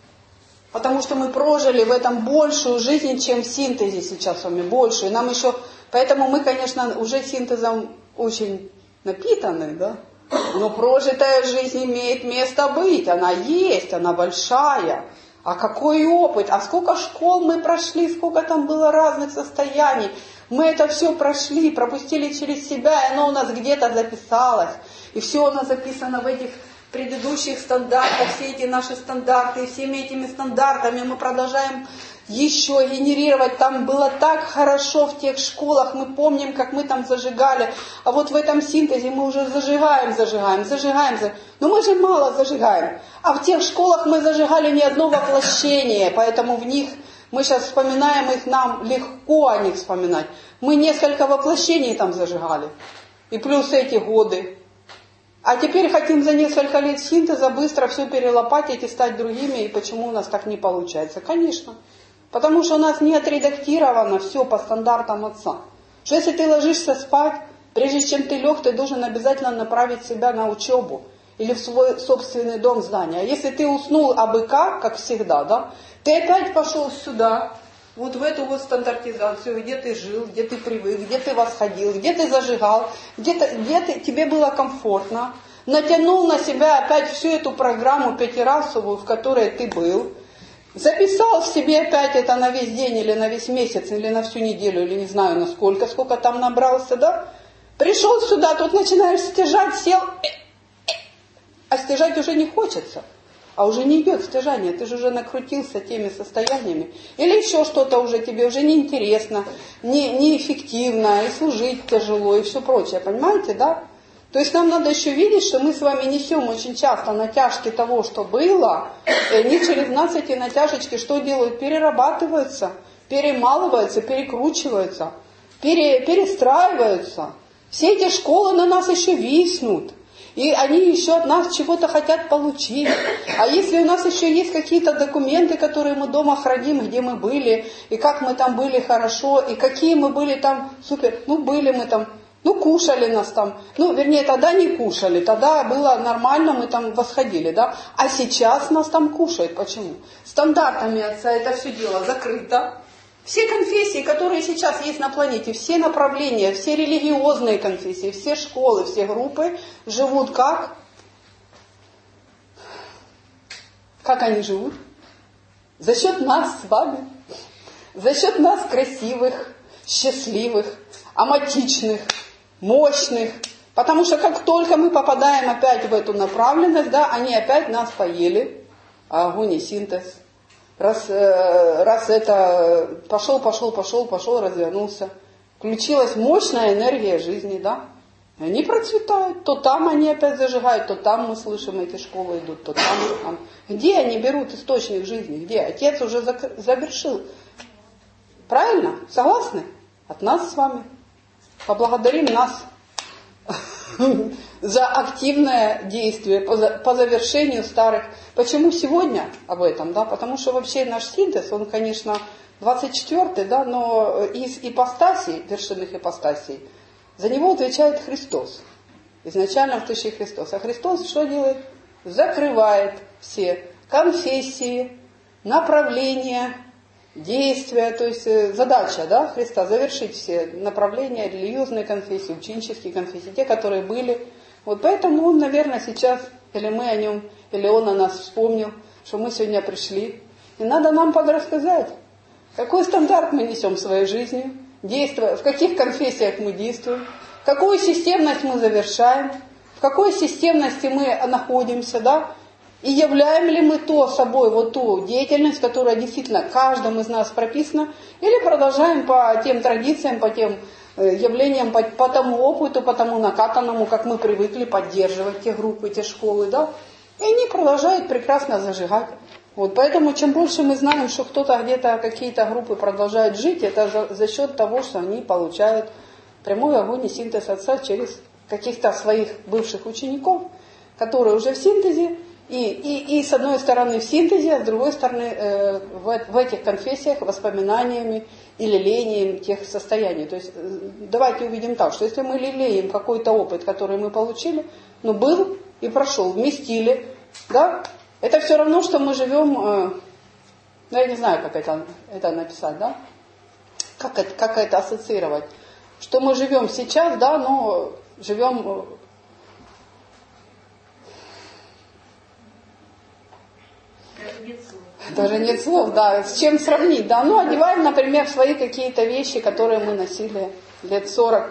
Потому что мы прожили в этом большую жизнь, чем в синтезе сейчас с вами, большую. Нам еще, поэтому мы, конечно, уже синтезом очень напитаны, да? Но прожитая жизнь имеет место быть, она есть, она большая. А какой опыт, а сколько школ мы прошли, сколько там было разных состояний. Мы это все прошли, пропустили через себя, и оно у нас где-то записалось. И все у нас записано в этих предыдущих стандартах, все эти наши стандарты, и всеми этими стандартами мы продолжаем еще генерировать. Там было так хорошо в тех школах, мы помним, как мы там зажигали. А вот в этом синтезе мы уже зажигаем, зажигаем, зажигаем. зажигаем. Но мы же мало зажигаем. А в тех школах мы зажигали ни одно воплощение, поэтому в них... Мы сейчас вспоминаем их, нам легко о них вспоминать. Мы несколько воплощений там зажигали. И плюс эти годы. А теперь хотим за несколько лет синтеза быстро все перелопатить и стать другими. И почему у нас так не получается? Конечно. Потому что у нас не отредактировано все по стандартам Отца. Что если ты ложишься спать, прежде чем ты лег, ты должен обязательно направить себя на учебу. Или в свой собственный дом, здание. А если ты уснул абы как, как всегда, да, ты опять пошел сюда, вот в эту вот стандартизацию, где ты жил, где ты привык, где ты восходил, где ты зажигал, где, ты, где ты, тебе было комфортно, натянул на себя опять всю эту программу пятирасовую, в которой ты был, записал в себе опять это на весь день или на весь месяц, или на всю неделю, или не знаю на сколько, сколько там набрался, да, пришел сюда, тут начинаешь стяжать, сел... А стяжать уже не хочется, а уже не идет стяжание, ты же уже накрутился теми состояниями. Или еще что-то уже тебе уже неинтересно, не, неэффективно, и служить тяжело, и все прочее, понимаете, да? То есть нам надо еще видеть, что мы с вами несем очень часто натяжки того, что было, и они через нас, эти натяжечки, что делают? Перерабатываются, перемалываются, перекручиваются, пере, перестраиваются. Все эти школы на нас еще виснут. И они еще от нас чего-то хотят получить. А если у нас еще есть какие-то документы, которые мы дома храним, где мы были, и как мы там были хорошо, и какие мы были там супер, ну были мы там, ну кушали нас там, ну вернее тогда не кушали, тогда было нормально, мы там восходили, да, а сейчас нас там кушают. Почему? Стандартами Отца это все дело закрыто. Все конфессии, которые сейчас есть на планете, все направления, все религиозные конфессии, все школы, все группы живут как? Как они живут? За счет нас с вами. За счет нас красивых, счастливых, аматичных, мощных. Потому что как только мы попадаем опять в эту направленность, да, они опять нас поели. А огонь и синтез. Раз, раз это пошел, пошел, пошел, пошел, развернулся. Включилась мощная энергия жизни, да. И они процветают. То там они опять зажигают, то там мы слышим, эти школы идут, то там, то там. Где они берут источник жизни? Где? Отец уже завершил. Правильно? Согласны? От нас с вами. Поблагодарим нас за активное действие по завершению старых. Почему сегодня об этом? Да? Потому что вообще наш синтез, он, конечно, двадцать четвёртый, да, но из ипостасей, вершинных ипостасей, за него отвечает Христос. Изначально в тысяче Христос. А Христос что делает? Закрывает все конфессии, направления, действия. То есть задача, да, Христа завершить все направления, религиозные конфессии, ученические конфессии, те, которые были. Вот поэтому он, наверное, сейчас, или мы о нем, или он о нас вспомнил, что мы сегодня пришли. И надо нам подрассказать, какой стандарт мы несем в своей жизни, действуя, в каких конфессиях мы действуем, какую системность мы завершаем, в какой системности мы находимся, да, и являем ли мы то собой, вот ту деятельность, которая действительно каждому из нас прописана, или продолжаем по тем традициям, по тем явлениям, по, по тому опыту, по тому накатанному, как мы привыкли поддерживать те группы, те школы, да, и они продолжают прекрасно зажигать. Вот, поэтому чем больше мы знаем, что кто-то где-то, какие-то группы продолжают жить, это за, за счет того, что они получают прямой огонь и синтез Отца через каких-то своих бывших учеников, которые уже в синтезе, и, и, и с одной стороны в синтезе, а с другой стороны э, в, в этих конфессиях воспоминаниями и лелеянием тех состояний. То есть э, давайте увидим так, что если мы лелеем какой-то опыт, который мы получили, ну был и прошел, вместили, да, это все равно, что мы живем, э, ну я не знаю, как это, это написать, да, как это, как это ассоциировать, что мы живем сейчас, да, но живем... Даже нет слов. Даже нет слов, да, с чем сравнить, да, ну одеваем, например, свои какие-то вещи, которые мы носили лет сорок,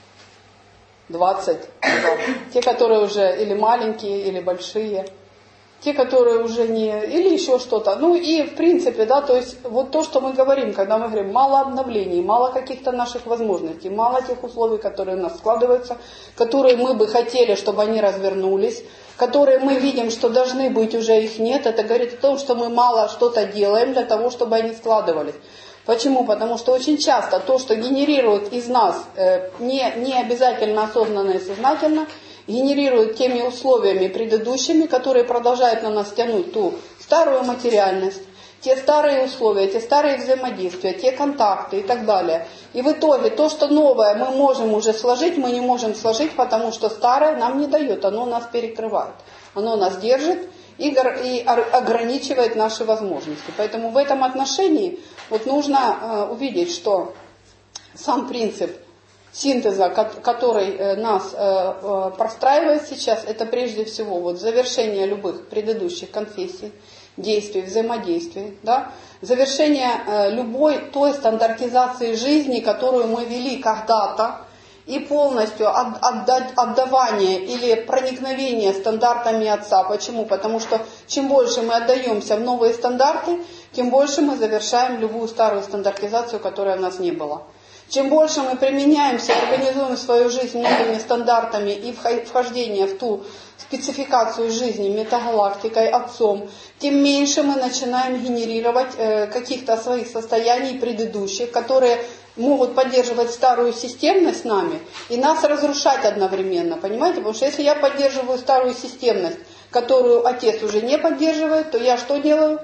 двадцать, те, которые уже или маленькие, или большие, те, которые уже не, или еще что-то. Ну и в принципе, да, то есть вот то, что мы говорим, когда мы говорим, мало обновлений, мало каких-то наших возможностей, мало тех условий, которые у нас складываются, которые мы бы хотели, чтобы они развернулись, которые мы видим, что должны быть, уже их нет, это говорит о том, что мы мало что-то делаем для того, чтобы они складывались. Почему? Потому что очень часто то, что генерирует из нас, э, не, не обязательно осознанно и сознательно, генерирует теми условиями предыдущими, которые продолжают на нас тянуть ту старую материальность, те старые условия, те старые взаимодействия, те контакты и так далее. И в итоге то, что новое мы можем уже сложить, мы не можем сложить, потому что старое нам не дает, оно нас перекрывает, оно нас держит и, и ограничивает наши возможности. Поэтому в этом отношении вот нужно э, увидеть, что сам принцип синтеза, который нас простраивает сейчас, это прежде всего вот завершение любых предыдущих конфессий, действий, взаимодействий, да? Завершение любой той стандартизации жизни, которую мы вели когда-то, и полностью отдавание или проникновение стандартами Отца. Почему? Потому что чем больше мы отдаемся в новые стандарты, тем больше мы завершаем любую старую стандартизацию, которой у нас не было. Чем больше мы применяемся, организуем свою жизнь новыми стандартами и вхождение в ту спецификацию жизни метагалактикой, Отцом, тем меньше мы начинаем генерировать э, каких-то своих состояний предыдущих, которые могут поддерживать старую системность с нами и нас разрушать одновременно. Понимаете? Потому что если я поддерживаю старую системность, которую Отец уже не поддерживает, то я что делаю?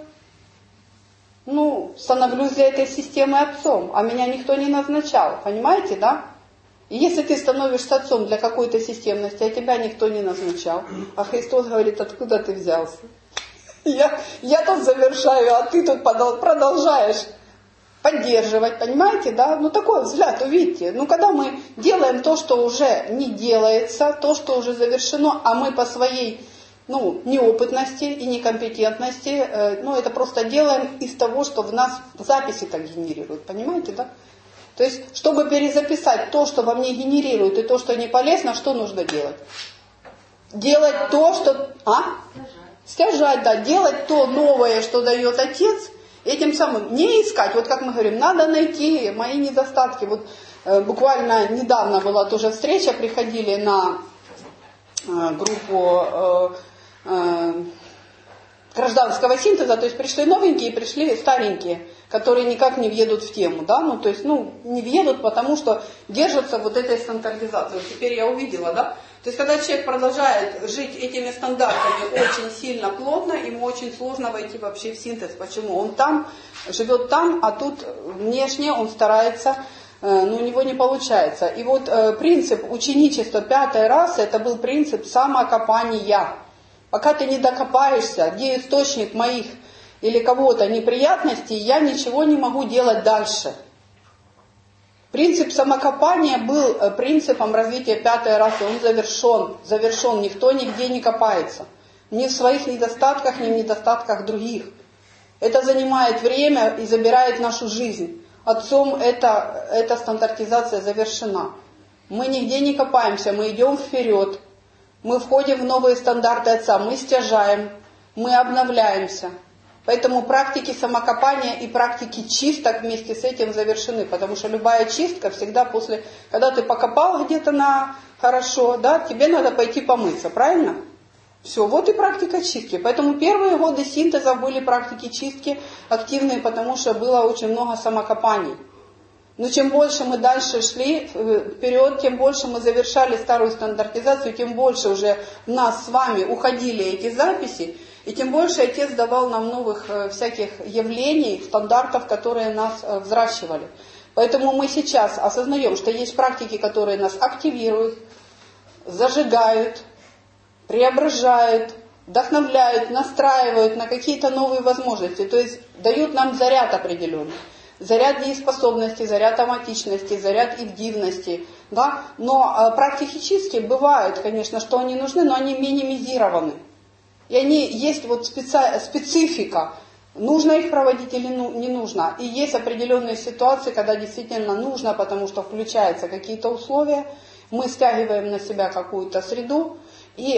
Ну, становлюсь для этой системы отцом, а меня никто не назначал, понимаете, да? И если ты становишься отцом для какой-то системности, а тебя никто не назначал, а Христос говорит, откуда ты взялся? Я, я тут завершаю, а ты тут продолжаешь поддерживать, понимаете, да? Ну, такой взгляд, увидите. Ну, когда мы делаем то, что уже не делается, то, что уже завершено, а мы по своей... ну, неопытности и некомпетентности, э, ну, это просто делаем из того, что в нас записи так генерируют, понимаете, да? То есть, чтобы перезаписать то, что во мне генерирует, и то, что не полезно, что нужно делать? Делать то, что... А? Стяжать, да, делать то новое, что дает Отец, этим самым не искать, вот как мы говорим, надо найти мои недостатки. Вот э, буквально недавно была тоже встреча, приходили на э, группу... Э, гражданского синтеза, то есть пришли новенькие и пришли старенькие, которые никак не въедут в тему, да, ну то есть, ну, не въедут, потому что держатся вот этой стандартизации. Вот теперь я увидела, да, то есть когда человек продолжает жить этими стандартами очень сильно, плотно, ему очень сложно войти вообще в синтез. Почему? Он там, живет там, а тут внешне он старается, но у него не получается. И вот принцип ученичества пятой расы, это был принцип самокопания. Пока ты не докопаешься, где источник моих или кого-то неприятностей, я ничего не могу делать дальше. Принцип самокопания был принципом развития пятой расы, он завершен, завершен, никто нигде не копается. Ни в своих недостатках, ни в недостатках других. Это занимает время и забирает нашу жизнь. Отцом это, эта стандартизация завершена. Мы нигде не копаемся, мы идем вперед. Мы входим в новые стандарты Отца, мы стяжаем, мы обновляемся. Поэтому практики самокопания и практики чисток вместе с этим завершены. Потому что любая чистка всегда после... Когда ты покопал где-то на хорошо, да, тебе надо пойти помыться, правильно? Все, вот и практика чистки. Поэтому первые годы синтеза были практики чистки активные, потому что было очень много самокопаний. Но чем больше мы дальше шли вперед, тем больше мы завершали старую стандартизацию, тем больше уже в нас с вами уходили эти записи, и тем больше Отец давал нам новых всяких явлений, стандартов, которые нас взращивали. Поэтому мы сейчас осознаем, что есть практики, которые нас активируют, зажигают, преображают, вдохновляют, настраивают на какие-то новые возможности, то есть дают нам заряд определенный. Заряд дееспособности, заряд аматичности, заряд индивности. Да? Но э, практики чистки бывают, конечно, что они нужны, но они минимизированы. И они есть вот специ... специфика, нужно их проводить или ну, не нужно. И есть определенные ситуации, когда действительно нужно, потому что включаются какие-то условия, мы стягиваем на себя какую-то среду, и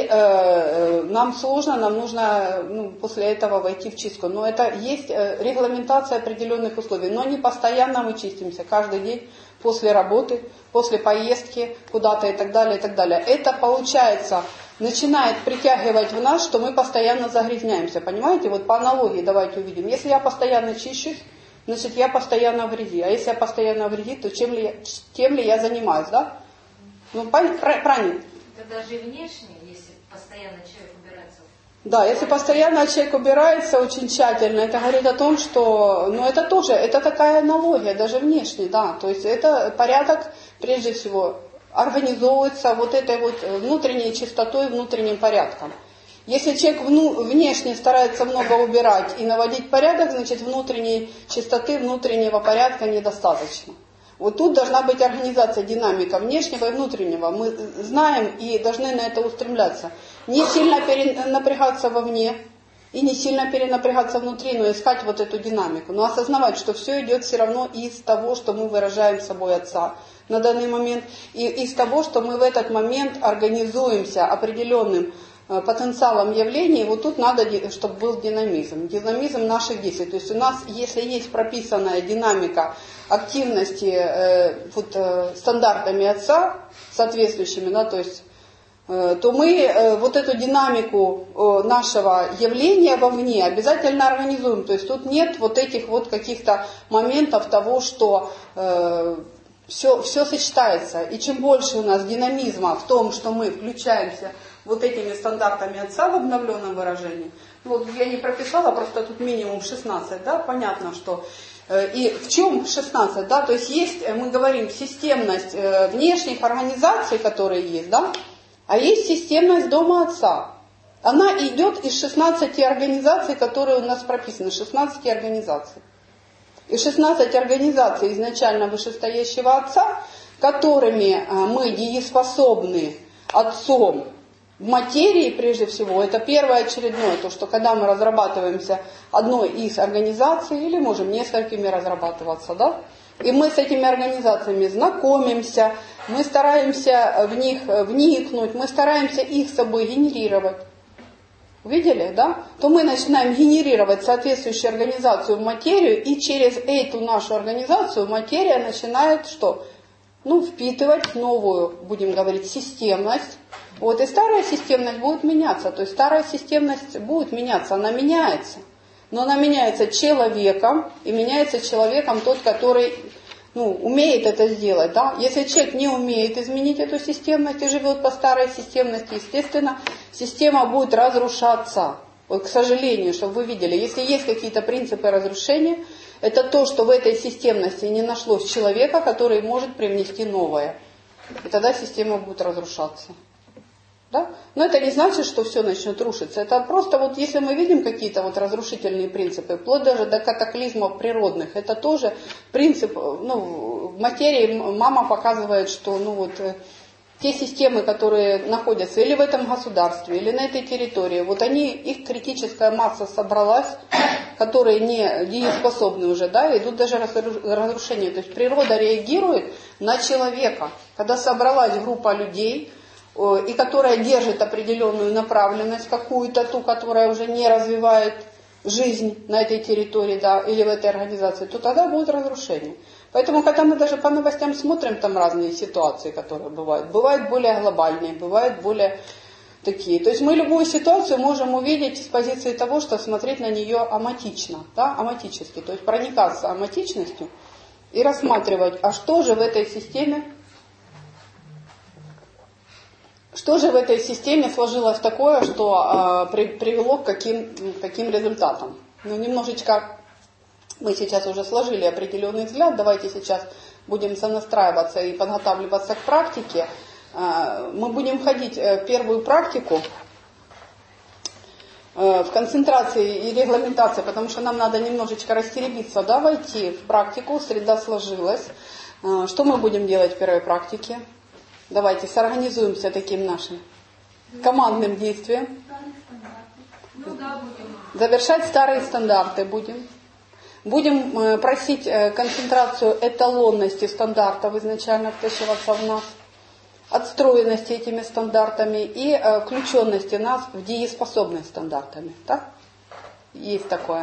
э, нам сложно, нам нужно ну, после этого войти в чистку. Но это есть э, регламентация определенных условий. Но не постоянно мы чистимся, каждый день после работы, после поездки куда-то и так далее, и так далее. Это получается, начинает притягивать в нас, что мы постоянно загрязняемся. Понимаете? Вот по аналогии давайте увидим. Если я постоянно чищусь, значит я постоянно в грязи. А если я постоянно в грязи, то чем ли я, тем ли я занимаюсь, да? Ну, правильно. Это даже и внешне, если постоянно человек убирается. Да, если постоянно человек убирается очень тщательно, это говорит о том, что, ну это тоже, это такая аналогия, даже внешне, да, то есть это порядок, прежде всего, организовывается вот этой вот внутренней чистотой, внутренним порядком. Если человек вну, внешне старается много убирать и наводить порядок, значит внутренней чистоты, внутреннего порядка недостаточно. Вот тут должна быть организация, динамика внешнего и внутреннего. Мы знаем и должны на это устремляться. Не сильно перенапрягаться вовне и не сильно перенапрягаться внутри, но искать вот эту динамику. Но осознавать, что все идет все равно из того, что мы выражаем собой Отца на данный момент. И из того, что мы в этот момент организуемся определенным потенциалом явлений. Вот тут надо, чтобы был динамизм. Динамизм наших действий. То есть у нас, если есть прописанная динамика активности э, вот, э, стандартами Отца, соответствующими, да, то есть, э, то мы э, вот эту динамику э, нашего явления вовне обязательно организуем. То есть тут нет вот этих вот каких-то моментов того, что э, все, все сочетается. И чем больше у нас динамизма в том, что мы включаемся вот этими стандартами Отца в обновленном выражении, вот я не прописала, просто тут минимум шестнадцать, да, понятно, что... И в чем шестнадцать, да, то есть есть, мы говорим, системность внешних организаций, которые есть, да, а есть системность Дома Отца. Она идет из шестнадцати организаций, которые у нас прописаны, шестнадцати организаций. И шестнадцать организаций изначально вышестоящего Отца, которыми мы дееспособны Отцом в материи, прежде всего, это первое очередное, то, что когда мы разрабатываемся одной из организаций, или можем несколькими разрабатываться, да, и мы с этими организациями знакомимся, мы стараемся в них вникнуть, мы стараемся их с собой генерировать. Видели, да? То мы начинаем генерировать соответствующую организацию в материю, и через эту нашу организацию материя начинает что? Ну, впитывать новую, будем говорить, системность. Вот, и старая системность будет меняться. То есть старая системность будет меняться, она меняется. Но она меняется человеком, и меняется человеком тот, который ну, умеет это сделать. Да? Если человек не умеет изменить эту системность и живет по старой системности, естественно, система будет разрушаться. Вот, к сожалению, чтобы вы видели, если есть какие-то принципы разрушения, это то, что в этой системности не нашлось человека, который может привнести новое. И тогда система будет разрушаться. Да? Но это не значит, что все начнет рушиться. Это просто вот если мы видим какие-то вот разрушительные принципы, вплоть даже до катаклизмов природных, это тоже принцип, ну, в материи мама показывает, что ну вот те системы, которые находятся или в этом государстве, или на этой территории, вот они, их критическая масса собралась, которые не дееспособны уже, да, идут даже разрушения. То есть природа реагирует на человека. Когда собралась группа людей, и которая держит определенную направленность какую-то, ту, которая уже не развивает жизнь на этой территории, да, или в этой организации, то тогда будет разрушение. Поэтому, когда мы даже по новостям смотрим, там разные ситуации, которые бывают. Бывают более глобальные, бывают более такие. То есть мы любую ситуацию можем увидеть с позиции того, что смотреть на нее аматично, да, аматически, то есть проникаться аматичностью и рассматривать, а что же в этой системе, что же в этой системе сложилось такое, что э, при, привело к каким, каким результатам. Ну, немножечко мы сейчас уже сложили определенный взгляд, давайте сейчас будем сонастраиваться и подготавливаться к практике. Мы будем ходить в первую практику в концентрации и регламентации, потому что нам надо немножечко растеребиться, да, войти в практику, среда сложилась. Что мы будем делать в первой практике? Давайте сорганизуемся таким нашим командным действием. Завершать старые стандарты будем. Будем просить концентрацию эталонности стандартов изначально втащиваться в нас, отстроенности этими стандартами и э, включенности нас в дееспособность стандартами. Так? Есть такое.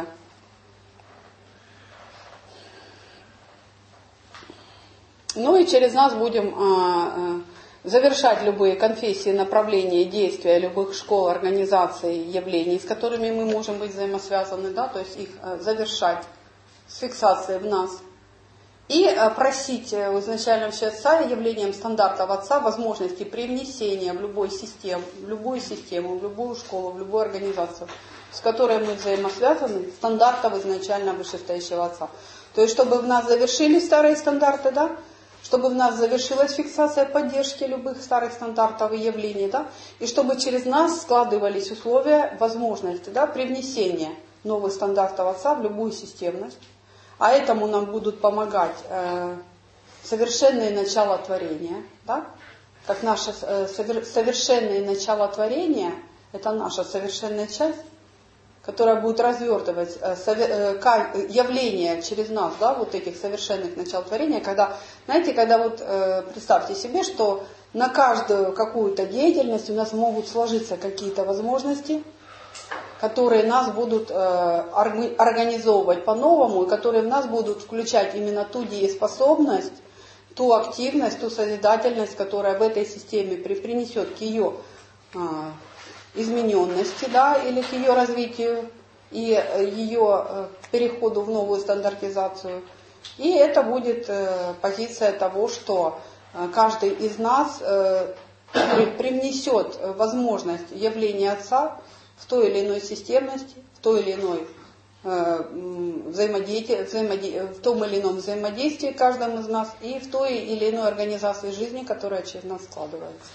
Ну и через нас будем э, э, завершать любые конфессии, направления, действия любых школ, организаций, явлений, с которыми мы можем быть взаимосвязаны, да? То есть их э, завершать с фиксацией в нас. И просить у изначального Отца явлением стандартов Отца возможности привнесения в любую систему, в любую систему, в любую школу, в любую организацию, с которой мы взаимосвязаны, стандартов изначально вышестоящего Отца. То есть, чтобы в нас завершились старые стандарты, да, чтобы в нас завершилась фиксация поддержки любых старых стандартов и явлений, да, и чтобы через нас складывались условия, возможности, да, привнесения новых стандартов Отца в любую системность. А этому нам будут помогать э, совершенные начала творения. Да? Как наше э, совер, совершенное начало творения, это наша совершенная часть, которая будет развертывать э, совер, э, явление через нас, да, вот этих совершенных начал творения. Когда, знаете, когда вот э, представьте себе, что на каждую какую-то деятельность у нас могут сложиться какие-то возможности, которые нас будут э, организовывать по-новому, и которые в нас будут включать именно ту дееспособность, ту активность, ту созидательность, которая в этой системе при, принесет к ее э, измененности, да, или к ее развитию и ее э, переходу в новую стандартизацию. И это будет э, позиция того, что э, каждый из нас э, привнесет возможность явления Отца в той или иной системности, в той или иной э, взаимодействии, взаимоди... в том или ином взаимодействии каждому из нас и в той или иной организации жизни, которая через нас складывается.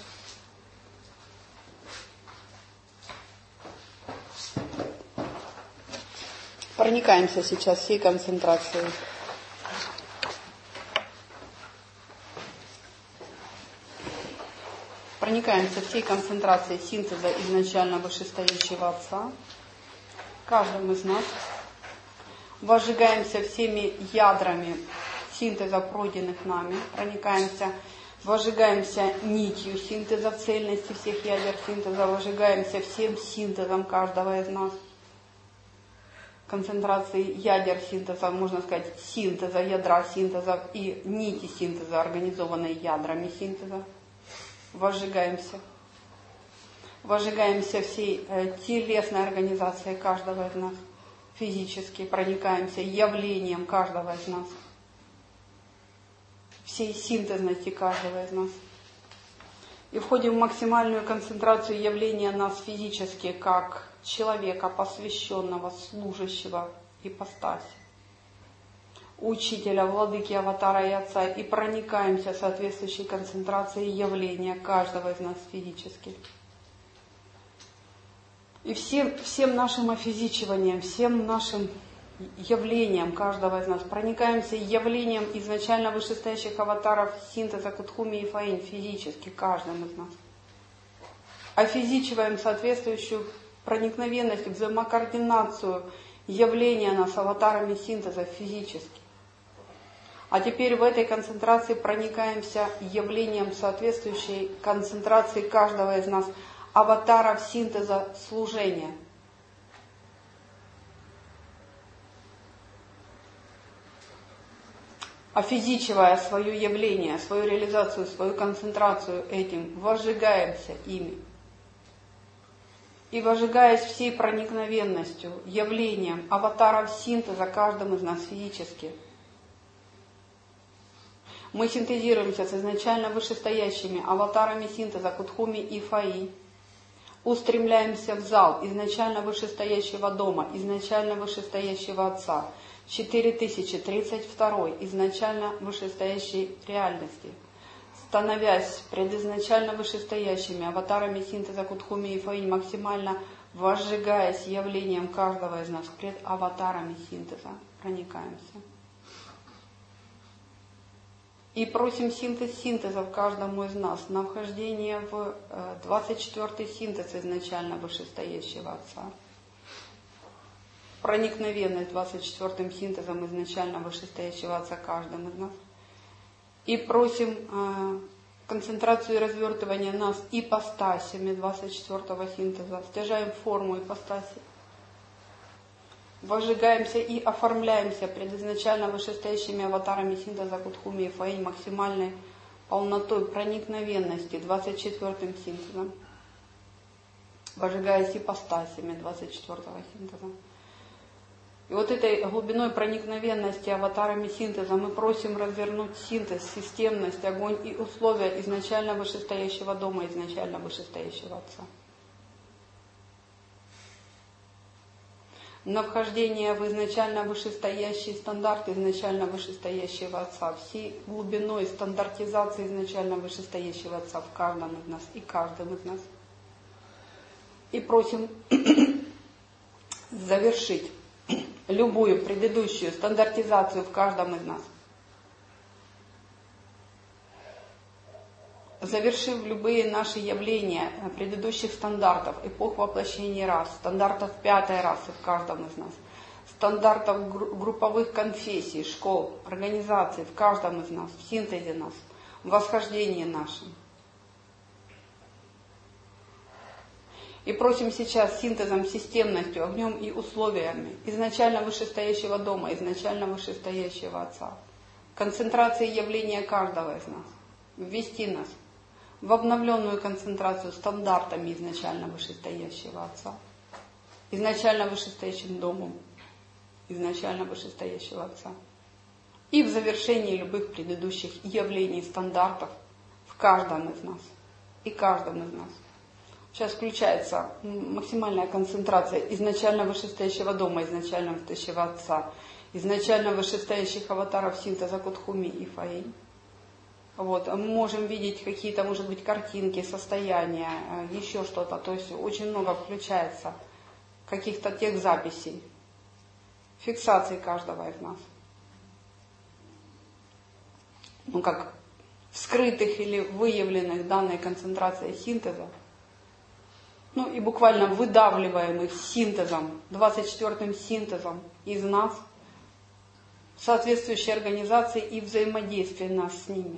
Проникаемся сейчас всей концентрацией. Проникаемся всей концентрацией синтеза изначально вышестоящего Отца, каждым из нас. Возжигаемся всеми ядрами синтеза, пройденных нами. Проникаемся, возжигаемся нитью синтеза в цельности всех ядер синтеза. Возжигаемся всем синтезом каждого из нас. Концентрации ядер синтеза, можно сказать, синтеза, ядра синтеза и нити синтеза, организованные ядрами синтеза. Возжигаемся. Возжигаемся всей э, телесной организацией каждого из нас. Физически проникаемся явлением каждого из нас. Всей синтезности каждого из нас. И входим в максимальную концентрацию явления нас физически, как человека, посвященного, служащего ипостаси, учителя, владыки, аватара и Отца, и проникаемся соответствующей концентрацией явления каждого из нас физически. И всем, всем нашим офизичиванием, всем нашим явлением каждого из нас проникаемся явлением изначально вышестоящих аватаров синтеза Кутхуми и Фаин физически каждым из нас. Офизичиваем соответствующую проникновенность, взаимокоординацию явления нас аватарами синтеза физически. А теперь в этой концентрации проникаемся явлением соответствующей концентрации каждого из нас аватаров синтеза служения. Офизичивая свое явление, свою реализацию, свою концентрацию этим, возжигаемся ими. И вожигаясь всей проникновенностью, явлением аватаров синтеза каждым из нас физически, мы синтезируемся с изначально вышестоящими аватарами синтеза Кудхуми и Фаи, устремляемся в зал изначально вышестоящего дома, изначально вышестоящего Отца, четыре тысячи тридцать два изначально вышестоящей реальности, становясь пред изначально вышестоящими аватарами синтеза Кудхуми и Фаи, максимально возжигаясь явлением каждого из нас пред аватарами синтеза, проникаемся. И просим синтез синтеза в каждому из нас на вхождение в двадцать четвёртый синтез изначально вышестоящего Отца. Проникновенность двадцать четвёртым синтезом изначально вышестоящего Отца каждым из нас. И просим э, концентрацию и развертывание нас ипостасями двадцать четвёртого синтеза. Стяжаем форму ипостаси. Возжигаемся и оформляемся пред изначально вышестоящими аватарами синтеза Кудхуми и Фаи максимальной полнотой проникновенности двадцать четвёртым синтезом. Возжигаясь ипостасями двадцать четвёртого синтеза. И вот этой глубиной проникновенности аватарами синтеза мы просим развернуть синтез, системность, огонь и условия изначально вышестоящего дома, изначально вышестоящего Отца. На вхождение в изначально вышестоящий стандарт изначально вышестоящего Отца, всей глубиной стандартизации изначально вышестоящего Отца в каждом из нас и каждом из нас. И просим завершить любую предыдущую стандартизацию в каждом из нас. Завершив любые наши явления предыдущих стандартов, эпох воплощения рас, стандартов пятой расы в каждом из нас, стандартов групповых конфессий, школ, организаций в каждом из нас, в синтезе нас, в восхождении нашем. И просим сейчас синтезом, системностью, огнем и условиями изначально вышестоящего дома, изначально вышестоящего Отца, концентрацией явления каждого из нас, ввести нас в обновленную концентрацию стандартами изначально вышестоящего Отца, изначально вышестоящим домом, изначально вышестоящего Отца. И в завершении любых предыдущих явлений, стандартов в каждом из нас и каждом из нас. Сейчас включается максимальная концентрация изначально вышестоящего дома, изначально вышестоящего Отца, изначально вышестоящих аватаров синтеза Кудхуми и Фаи. Вот. Мы можем видеть какие-то, может быть, картинки, состояния, еще что-то. То есть очень много включается каких-то тех записей, фиксаций каждого из нас. Ну, как скрытых или выявленных данной концентрацией синтеза. Ну и буквально выдавливаемых синтезом, двадцать четвёртым синтезом из нас, соответствующей организации и взаимодействия нас с ними.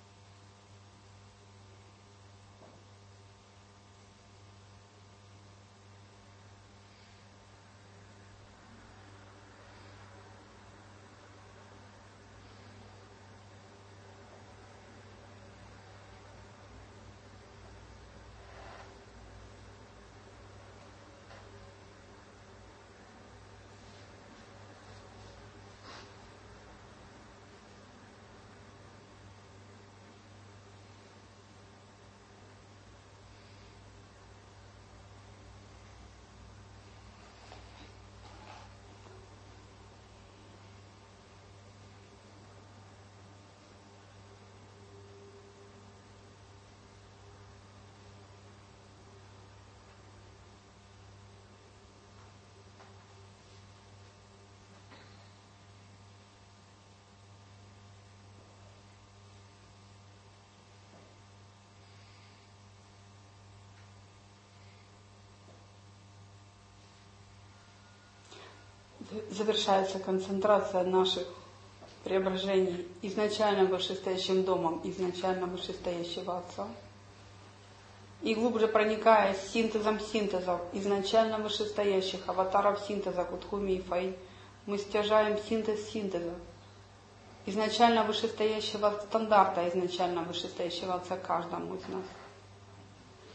Завершается концентрация наших преображений изначально вышестоящим домом, изначально вышестоящего Отца. И глубже проникая синтезом синтезов изначально вышестоящих аватаров синтеза Кудхуми и Фаи, мы стяжаем синтез синтеза изначально вышестоящего стандарта, изначально вышестоящего Отца каждому из нас.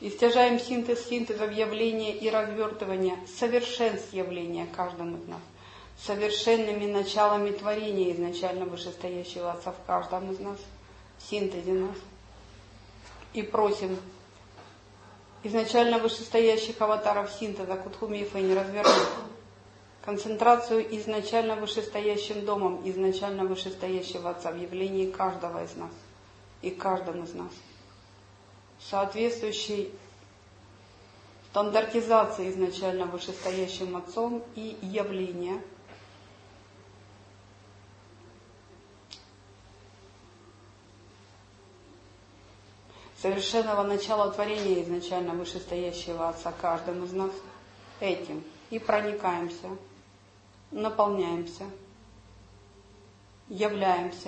Истяжаем синтез синтезов явления и развертывания совершенств явления каждому из нас, совершенными началами творения изначально вышестоящего Отца в каждом из нас, в синтезе нас. И просим изначально вышестоящих аватаров синтеза Кутхуми и Фэйни развернуть концентрацию изначально вышестоящим домом, изначально вышестоящего Отца в явлении каждого из нас и каждом из нас. Соответствующей стандартизации изначально вышестоящим Отцом и явления совершенного начала творения изначально вышестоящего Отца каждым из нас этим и проникаемся, наполняемся, являемся.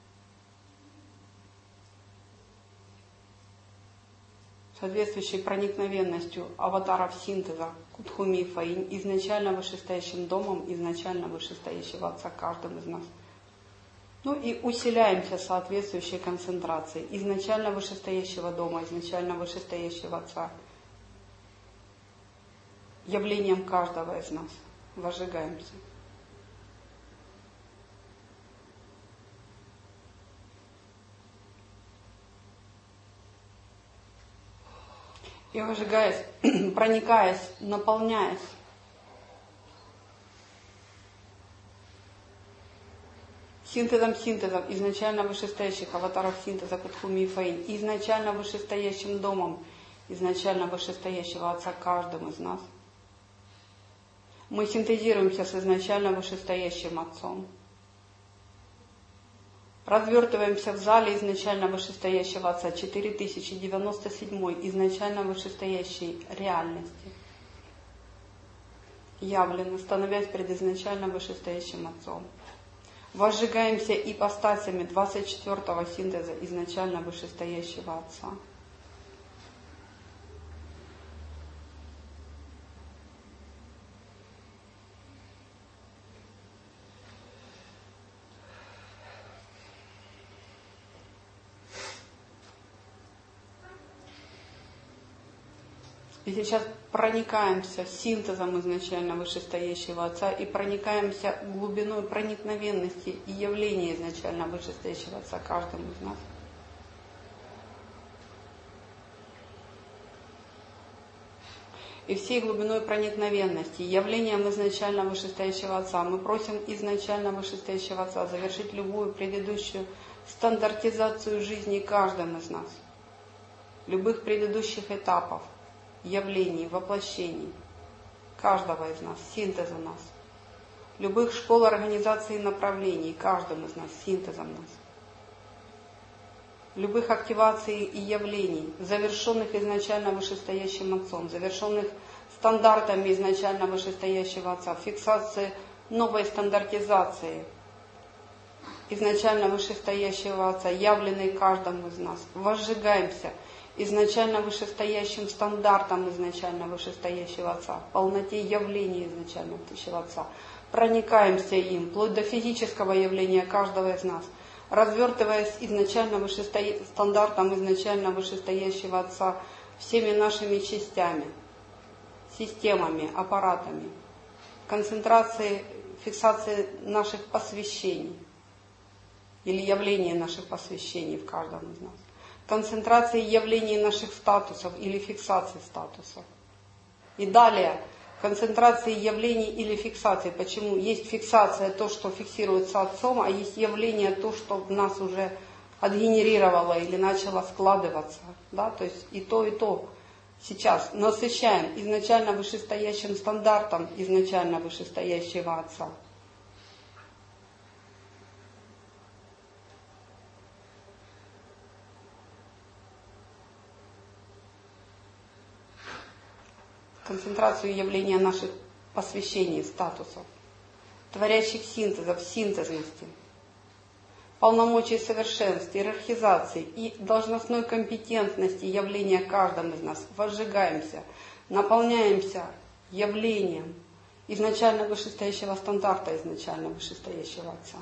Соответствующей проникновенностью аватаров синтеза Кутхуми и Фэйнь изначально вышестоящим домом, изначально вышестоящего Отца каждым из нас. Ну и усиляемся соответствующей концентрацией изначально вышестоящего дома, изначально вышестоящего Отца, явлением каждого из нас. Возжигаемся. И выжигаясь, проникаясь, наполняясь синтезом синтезов изначально вышестоящих аватаров синтеза Кутхуми и Фэйнь, изначально вышестоящим домом, изначально вышестоящего Отца каждым из нас, мы синтезируемся с изначально вышестоящим Отцом. Развертываемся в зале изначально вышестоящего Отца четыре тысячи девяносто семь изначально вышестоящей реальности. Явлено, становясь пред изначально вышестоящим Отцом. Возжигаемся ипостасями двадцать четвёртого синтеза изначально вышестоящего Отца. И сейчас проникаемся синтезом изначально вышестоящего Отца и проникаемся глубиной проникновенности и явления изначально вышестоящего Отца каждому из нас. И всей глубиной проникновенности, явлением изначально вышестоящего Отца мы просим изначально вышестоящего Отца завершить любую предыдущую стандартизацию жизни каждым из нас, любых предыдущих этапов, явлений, воплощений каждого из нас, синтеза нас, любых школ, организаций и направлений каждым из нас, синтезом нас, любых активаций и явлений, завершенных изначально вышестоящим Отцом, завершенных стандартами изначально вышестоящего Отца, фиксации новой стандартизации изначально вышестоящего Отца, явленной каждому из нас. Возжигаемся изначально вышестоящим стандартом изначально вышестоящего Отца, полноте явления изначально вышестоящего Отца. Проникаемся им, вплоть до физического явления каждого из нас, развертываясь изначально вышестоя... стандартом изначально вышестоящего Отца всеми нашими частями, системами, аппаратами, концентрацией, фиксацией наших посвящений или явления наших посвящений в каждом из нас. Концентрации явлений наших статусов или фиксации статусов. И далее, концентрации явлений или фиксации. Почему? Есть фиксация, то, что фиксируется Отцом, а есть явление, то, что в нас уже отгенерировало или начало складываться. Да? То есть и то, и то сейчас насыщаем изначально вышестоящим стандартом изначально вышестоящего Отца. Концентрацию явления наших посвящений, статусов, творящих синтезов, синтезности, полномочий совершенств, иерархизации и должностной компетентности явления каждым из нас. Возжигаемся, наполняемся явлением изначально вышестоящего стандарта, изначально вышестоящего Отца.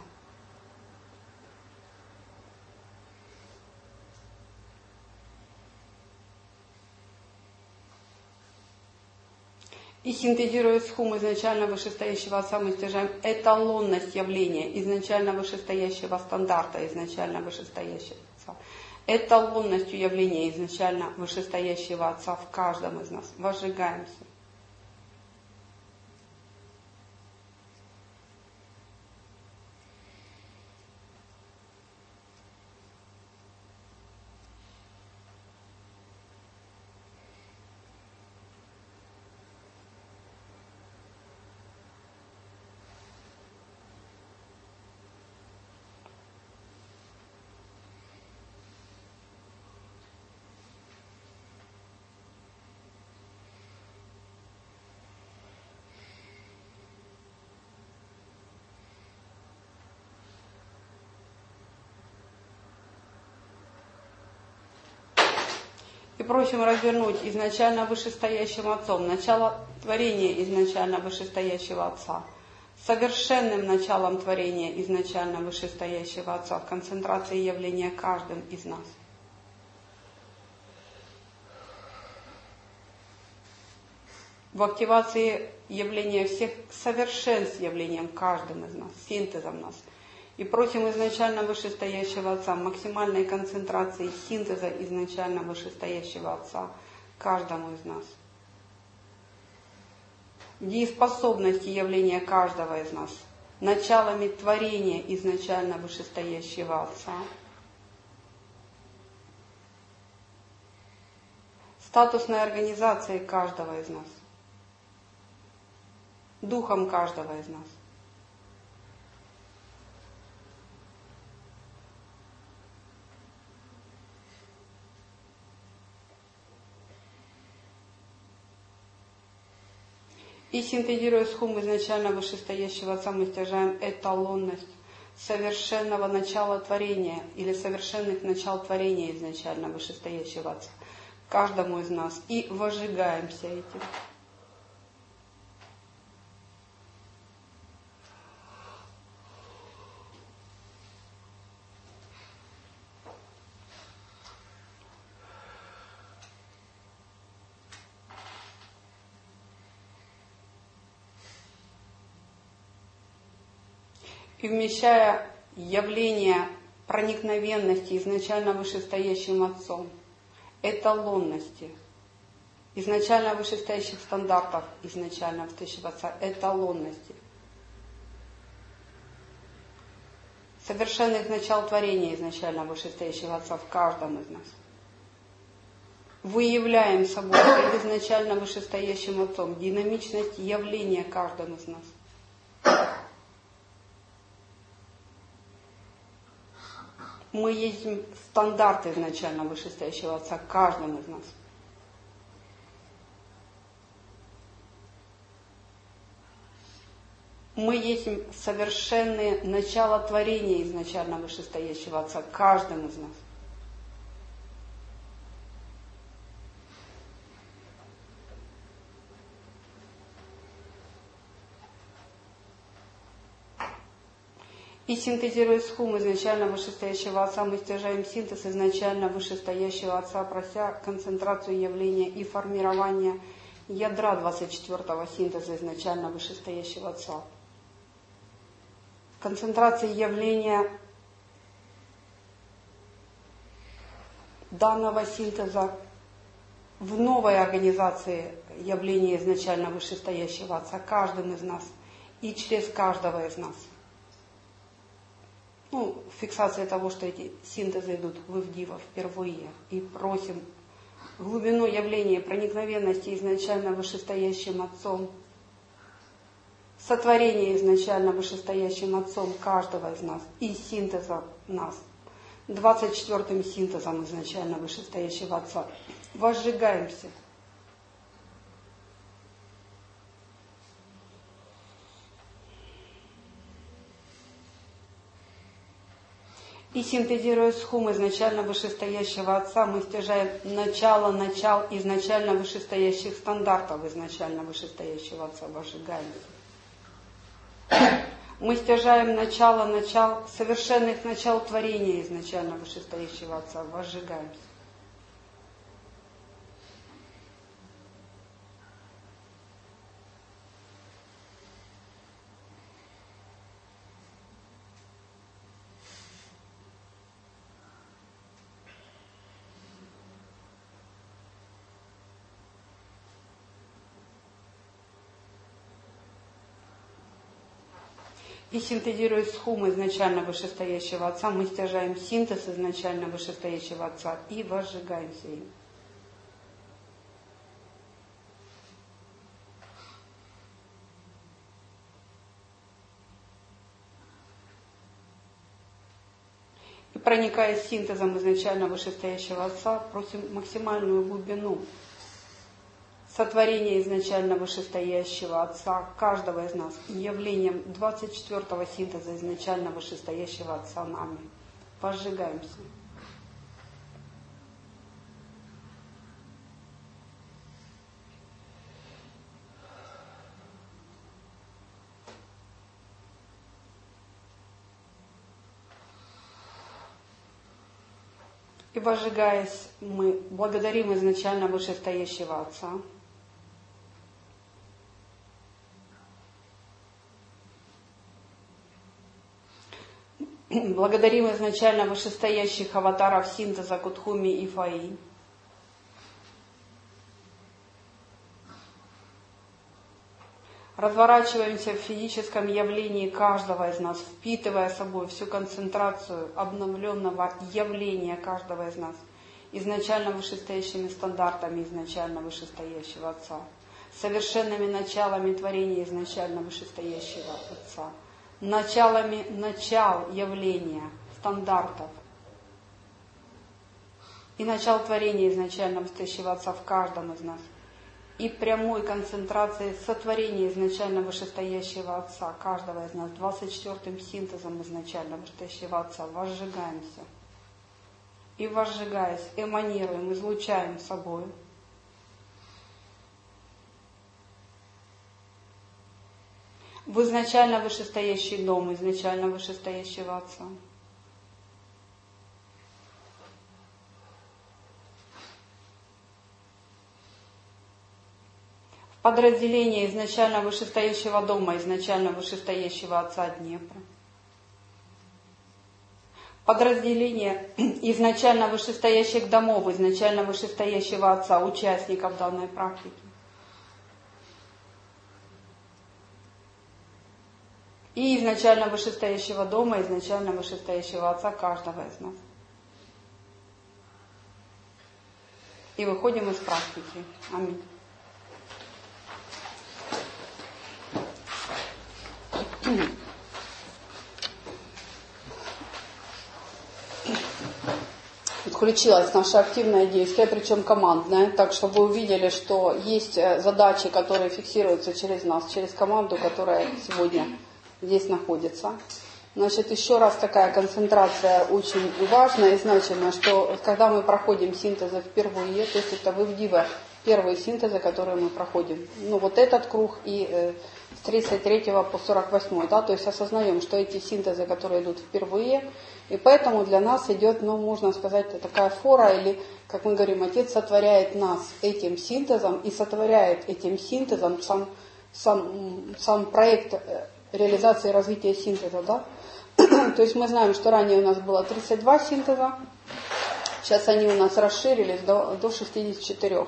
И синтезируя схему изначально вышестоящего Отца, мы стяжаем эталонность явления изначально вышестоящего стандарта, изначально вышестоящего Отца. Эталонностью явления изначально вышестоящего Отца в каждом из нас. Возжигаемся. И просим развернуть изначально вышестоящим Отцом, начало творения изначально вышестоящего Отца, совершенным началом творения изначально вышестоящего Отца, в концентрации явления каждым из нас. В активации явления всех совершенств явлением каждым из нас, синтезом нас. И просим изначально вышестоящего Отца максимальной концентрации синтеза изначально вышестоящего Отца каждому из нас. Дееспособности явления каждого из нас, началами творения изначально вышестоящего Отца, статусной организации каждого из нас, духом каждого из нас. И синтезируя схему изначально вышестоящего Отца, мы стяжаем эталонность совершенного начала творения или совершенных начал творения изначально вышестоящего Отца каждому из нас и возжигаемся этим. И вмещая явление проникновенности изначально вышестоящим Отцом, эталонности, изначально вышестоящих стандартов изначально вышестоящего Отца, эталонности, совершенных начал творения изначально вышестоящего Отца в каждом из нас. Выявляем собой перед изначально вышестоящим Отцом динамичность явления каждого из нас. Мы есть стандарты изначально вышестоящего Отца каждому из нас. Мы есть совершенное начало творения изначально вышестоящего Отца каждому из нас. И синтезируя схему изначально вышестоящего Отца, мы стяжаем синтез изначально вышестоящего Отца, прося концентрацию явления и формирование ядра двадцать четвёртого синтеза изначально вышестоящего Отца. Концентрация явления данного синтеза в новой организации явления изначально вышестоящего Отца каждым из нас и через каждого из нас. Ну, фиксация того, что эти синтезы идут в Ивдива впервые, и просим глубину явления проникновенности изначально вышестоящим Отцом, сотворение изначально вышестоящим Отцом каждого из нас и синтеза нас, двадцать четвёртым синтезом изначально вышестоящего Отца. Возжигаемся. И синтезируя схему изначально вышестоящего Отца, мы стяжаем начало, начал изначально вышестоящих стандартов изначально вышестоящего Отца, возжигаемся. Мы стяжаем начало, начал совершенных начал творения изначально вышестоящего Отца, возжигаемся. И синтезируя схуму изначально вышестоящего Отца, мы стяжаем синтез изначально вышестоящего Отца и возжигаемся им. И проникая синтезом изначально вышестоящего Отца, просим максимальную глубину сотворения изначально вышестоящего Отца каждого из нас и явлением двадцать четвёртого синтеза изначально вышестоящего Отца нами. Возжигаемся. И возжигаясь, мы благодарим изначально вышестоящего Отца. Благодарим изначально вышестоящих аватаров синтеза Кутхуми и Фаи. Разворачиваемся в физическом явлении каждого из нас, впитывая собой всю концентрацию обновленного явления каждого из нас, изначально вышестоящими стандартами изначально вышестоящего Отца, совершенными началами творения изначально вышестоящего Отца, началами начал явления, стандартов и начал творения изначально вышестоящего Отца в каждом из нас, и прямой концентрации сотворения изначально вышестоящего Отца каждого из нас, двадцать четвёртым синтезом изначально вышестоящего Отца, возжигаемся. И возжигаясь, эманируем, излучаем собой в изначально вышестоящий дом, изначально вышестоящего Отца. В подразделение изначально вышестоящего дома, изначально вышестоящего Отца Днепра. Подразделение изначально вышестоящих домов, изначально вышестоящего Отца, участников данной практики. И изначально вышестоящего дома, изначально вышестоящего Отца каждого из нас. И выходим из практики. Аминь. Включилось наше активное действие, причем командное, так чтобы вы увидели, что есть задачи, которые фиксируются через нас, через команду, которая сегодня здесь находится. Значит, еще раз такая концентрация очень важная и значимая, что когда мы проходим синтезы впервые, то есть это вывдивы первые синтезы, которые мы проходим, ну вот этот круг и э, с тридцать третьего по сорок восьмой, да, то есть осознаем, что эти синтезы, которые идут впервые, и поэтому для нас идет, ну, можно сказать, такая фора, или, как мы говорим, Отец сотворяет нас этим синтезом и сотворяет этим синтезом сам, сам, сам проект реализации и развития синтеза, да. То есть мы знаем, что ранее у нас было тридцать два синтеза, сейчас они у нас расширились до, до шестидесяти четырёх.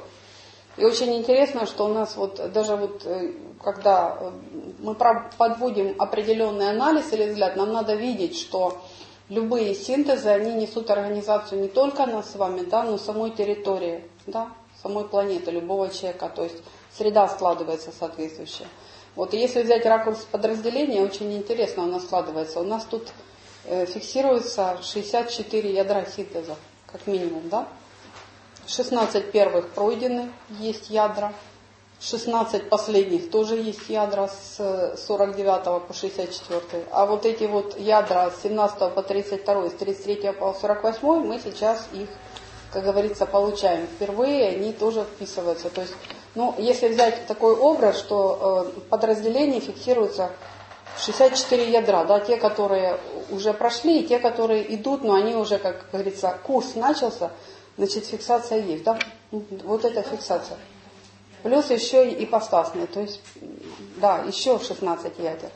И очень интересно, что у нас вот даже вот когда мы подводим определенный анализ или взгляд, нам надо видеть, что любые синтезы, они несут организацию не только нас с вами, да, но самой территории, да, самой планеты, любого человека. То есть среда складывается соответствующая. Вот и если взять ракурс подразделения, очень интересно у нас складывается. У нас тут э, фиксируется шестьдесят четыре ядра синтеза, как минимум, да. шестнадцать первых пройдены, есть ядра. шестнадцать последних тоже есть ядра с сорок девятого по шестьдесят четвёртый. А вот эти вот ядра с семнадцатого по тридцать второй, с тридцать третьего по сорок восьмой, мы сейчас их, как говорится, получаем. Впервые они тоже вписываются. То есть, ну, если взять такой образ, что э, подразделения фиксируются шестьдесят четыре ядра, да, те, которые уже прошли, и те, которые идут, но они уже, как говорится, курс начался, значит, фиксация есть, да? Вот эта фиксация. Плюс еще и ипостасные, то есть, да, еще шестнадцать ядер.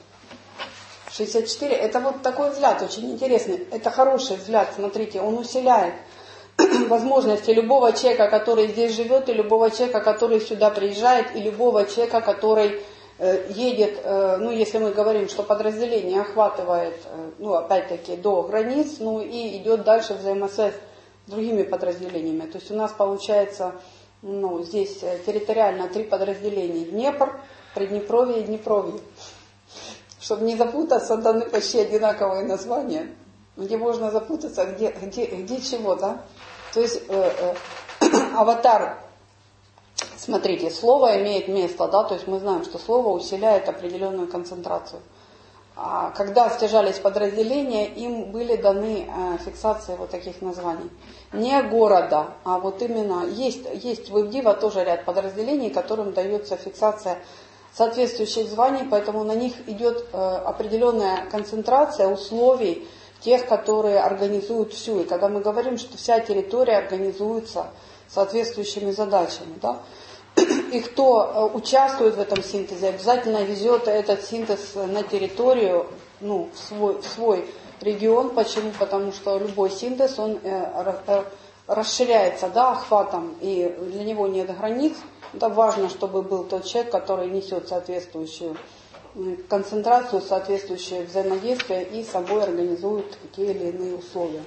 шестьдесят четыре, это вот такой взгляд очень интересный. Это хороший взгляд, смотрите, он усиляет возможности любого человека, который здесь живет, и любого человека, который сюда приезжает, и любого человека, который едет, ну, если мы говорим, что подразделение охватывает, ну, опять-таки, до границ, ну, и идет дальше взаимосвязь с другими подразделениями. То есть у нас получается, ну, здесь территориально три подразделения: Днепр, Приднепровье и Днепровье. Чтобы не запутаться, даны почти одинаковые названия, где можно запутаться, где, где, где чего, да? То есть э, э, аватар, смотрите, слово имеет место, да, то есть мы знаем, что слово усиляет определенную концентрацию. А когда стяжались подразделения, им были даны э, фиксации вот таких названий. Не города, а вот именно, есть, есть в Ивдива тоже ряд подразделений, которым дается фиксация соответствующих званий, поэтому на них идет э, определенная концентрация условий тех, которые организуют всю. И когда мы говорим, что вся территория организуется соответствующими задачами, да, и кто э, участвует в этом синтезе, обязательно везет этот синтез на территорию, ну, в свой, в свой регион. Почему? Потому что любой синтез, он э, э, расширяется, да, охватом, и для него нет границ. Это важно, чтобы был тот человек, который несет соответствующую концентрацию, соответствующее взаимодействие и собой организует те или иные условия.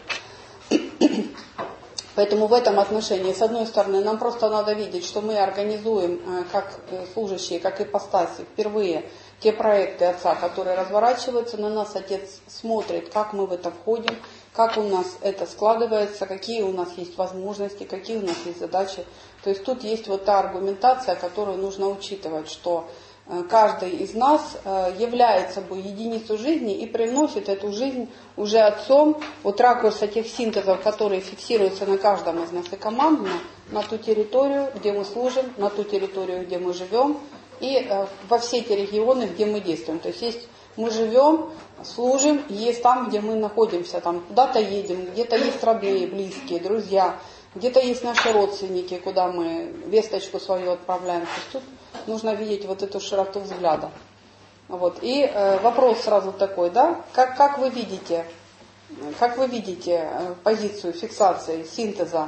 Поэтому в этом отношении, с одной стороны, нам просто надо видеть, что мы организуем, как служащие, как ипостаси, впервые те проекты Отца, которые разворачиваются, на нас Отец смотрит, как мы в это входим, как у нас это складывается, какие у нас есть возможности, какие у нас есть задачи. То есть тут есть вот та аргументация, которую нужно учитывать, что каждый из нас является собой единицу жизни и привносит эту жизнь уже Отцом, вот ракурса тех синтезов, которые фиксируются на каждом из нас и командно, на ту территорию, где мы служим, на ту территорию, где мы живем, и во все те регионы, где мы действуем. То есть есть мы живем, служим, есть там, где мы находимся, там куда-то едем, где-то есть родные, близкие, друзья, где-то есть наши родственники, куда мы весточку свою отправляем. То есть тут нужно видеть вот эту широту взгляда. Вот. И э, вопрос сразу такой, да, как, как вы видите, как вы видите э, позицию фиксации, синтеза,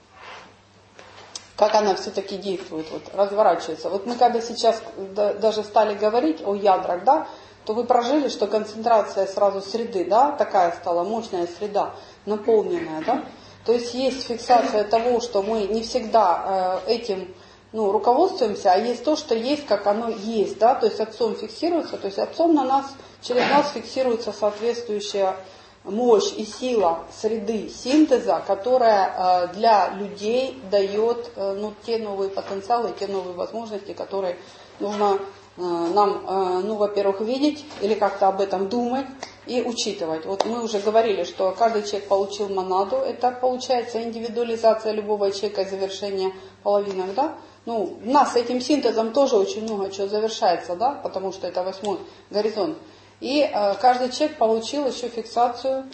как она все-таки действует, вот, разворачивается. Вот мы когда сейчас да, даже стали говорить о ядрах, да, то вы прожили, что концентрация сразу среды, да, такая стала мощная среда, наполненная, да. То есть есть фиксация того, что мы не всегда э, этим, ну, руководствуемся, а есть то, что есть, как оно есть, да, то есть Отцом фиксируется, то есть Отцом на нас, через нас фиксируется соответствующая мощь и сила среды синтеза, которая э, для людей дает э, ну, те новые потенциалы, те новые возможности, которые нужно э, нам, э, ну, во-первых, видеть или как-то об этом думать и учитывать. Вот мы уже говорили, что каждый человек получил монаду, это получается индивидуализация любого человека и завершение половинок, да. Ну, у нас с этим синтезом тоже очень много чего завершается, да, потому что это восьмой горизонт. И э, каждый человек получил еще фиксацию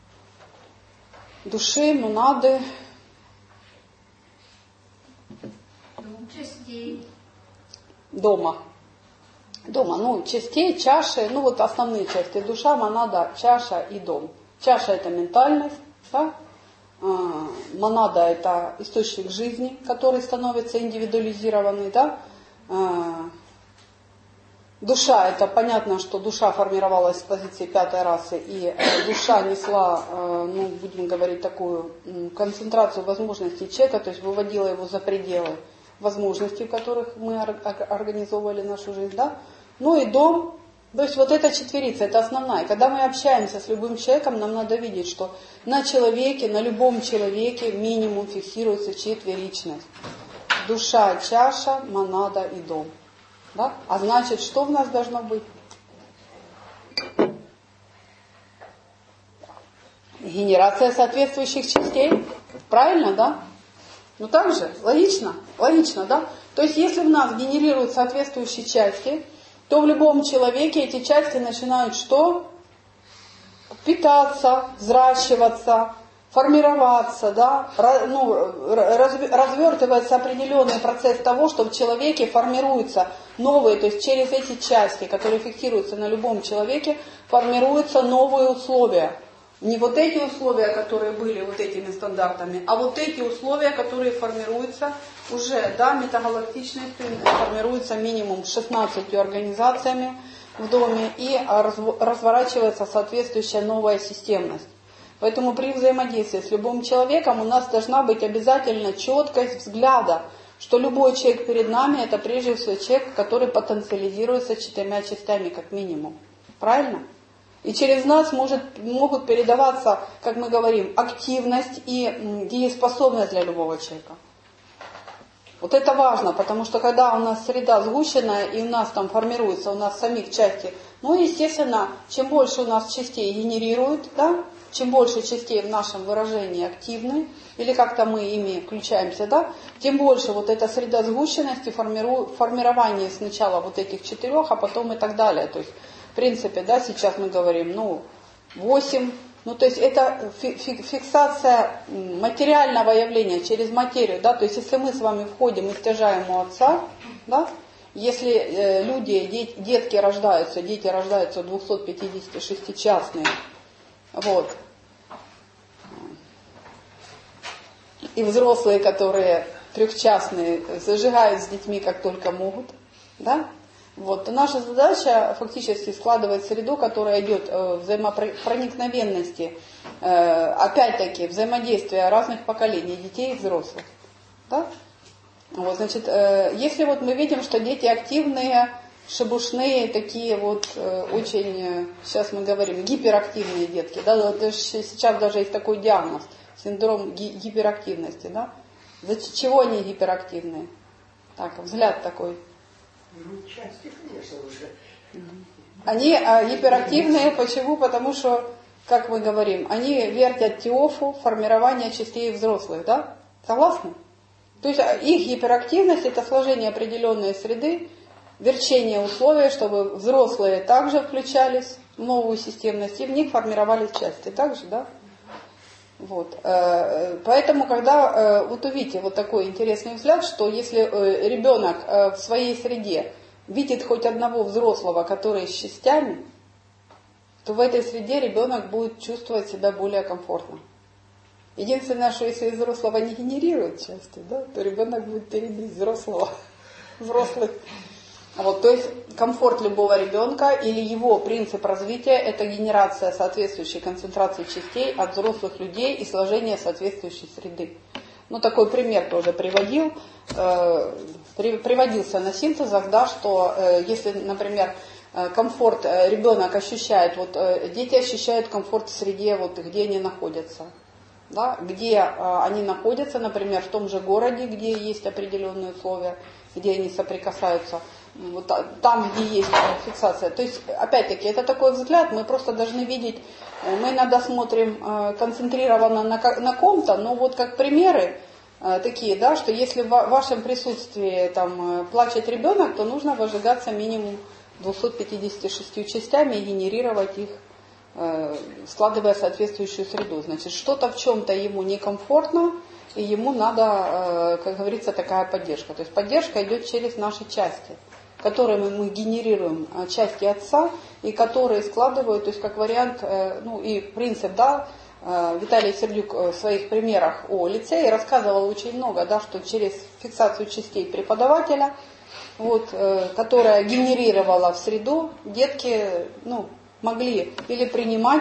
души, монады. Частей. Дома. Дома, ну, частей, чаши, ну, вот основные части. Душа, монада, чаша и дом. Чаша – это ментальность, да? А, монада – это источник жизни, который становится индивидуализированный, да? А, душа – это понятно, что душа формировалась с позиции пятой расы, и душа несла, ну, будем говорить, такую концентрацию возможностей человека, то есть выводила его за пределы возможностей, в которых мы организовывали нашу жизнь, да? Ну и дом, то есть вот эта четверица, это основная. И когда мы общаемся с любым человеком, нам надо видеть, что на человеке, на любом человеке минимум фиксируется четверичность. Душа, чаша, монада и дом. Да? А значит, что в нас должно быть? Генерация соответствующих частей. Правильно, да? Ну так же, логично, логично, да? То есть если в нас генерируют соответствующие части, то в любом человеке эти части начинают что? Питаться, взращиваться, формироваться, да? Ну, развертывается определенный процесс того, что в человеке формируются новые, то есть через эти части, которые фиксируются на любом человеке, формируются новые условия. Не вот эти условия, которые были вот этими стандартами, а вот эти условия, которые формируются уже, да, метагалактичностью, формируются минимум шестнадцатью организациями в доме, и разворачивается соответствующая новая системность. Поэтому при взаимодействии с любым человеком у нас должна быть обязательно четкость взгляда, что любой человек перед нами это прежде всего человек, который потенциализируется четырьмя частями как минимум. Правильно? И через нас может, могут передаваться, как мы говорим, активность и дееспособность для любого человека. Вот это важно, потому что когда у нас среда сгущенная и у нас там формируется, у нас самих части, ну, естественно, чем больше у нас частей генерируют, да, чем больше частей в нашем выражении активны, или как-то мы ими включаемся, да, тем больше вот эта среда сгущенности, формиру, формирование сначала вот этих четырех, а потом и так далее. То есть, в принципе, да, сейчас мы говорим, ну, восемь, ну, то есть это фиксация материального явления через материю, да, то есть если мы с вами входим и стяжаем у Отца, да, если э, люди, дети, детки рождаются, дети рождаются двухсотпятидесятишестичастные, вот, и взрослые, которые трехчастные, зажигают с детьми как только могут, да, вот, то наша задача фактически складывать среду, которая идет э, взаимопроникновенности, э, опять-таки взаимодействия разных поколений, детей и взрослых. Да? Вот, значит, э, если вот мы видим, что дети активные, шебушные, такие вот э, очень, э, сейчас мы говорим, гиперактивные детки, да, да, сейчас даже есть такой диагноз, синдром ги- гиперактивности, да? За чего они гиперактивные? Так, взгляд такой. Ну, части, конечно, уже. Они а, гиперактивные, почему? Потому что, как мы говорим, они вертят теофу формирования частей взрослых, да? Согласны? То есть их гиперактивность – это сложение определенной среды, верчение условий, чтобы взрослые также включались в новую системность, и в них формировались части. Так же, да? Вот. Поэтому, когда, вот увидите вот такой интересный взгляд, что если ребенок в своей среде видит хоть одного взрослого, который с частями, то в этой среде ребенок будет чувствовать себя более комфортно. Единственное, что если взрослого не генерирует части, да, то ребенок будет теребить взрослого, взрослых. Вот, то есть комфорт любого ребенка или его принцип развития – это генерация соответствующей концентрации частей от взрослых людей и сложение соответствующей среды. Ну, такой пример тоже приводил, э, при, приводился на синтезах, да, что э, если, например, комфорт ребенок ощущает, вот э, дети ощущают комфорт в среде, вот, где они находятся. Да, где э, они находятся, например, в том же городе, где есть определенные условия, где они соприкасаются, вот там, где есть фиксация. То есть, опять-таки, это такой взгляд, мы просто должны видеть, мы иногда смотрим концентрированно на, на ком-то, но вот как примеры такие, да, что если в вашем присутствии там плачет ребенок, то нужно выжигаться минимум двумястами пятьюдесятью шестью частями и генерировать их, складывая соответствующую среду. Значит, что-то в чем-то ему некомфортно, и ему надо, как говорится, такая поддержка. То есть поддержка идет через наши части, которыми мы генерируем части Отца, и которые складывают, то есть как вариант, ну и принцип, да, Виталий Сердюк в своих примерах о лицее рассказывал очень много, да, что через фиксацию частей преподавателя, вот, которая генерировала в среду, детки, ну, могли или принимать,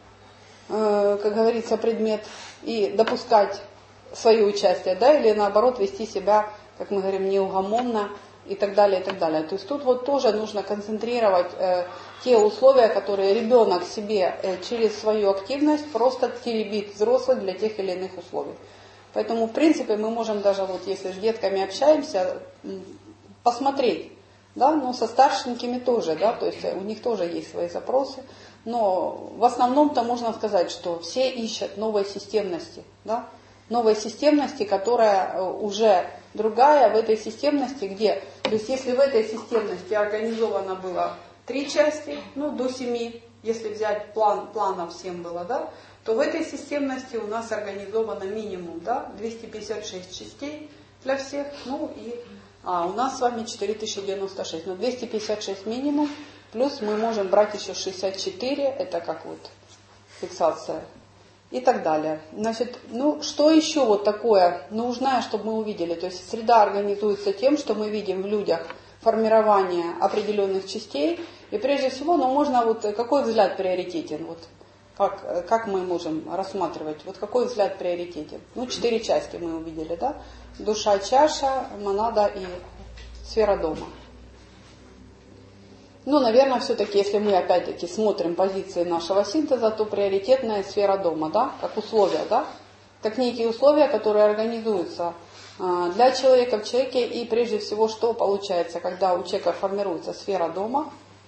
как говорится, предмет и допускать свое участие, да, или наоборот вести себя, как мы говорим, неугомонно и так далее, и так далее. То есть тут вот тоже нужно концентрировать э, те условия, которые ребенок себе э, через свою активность просто теребит взрослых для тех или иных условий. Поэтому, в принципе, мы можем даже, вот если с детками общаемся, посмотреть, да, но со старшенькими тоже, да, то есть у них тоже есть свои запросы, но в основном-то можно сказать, что все ищут новой системности, да, новой системности, которая уже другая в этой системности, где, то есть если в этой системности организовано было три части, ну до семи, если взять план, планов семь было, да, то в этой системности у нас организовано минимум, да, двести пятьдесят шесть частей для всех, ну и а, у нас с вами четыре тысячи девяносто шесть, но двести пятьдесят шесть минимум, плюс мы можем брать еще шестьдесят четыре, это как вот фиксация и так далее. Значит, ну что еще вот такое нужное, чтобы мы увидели? То есть среда организуется тем, что мы видим в людях формирование определенных частей. И прежде всего, ну можно вот какой взгляд приоритетен? Вот как, как мы можем рассматривать? Вот какой взгляд приоритетен? Ну четыре части мы увидели, да? Душа, чаша, монада и сфера дома. Ну, наверное, все-таки, если мы опять-таки смотрим позиции нашего синтеза, то приоритетная сфера дома, да, как условия, да, как некие условия, которые организуются для человека в человеке. И прежде всего, что получается, когда у человека формируется сфера дома,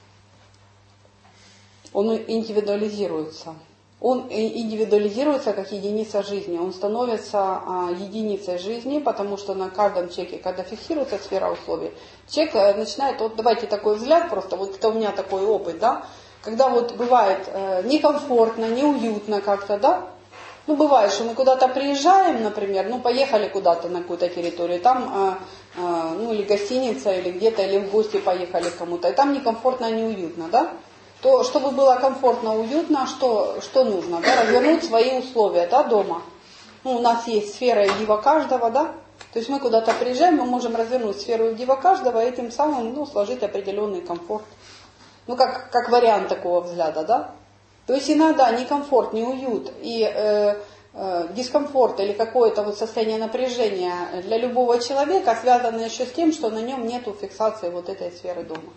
он индивидуализируется. Он индивидуализируется как единица жизни, он становится единицей жизни, потому что на каждом человеке, когда фиксируется сфера условий, человек начинает, вот давайте такой взгляд просто, вот это у меня такой опыт, да, когда вот бывает некомфортно, неуютно как-то, да, ну бывает, что мы куда-то приезжаем, например, ну поехали куда-то на какую-то территорию, там, ну или гостиница, или где-то, или в гости поехали к кому-то, и там некомфортно, неуютно, да, то чтобы было комфортно, уютно, что, что нужно? Да? Развернуть свои условия, да, дома. Ну, у нас есть сфера идива каждого, да? То есть мы куда-то приезжаем, мы можем развернуть сферу идива каждого и тем самым, ну, сложить определенный комфорт. Ну, как, как вариант такого взгляда, да? То есть иногда некомфорт, неуют и э, э, дискомфорт или какое-то вот состояние напряжения для любого человека связано еще с тем, что на нем нету фиксации вот этой сферы дома.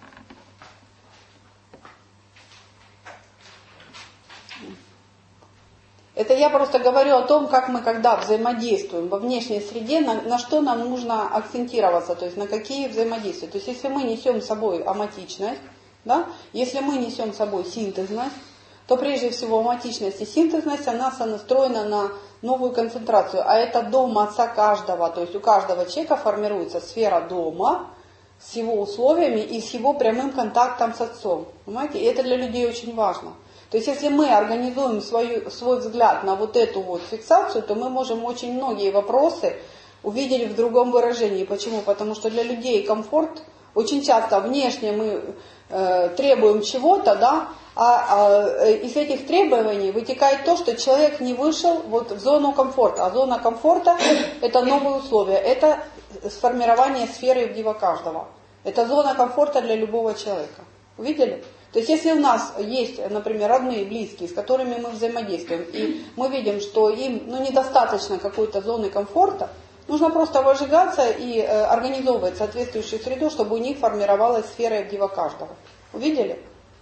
Это я просто говорю о том, как мы, когда взаимодействуем во внешней среде, на, на что нам нужно акцентироваться, то есть на какие взаимодействия. То есть если мы несем с собой аматичность, да, если мы несем с собой синтезность, то прежде всего аматичность и синтезность, она настроена на новую концентрацию. А это дом отца каждого, то есть у каждого человека формируется сфера дома с его условиями и с его прямым контактом с отцом. Понимаете? И это для людей очень важно. То есть если мы организуем свою, свой взгляд на вот эту вот фиксацию, то мы можем очень многие вопросы увидеть в другом выражении. Почему? Потому что для людей комфорт, очень часто внешне мы э, требуем чего-то, да, а, а из этих требований вытекает то, что человек не вышел вот в зону комфорта. А зона комфорта – это новые условия, это сформирование сферы идива каждого. Это зона комфорта для любого человека. Увидели? То есть если у нас есть, например, родные, близкие, с которыми мы взаимодействуем, и мы видим, что им ну, недостаточно какой-то зоны комфорта, нужно просто выжигаться и э, организовывать соответствующую среду, чтобы у них формировалась сфера идива каждого. Увидели?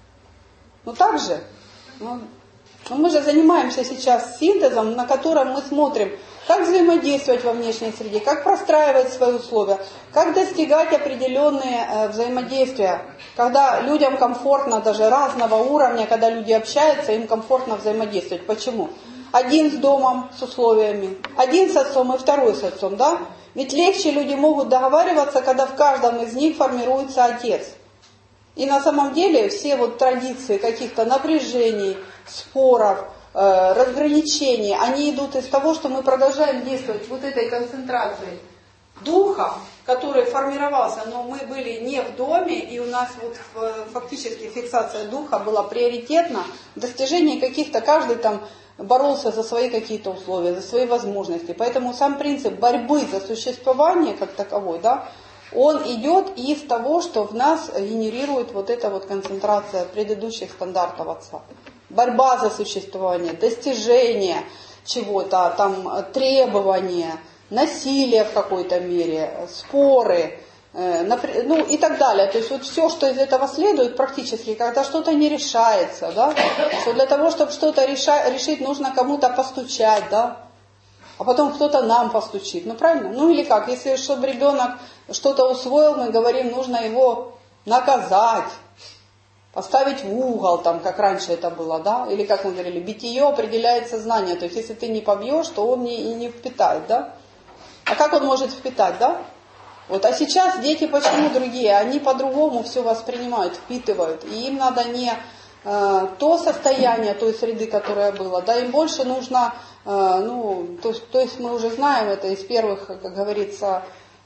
Ну так же. Ну, ну, мы же занимаемся сейчас синтезом, на котором мы смотрим, как взаимодействовать во внешней среде, как простраивать свои условия, как достигать определенные э, взаимодействия, когда людям комфортно даже разного уровня, когда люди общаются, им комфортно взаимодействовать. Почему? Один с домом, с условиями, один с отцом и второй с отцом, да? Ведь легче люди могут договариваться, когда в каждом из них формируется отец. И на самом деле все вот традиции каких-то напряжений, споров, э, разграничений, они идут из того, что мы продолжаем действовать вот этой концентрацией духа, который формировался, но мы были не в доме, и у нас вот фактически фиксация духа была приоритетна в достижении каких-то, каждый там боролся за свои какие-то условия, за свои возможности. Поэтому сам принцип борьбы за существование как таковой, да, он идет из того, что в нас генерирует вот эта вот концентрация предыдущих стандартов отца. Борьба за существование, достижение чего-то, там требования, насилие в какой-то мере, споры, э, напр... ну и так далее. То есть вот все, что из этого следует практически, когда что-то не решается, да, что для того, чтобы что-то реша... решить, нужно кому-то постучать, да, а потом кто-то нам постучит. Ну правильно? Ну или как, если чтобы ребенок что-то усвоил, мы говорим, нужно его наказать, поставить в угол, там, как раньше это было, да, или как мы говорили, битие определяет сознание, то есть если ты не побьешь, то он не, и не впитает, да. А как он может впитать, да? Вот, а сейчас дети почему другие? Они по-другому все воспринимают, впитывают. И им надо не э, то состояние той среды, которая была, да, им больше нужно, э, ну, то, то есть мы уже знаем это из первых, как говорится,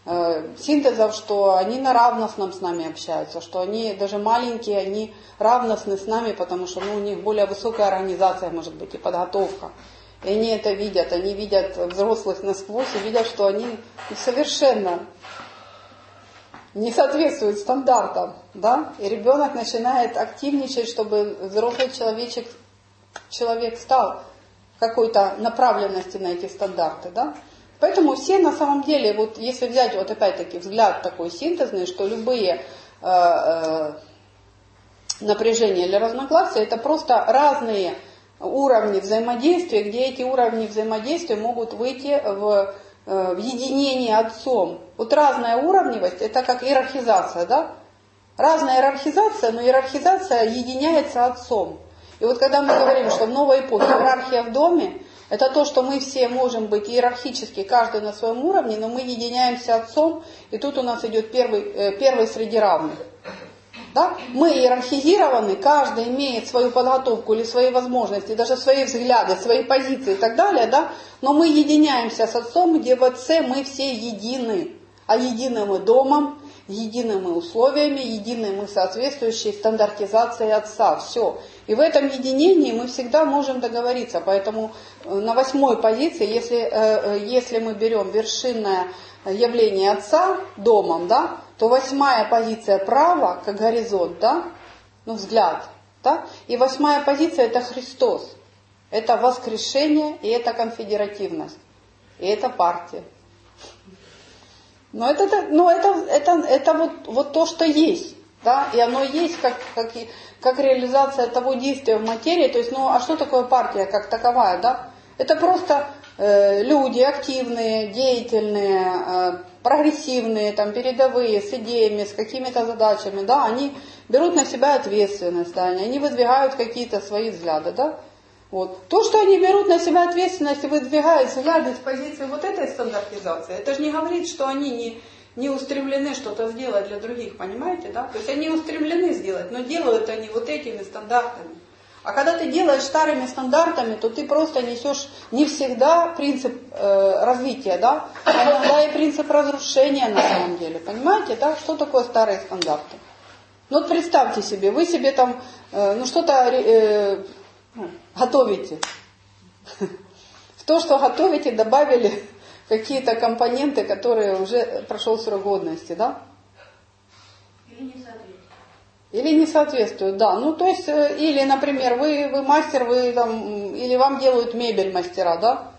синтезов, что они на равностном с нами общаются, что они даже маленькие, они равностны с нами, потому что ну, у них более высокая организация, может быть, и подготовка. И они это видят, они видят взрослых насквозь и видят, что они совершенно не соответствуют стандартам. Да? И ребенок начинает активничать, чтобы взрослый человечек, человек стал в какой-то направленности на эти стандарты. Да? Поэтому все на самом деле, вот если взять вот опять-таки взгляд такой синтезный, что любые э, э, напряжения или разногласия это просто разные уровни взаимодействия, где эти уровни взаимодействия могут выйти в, э, в единение Отцом. Вот разная уровневость, это как иерархизация, да? Разная иерархизация, но иерархизация единяется Отцом. И вот когда мы говорим, что в новой эпохе иерархия в доме, это то, что мы все можем быть иерархически, каждый на своем уровне, но мы единяемся Отцом, и тут у нас идет первый, э, первый среди равных. Да? Мы иерархизированы, каждый имеет свою подготовку или свои возможности, даже свои взгляды, свои позиции и так далее, да? Но мы единяемся с Отцом, где в Отце мы все едины, а едины мы домом, едины мы условиями, едины мы соответствующей стандартизацией Отца, все. И в этом единении мы всегда можем договориться, поэтому на восьмой позиции, если, если мы берем вершинное явление Отца домом, да, то восьмая позиция право, как горизонт, да, ну взгляд, да, и восьмая позиция это Христос, это воскрешение и это конфедеративность, и это партия. Но это, но это, это, это вот, вот то, что есть, да, и оно есть как, как, как реализация того действия в материи, то есть, ну а что такое партия как таковая, да? Это просто э, люди активные, деятельные, э, прогрессивные, там, передовые, с идеями, с какими-то задачами, да, они берут на себя ответственность, да, они выдвигают какие-то свои взгляды, да. Вот. То, что они берут на себя ответственность и выдвигают взгляды с позиции вот этой стандартизации, это же не говорит, что они не, не устремлены что-то сделать для других, понимаете, да? То есть они устремлены сделать, но делают они вот этими стандартами. А когда ты делаешь старыми стандартами, то ты просто несешь не всегда принцип э, развития, да, а иногда и принцип разрушения на самом деле. Понимаете, да, что такое старые стандарты? Ну вот представьте себе, вы себе там э, ну что-то э, ну, готовите. В то, что готовите, добавили какие-то компоненты, которые уже прошел срок годности, да? Или не соответствует. Или не соответствуют, да. Ну, то есть, или, например, вы, вы мастер, вы там, или вам делают мебель мастера, да?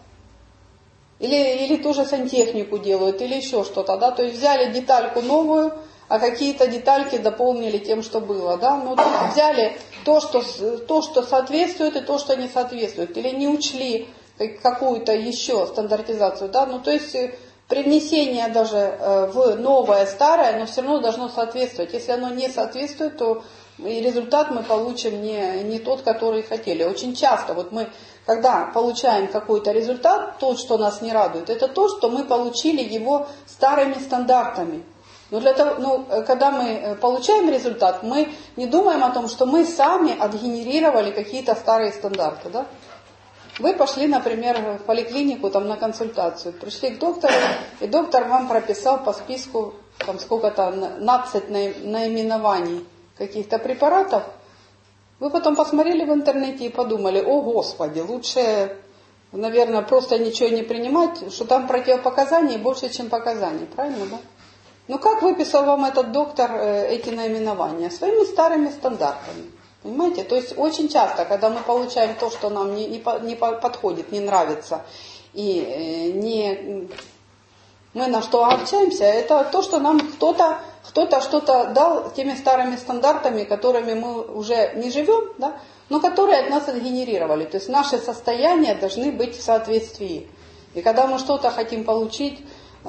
Или, или ту же сантехнику делают, или еще что-то, да? То есть, взяли детальку новую, а какие-то детальки дополнили тем, что было, да? Ну, то есть, взяли то что, то, что соответствует, и то, что не соответствует. Или не учли какую-то еще стандартизацию, да? Ну, то есть, привнесение даже в новое, старое, но все равно должно соответствовать. Если оно не соответствует, то и результат мы получим не, не тот, который хотели. Очень часто вот мы, когда получаем какой-то результат, тот, что нас не радует, это то, что мы получили его старыми стандартами. Но для того, ну, когда мы получаем результат, мы не думаем о том, что мы сами отгенерировали какие-то старые стандарты, да? Вы пошли, например, в поликлинику там, на консультацию, пришли к доктору, и доктор вам прописал по списку там, сколько-то, двенадцать наименований каких-то препаратов. Вы потом посмотрели в интернете и подумали, о Господи, лучше, наверное, просто ничего не принимать, что там противопоказаний больше, чем показаний, правильно, да? Ну как выписал вам этот доктор эти наименования? Своими старыми стандартами. Понимаете? То есть очень часто, когда мы получаем то, что нам не, не, не подходит, не нравится, и не, мы на что огорчаемся, это то, что нам кто-то кто-то что-то дал теми старыми стандартами, которыми мы уже не живем, да, но которые от нас отгенерировали. То есть наши состояния должны быть в соответствии. И когда мы что-то хотим получить,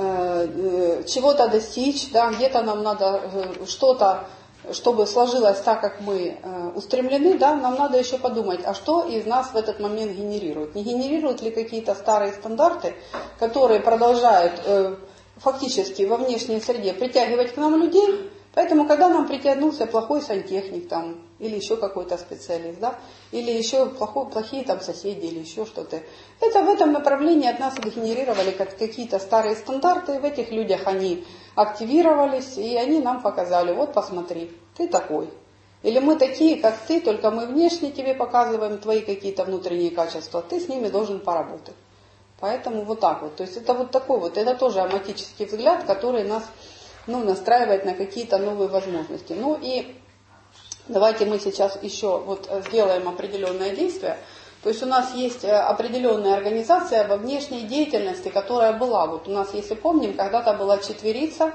э, чего-то достичь, да, где-то нам надо что-то, чтобы сложилось так, как мы э, устремлены, да, нам надо еще подумать, а что из нас в этот момент генерирует. Не генерируют ли какие-то старые стандарты, которые продолжают э, фактически во внешней среде притягивать к нам людей. Поэтому, когда нам притянулся плохой сантехник, там, или еще какой-то специалист, да, или еще плохой, плохие там соседи, или еще что-то. Это в этом направлении от нас генерировали как какие-то старые стандарты, и в этих людях они активировались, и они нам показали, вот посмотри, ты такой. Или мы такие, как ты, только мы внешне тебе показываем твои какие-то внутренние качества, ты с ними должен поработать. Поэтому вот так вот. То есть это вот такой вот, это тоже аматический взгляд, который нас, ну, настраивает на какие-то новые возможности. Ну и давайте мы сейчас еще вот сделаем определенное действие. То есть у нас есть определенная организация во внешней деятельности, которая была. Вот у нас, если помним, когда-то была четверица.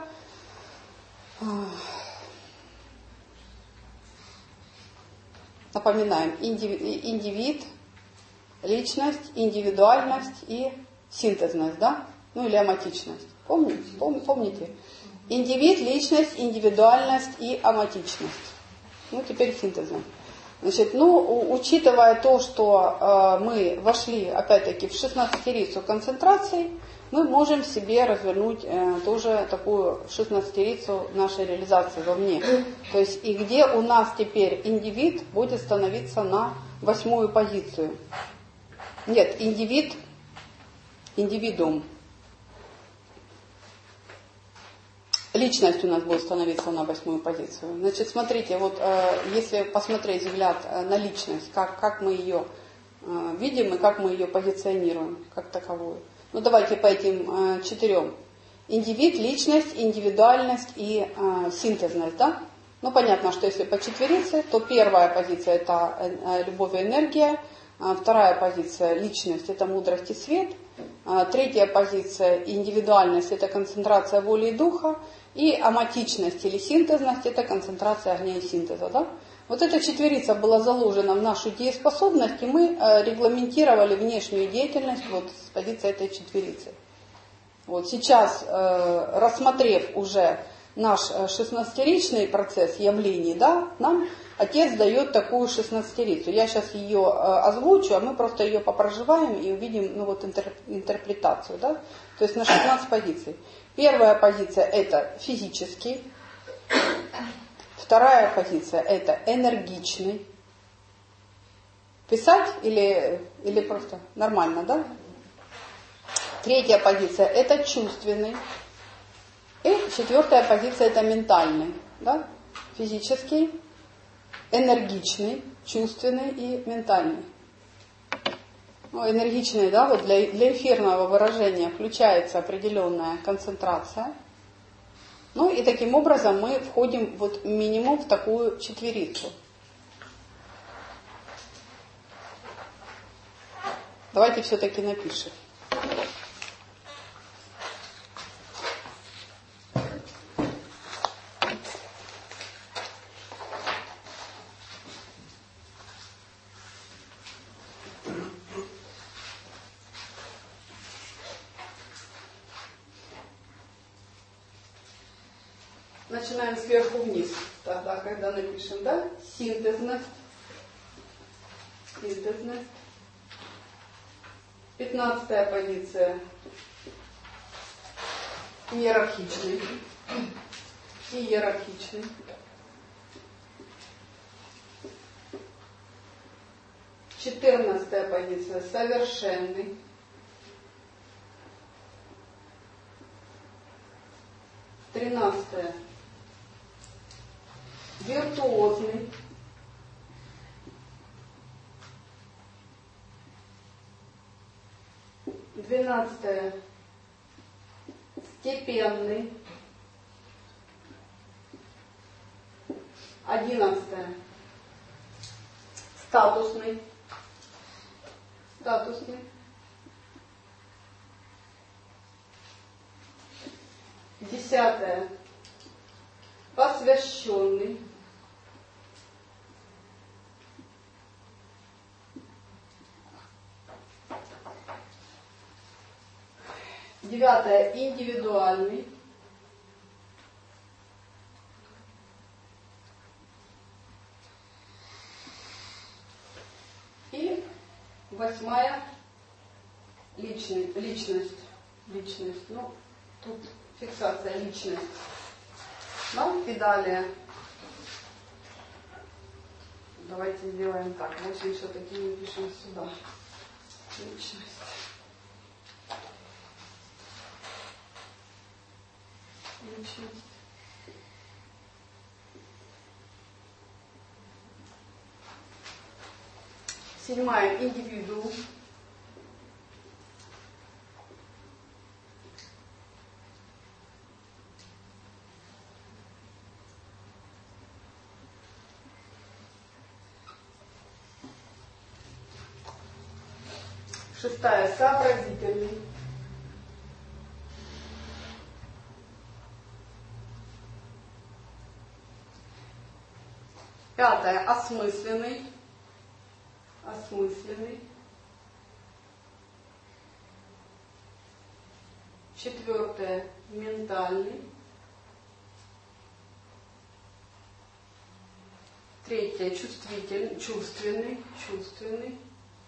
Напоминаем, индивид, личность, индивидуальность и синтезность, да? Ну или аматичность. Помните? Пом, помните? Индивид, личность, индивидуальность и аматичность. Ну теперь синтезом. Значит, ну, учитывая то, что э, мы вошли, опять-таки, в шестнадцатерицу концентрации, мы можем себе развернуть э, тоже такую шестнадцатерицу нашей реализации вовне. То есть, и где у нас теперь индивид будет становиться на восьмую позицию. Нет, индивид, индивидуум. Личность у нас будет становиться на восьмую позицию. Значит, смотрите, вот э, если посмотреть взгляд э, на личность, как, как мы ее э, видим и как мы ее позиционируем как таковую. Ну давайте по этим э, четырем. Индивид, личность, индивидуальность и э, синтезность, да? Ну понятно, что если по четверице, то первая позиция это э, любовь и энергия, э, вторая позиция личность это мудрость и свет, э, третья позиция индивидуальность это концентрация воли и духа, и аматичность или синтезность это концентрация огня и синтеза, да? Вот эта четверица была заложена в нашу дееспособность, и мы э, регламентировали внешнюю деятельность вот с позиции этой четверицы. Вот сейчас, э, рассмотрев уже наш шестнадцатеричный процесс явлений, да, нам Отец дает такую шестнадцатерицу. Я сейчас ее э, озвучу, а мы просто ее попроживаем и увидим ну, вот, интер, интерпретацию. Да? То есть на шестнадцать позиций. Первая позиция это физический. Вторая позиция это энергичный. Писать или, или просто нормально, да? Третья позиция это чувственный. И четвертая позиция это ментальный. Да? Физический, энергичный, чувственный и ментальный. Ну, энергичный, да, вот для, для эфирного выражения включается определенная концентрация. Ну и таким образом мы входим вот минимум в такую четверицу. Давайте все-таки напишем. Начинаем сверху вниз. Тогда, когда напишем, да? Синтезность. Синтезность. Пятнадцатая позиция. Иерархичный. Иерархичный. Четырнадцатая позиция. Совершенный. Тринадцатая. Виртуозный. Двенадцатое. Степенный. Одиннадцатое. Статусный. Статусный. Десятое. Посвященный. Девятое. Индивидуальный. И восьмая. Личный, личность. Личность. Ну, тут фиксация личность. Ну и далее. давайте сделаем так. восемь все-таки мы пишем сюда. Личность. Личность. Седьмая. Индивидуум. Шестая. Сообразительный. Пятая. Осмысленный. Осмысленный. Четвертое. Ментальный. Третье. Чувствительный. Чувственный. Чувственный.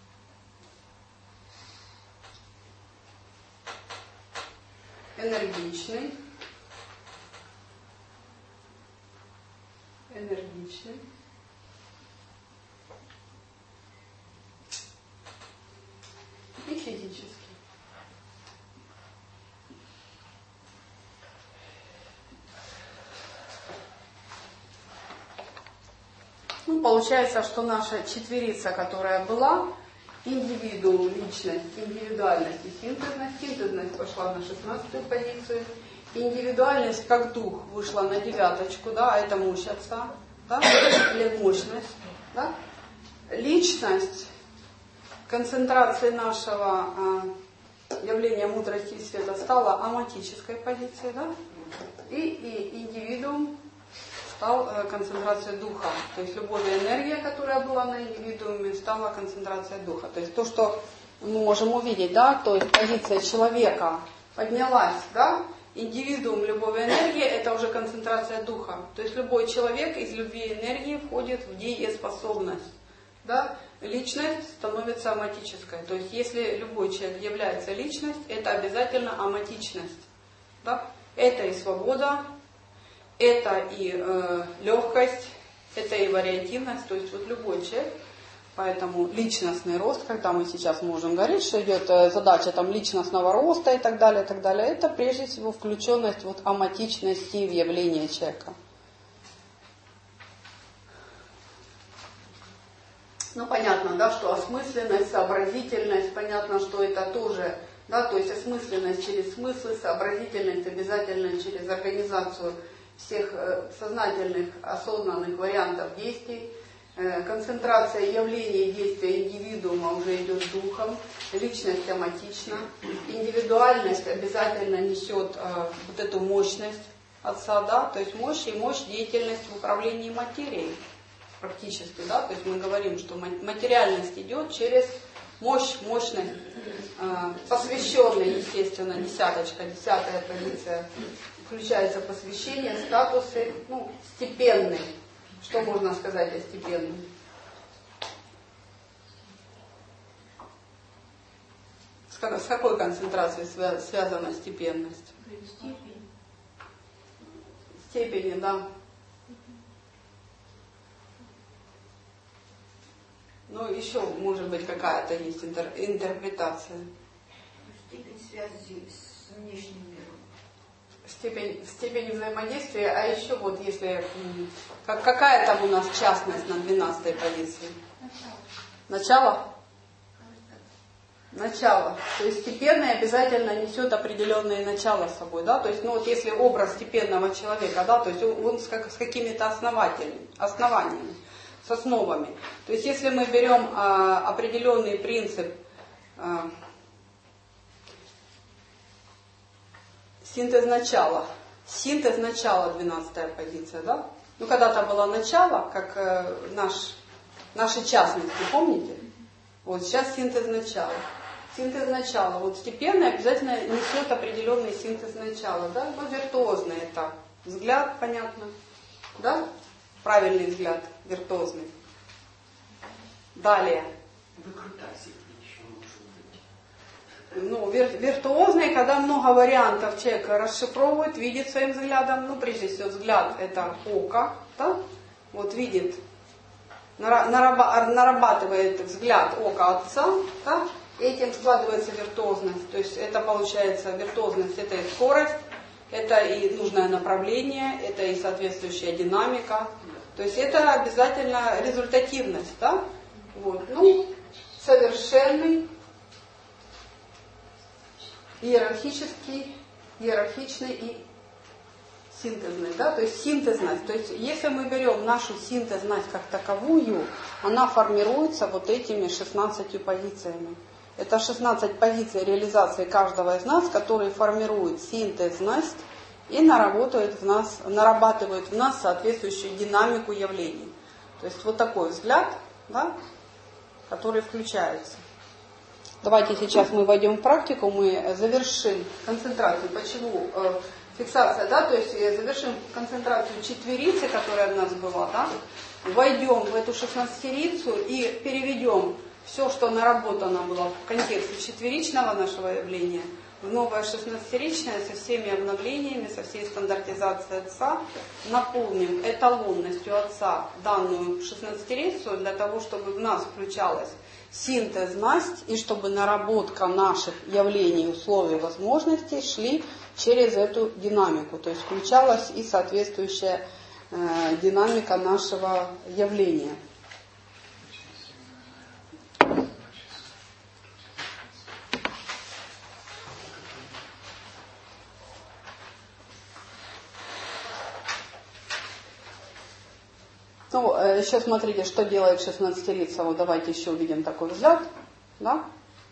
Энергичный. Энергичный. И физический. Ну, получается, что наша четверица, которая была, индивидуум, личность, индивидуальность и синтезность. Синтезность пошла на шестнадцатую позицию. Индивидуальность как дух вышла на девяточку, да, это мощь Отца, да, или мощность, да. Личность, концентрация нашего э, явления мудрости и света стала аматической позицией, да, и, и индивидуум стал э, концентрацией духа. То есть любовь и энергия, которая была на индивидууме, стала концентрацией духа. То есть то, что мы можем увидеть, да, то есть позиция человека поднялась, да, индивидуум, любовь и энергия, это уже концентрация духа. То есть любой человек из любви и энергии входит в дееспособность. Да? Личность становится аматической. То есть если любой человек является личность, это обязательно аматичность. Да? Это и свобода, это и э, легкость, это и вариативность. То есть вот любой человек. Поэтому личностный рост, когда мы сейчас можем говорить, что идет задача там, личностного роста и так далее, и так далее, это прежде всего включенность вот, аматичности в явление человека. Ну, понятно, да, что осмысленность, сообразительность, понятно, что это тоже, да, то есть осмысленность через смыслы, сообразительность обязательно через организацию всех сознательных, осознанных вариантов действий. Концентрация явления и действия индивидуума уже идет духом, личность аматична, индивидуальность обязательно несет э, вот эту мощность Отца, да, то есть мощь и мощь деятельность в управлении материей практически, да, то есть мы говорим, что материальность идет через мощь, мощность, э, посвященная, естественно, десяточка, десятая позиция, включается посвящение, статусы, ну, степенные. Что можно сказать о степенном? С какой концентрацией связана степенность? Степень. Степени, да. Ну, еще, может быть, какая-то есть интер- интерпретация. Степень связи с внешним миром. Степень, степень взаимодействия, а еще вот если, как, какая там у нас частность на двенадцатой позиции? Начало. Начало? Начало. То есть степенное обязательно несет определенные начала с собой, да, то есть, ну вот если образ степенного человека, да, то есть он с, как, с какими-то основателями, основаниями, с основами. То есть если мы берем а, определенный принцип а, синтез начала. Синтез начала, двенадцатая позиция, да? Ну, когда-то было начало, как э, наш, наши частности, помните? Вот сейчас синтез начала. Синтез начала. Вот степенно обязательно несет определенный синтез начала, да? Ну, виртуозный это взгляд, понятно, да? Правильный взгляд, виртуозный. Далее. Выкрутасик еще может быть. Ну, вир, виртуозный, когда много вариантов человек расшифровывает, видит своим взглядом. Ну, прежде всего, взгляд это око, да? Вот видит нарабатывает взгляд ока Отца, да, этим складывается виртуозность. То есть это получается виртуозность, это и скорость, это и нужное направление, это и соответствующая динамика. То есть это обязательно результативность, да? Вот. Ну, совершенный, иерархический, иерархичный и синтезность, да, то есть синтезность. То есть если мы берем нашу синтезность как таковую, она формируется вот этими шестнадцатью позициями. Это шестнадцать позиций реализации каждого из нас, которые формируют синтезность и наработают в нас, нарабатывают в нас соответствующую динамику явлений. То есть вот такой взгляд, да, который включается. Давайте сейчас мы войдем в практику, мы завершим концентрацию. Почему? Фиксация, да, то есть завершим концентрацию четверицы, которая у нас была, да, войдем в эту шестнадцатерицу и переведем все, что наработано было в контексте четверичного нашего явления, в новое шестнадцатеричное со всеми обновлениями, со всей стандартизацией Отца, наполним эталонностью Отца данную шестнадцатерицу для того, чтобы в нас включалась синтезность и чтобы наработка наших явлений, условий, возможностей шли через эту динамику. То есть включалась и соответствующая э, динамика нашего явления. Ну, еще смотрите, что делает шестнадцатерица. Вот давайте еще увидим такой взгляд. Да?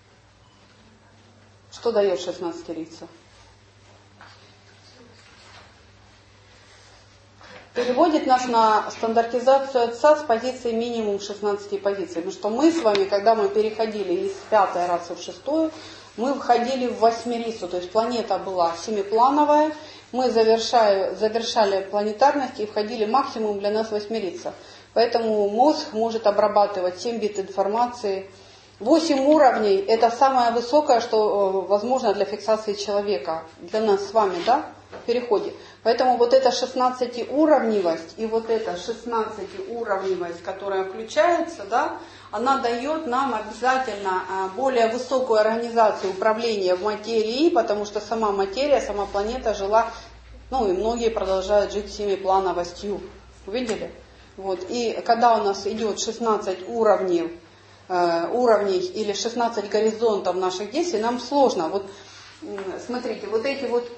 Что дает шестнадцатерица? Переводит нас на стандартизацию Отца с позиции минимум шестнадцати позиций. Потому что мы с вами, когда мы переходили из пятой расы в шестую, мы входили в восьмерицу. То есть планета была семиплановая. Мы завершали, завершали планетарность и входили максимум для нас восьмерица. Поэтому мозг может обрабатывать семь бит информации. восемь уровней – это самое высокое, что возможно для фиксации человека. Для нас с вами, да, в переходе. Поэтому вот эта шестнадцатиуровневость и вот эта шестнадцатиуровневость, которая включается, да, она дает нам обязательно более высокую организацию управления в материи, потому что сама материя, сама планета жила, ну и многие продолжают жить семиплановостью. Увидели? Вот. И когда у нас идет шестнадцать уровней, э, уровней или шестнадцать горизонтов наших действий, нам сложно. Вот смотрите, вот эти вот,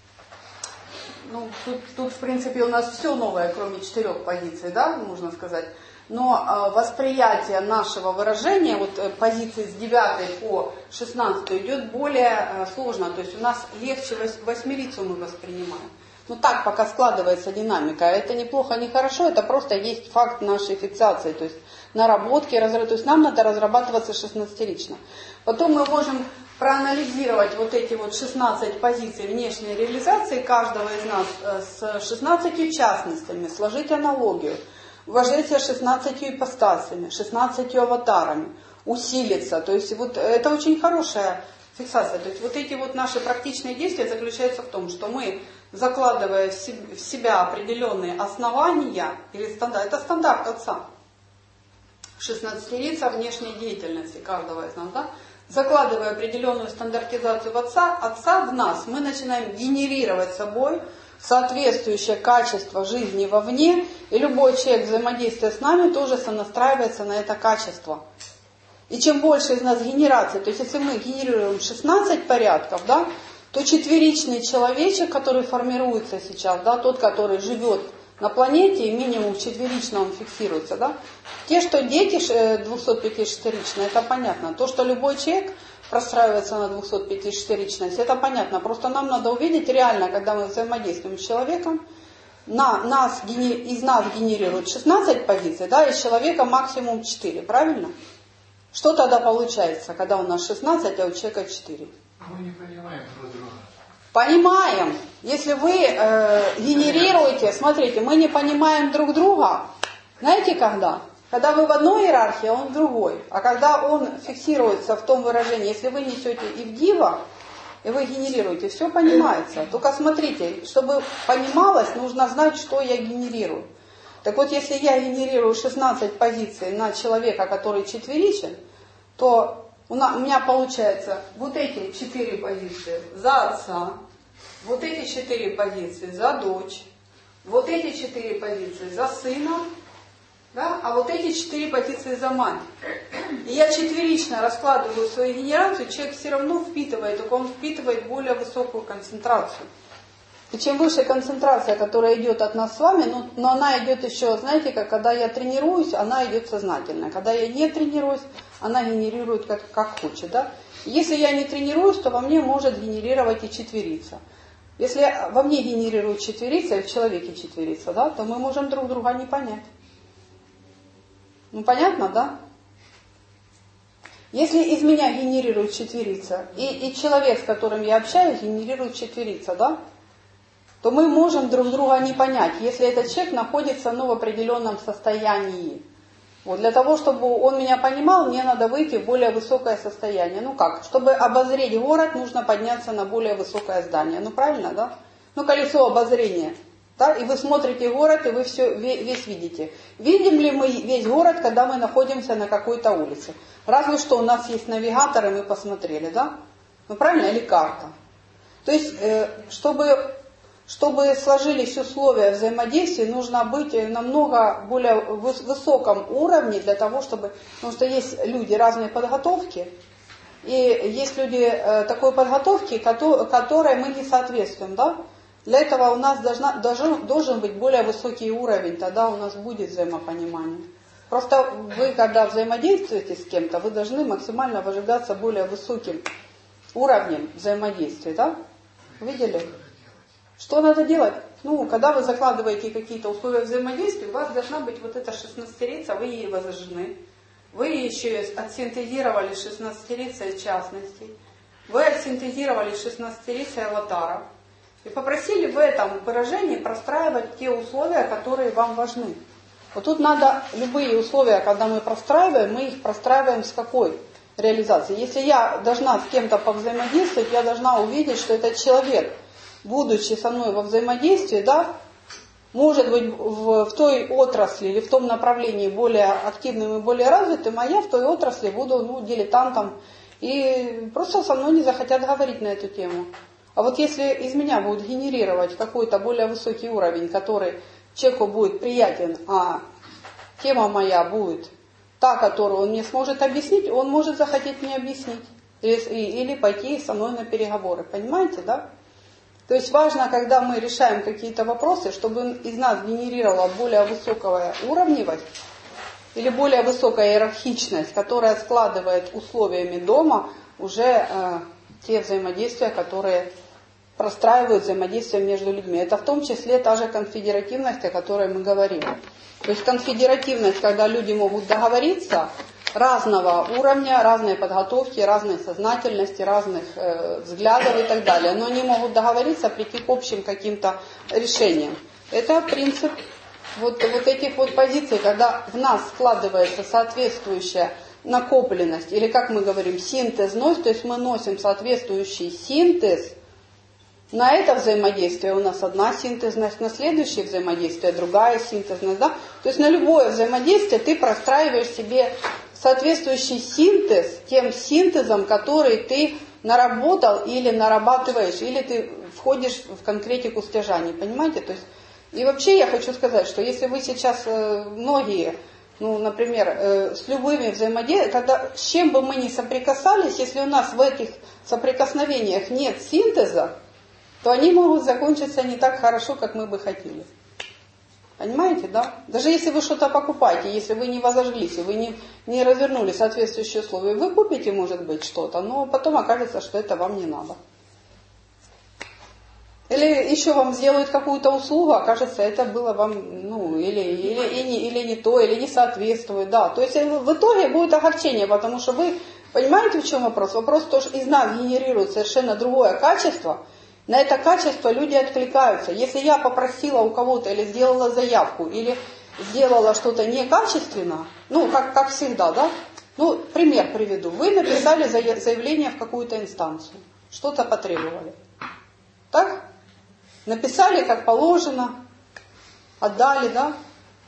ну тут, тут в принципе у нас все новое, кроме четырех позиций, да, можно сказать. Но э, восприятие нашего выражения, вот э, позиции с девятой по шестнадцатой идет более э, сложно. То есть у нас легче вось, восьмерицу мы воспринимаем. Ну так пока складывается динамика. Это не плохо, не хорошо, это просто есть факт нашей фиксации. То есть наработки, разраб... то есть нам надо разрабатываться шестнадцатерично. Потом мы можем проанализировать вот эти вот шестнадцать позиций внешней реализации каждого из нас э, с шестнадцатью частностями, сложить аналогию. Вложить себя шестнадцатью ипостасями, шестнадцатью аватарами, усилиться. То есть вот это очень хорошая фиксация. То есть вот эти вот наши практичные действия заключаются в том, что мы, закладывая в себя определенные основания, или стандарт, это стандарт Отца, шестнадцатерица внешней деятельности каждого из нас, да? Закладывая определенную стандартизацию в отца, отца в нас, мы начинаем генерировать собой соответствующее качество жизни вовне, и любой человек, взаимодействуя с нами, тоже сонастраивается на это качество. И чем больше из нас генерации, то есть если мы генерируем шестнадцать порядков, да, то четверичный человечек, который формируется сейчас, да, тот, который живет на планете, и минимум четверично он фиксируется, да. Те, что дети двухсот-пятишестеричные, это понятно. То, что любой человек простраивается на двухсот-пятишестеричность, это понятно. Просто нам надо увидеть реально, когда мы взаимодействуем с человеком, на, нас, из нас генерируют шестнадцать позиций, да, из человека максимум четыре, правильно? Что тогда получается, когда у нас шестнадцать, а у человека четыре? Мы не понимаем друг друга. Понимаем. Если вы э, генерируете, смотрите, мы не понимаем друг друга, знаете когда? Когда вы в одной иерархии, а он в другой. А когда он фиксируется в том выражении, если вы несете и в дива, и вы генерируете, все понимается. Только смотрите, чтобы понималось, нужно знать, что я генерирую. Так вот, если я генерирую шестнадцать позиций на человека, который четверичен, то у меня получается вот эти четыре позиции за отца, вот эти четыре позиции за дочь, вот эти четыре позиции за сына, да, а вот эти четыре позиции за мать. И я четверично раскладываю свою генерацию, человек все равно впитывает, только он впитывает более высокую концентрацию. И чем выше концентрация, которая идет от нас с вами, но, но она идет еще, знаете, как когда я тренируюсь, она идет сознательно. Когда я не тренируюсь, она генерирует как, как хочет. Да? Если я не тренируюсь, то во мне может генерировать и четверица. Если во мне генерирует четверица, и в человеке четверица, да, то мы можем друг друга не понять. Ну понятно, да? Если из меня генерирует четверица, и, и человек, с которым я общаюсь, генерирует четверица, да, то мы можем друг друга не понять, если этот человек находится ну, в определенном состоянии. Вот, для того, чтобы он меня понимал, мне надо выйти в более высокое состояние. Ну как? Чтобы обозреть город, нужно подняться на более высокое здание. Ну правильно, да? Ну колесо обозрения. Да? И вы смотрите город, и вы все, весь видите. Видим ли мы весь город, когда мы находимся на какой-то улице? Разве что у нас есть навигатор, и мы посмотрели, да? Ну правильно? Или карта. То есть, чтобы... Чтобы сложились условия взаимодействия, нужно быть намного более высоком уровне для того, чтобы... Потому что есть люди разной подготовки, и есть люди такой подготовки, которой мы не соответствуем. Да? Для этого у нас должна, должен, должен быть более высокий уровень, тогда у нас будет взаимопонимание. Просто вы, когда взаимодействуете с кем-то, вы должны максимально выжигаться более высоким уровнем взаимодействия. Да? Видели? Что надо делать? Ну, когда вы закладываете какие-то условия взаимодействия, у вас должна быть вот эта шестнадцатерица, вы ей возражены. Вы еще отсинтезировали шестнадцатерицей частностей. Вы отсинтезировали шестнадцатерицей аватаров. И попросили в этом выражении простраивать те условия, которые вам важны. Вот тут надо любые условия, когда мы простраиваем, мы их простраиваем с какой реализацией. Если я должна с кем-то повзаимодействовать, я должна увидеть, что этот человек, будучи со мной во взаимодействии, да, может быть в, в той отрасли или в том направлении более активным и более развитым, а я в той отрасли буду ну, дилетантом и просто со мной не захотят говорить на эту тему. А вот если из меня будут генерировать какой-то более высокий уровень, который человеку будет приятен, а тема моя будет та, которую он не сможет объяснить, он может захотеть мне объяснить или, или пойти со мной на переговоры. Понимаете, да? То есть важно, когда мы решаем какие-то вопросы, чтобы из нас генерировала более высокая уровневость или более высокая иерархичность, которая складывает условиями дома уже э, те взаимодействия, которые простраивают взаимодействие между людьми. Это в том числе та же конфедеративность, о которой мы говорим. То есть конфедеративность, когда люди могут договориться, разного уровня, разной подготовки, разной сознательности, разных э, взглядов и так далее. Но они могут договориться, прийти к общим каким-то решениям. Это принцип вот, вот этих вот позиций, когда в нас складывается соответствующая накопленность, или как мы говорим, синтезность, то есть мы носим соответствующий синтез. На это взаимодействие у нас одна синтезность, на следующее взаимодействие другая синтезность. Да? То есть на любое взаимодействие ты простраиваешь себе соответствующий синтез тем синтезом, который ты наработал или нарабатываешь, или ты входишь в конкретику стяжаний, понимаете? То есть, и вообще я хочу сказать, что если вы сейчас э, многие, ну, например, э, с любыми взаимодействиями, когда с чем бы мы ни соприкасались, если у нас в этих соприкосновениях нет синтеза, то они могут закончиться не так хорошо, как мы бы хотели. Понимаете, да? Даже если вы что-то покупаете, если вы не возожглись, вы не, не развернули соответствующие условия, вы купите, может быть, что-то, но потом окажется, что это вам не надо. Или еще вам сделают какую-то услугу, окажется, это было вам, ну, или, или, или, не, или не то, или не соответствует, да. То есть в итоге будет огорчение, потому что вы, понимаете, в чем вопрос? Вопрос, что из нас генерирует совершенно другое качество. На это качество люди откликаются. Если я попросила у кого-то или сделала заявку, или сделала что-то некачественно, ну, как, как всегда, да? Ну, пример приведу. Вы написали заявление в какую-то инстанцию, что-то потребовали. Так? Написали как положено, отдали, да?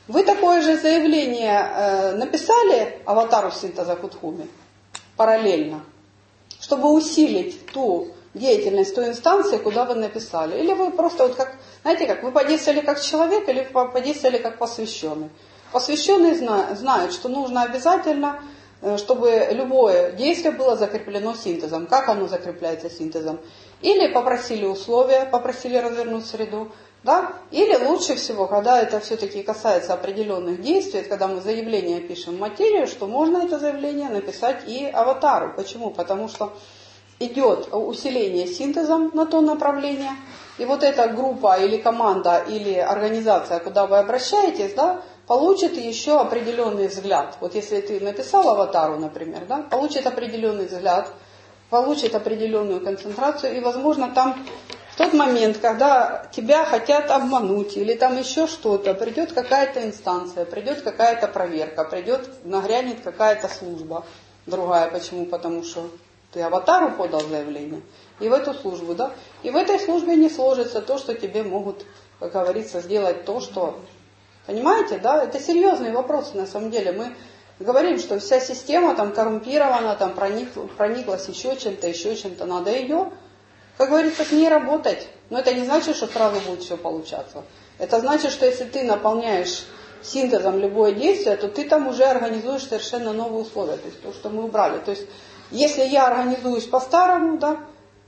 Вы такое же заявление э, написали аватару синтеза Кутхуми параллельно, чтобы усилить ту деятельность той инстанции, куда вы написали. Или вы просто вот как, знаете как, вы подействовали как человек или подействовали как посвященный. Посвященные знают, знают, что нужно обязательно, чтобы любое действие было закреплено синтезом. Как оно закрепляется синтезом? Или попросили условия, попросили развернуть среду, да? Или лучше всего, когда это все-таки касается определенных действий, когда мы заявление пишем в материю, что можно это заявление написать и аватару. Почему? Потому что идет усиление синтезом на то направление, и вот эта группа или команда или организация, куда вы обращаетесь, да, получит еще определенный взгляд. Вот если ты написал аватару, например, да, получит определенный взгляд, получит определенную концентрацию, и, возможно, там в тот момент, когда тебя хотят обмануть или там еще что-то, придет какая-то инстанция, придет какая-то проверка, придет, нагрянет какая-то служба другая. Почему? Потому что ты аватару подал заявление, и в эту службу, да, и в этой службе не сложится то, что тебе могут, как говорится, сделать то, что... Понимаете, да? Это серьезные вопросы на самом деле. Мы говорим, что вся система там коррумпирована, там проникла, прониклась еще чем-то, еще чем-то. Надо ее, как говорится, с ней работать. Но это не значит, что сразу будет все получаться. Это значит, что если ты наполняешь синтезом любое действие, то ты там уже организуешь совершенно новые условия. То есть то, что мы убрали. То есть если я организуюсь по-старому, да,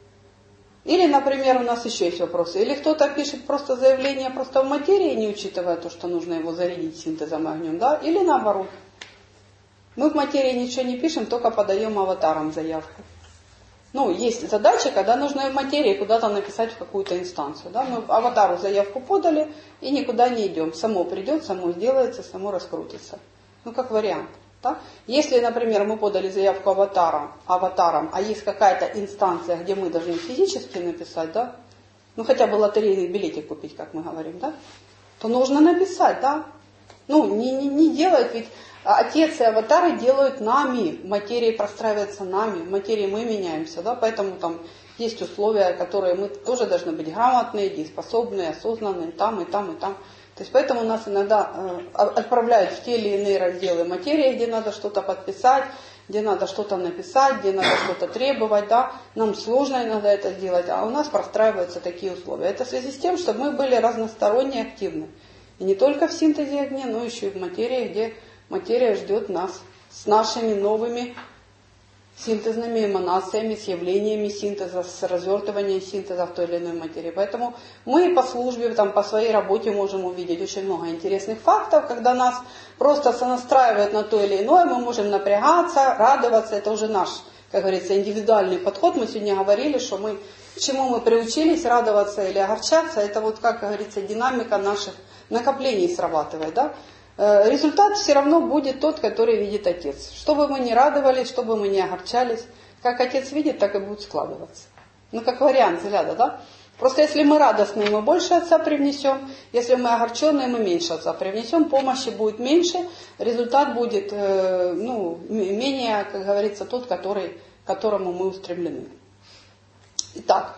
или, например, у нас еще есть вопросы. Или кто-то пишет просто заявление просто в материи, не учитывая то, что нужно его зарядить синтезом и огнем, да? Или наоборот. Мы в материи ничего не пишем, только подаем аватарам заявку. Ну, есть задача, когда нужно в материи куда-то написать в какую-то инстанцию. Да? Мы аватару заявку подали и никуда не идем. Само придет, само сделается, само раскрутится. Ну, как вариант. Да? Если, например, мы подали заявку аватарам, аватарам, а есть какая-то инстанция, где мы должны физически написать, да, ну хотя бы лотерейный билетик купить, как мы говорим, да, то нужно написать, да. Ну, не, не, не делать, ведь отец и аватары делают нами, материя простраивается нами, в материи мы меняемся, да, поэтому там есть условия, которые мы тоже должны быть грамотные, дееспособные, осознанные, там и там и там. То есть поэтому нас иногда э, отправляют в те или иные разделы материи, где надо что-то подписать, где надо что-то написать, где надо что-то требовать, да. Нам сложно иногда это сделать, а у нас простраиваются такие условия. Это в связи с тем, что мы были разносторонне активны. И не только в синтезе огня, но еще и в материи, где материя ждет нас с нашими новыми синтезными эманациями, с явлениями синтеза, с развертыванием синтеза в той или иной материи. Поэтому мы по службе, там, по своей работе можем увидеть очень много интересных фактов, когда нас просто сонастраивают на то или иное, мы можем напрягаться, радоваться, это уже наш, как говорится, индивидуальный подход. Мы сегодня говорили, что мы, к чему мы приучились радоваться или огорчаться, это вот, как говорится, динамика наших накоплений срабатывает, да? Результат все равно будет тот, который видит Отец. Что бы мы ни радовались, что бы мы ни огорчались, как Отец видит, так и будет складываться. Ну, как вариант взгляда, да? Просто если мы радостные, мы больше Отца привнесем, если мы огорченные, мы меньше Отца привнесем, помощи будет меньше, результат будет э, ну, менее, как говорится, тот, который, к которому мы устремлены. Итак.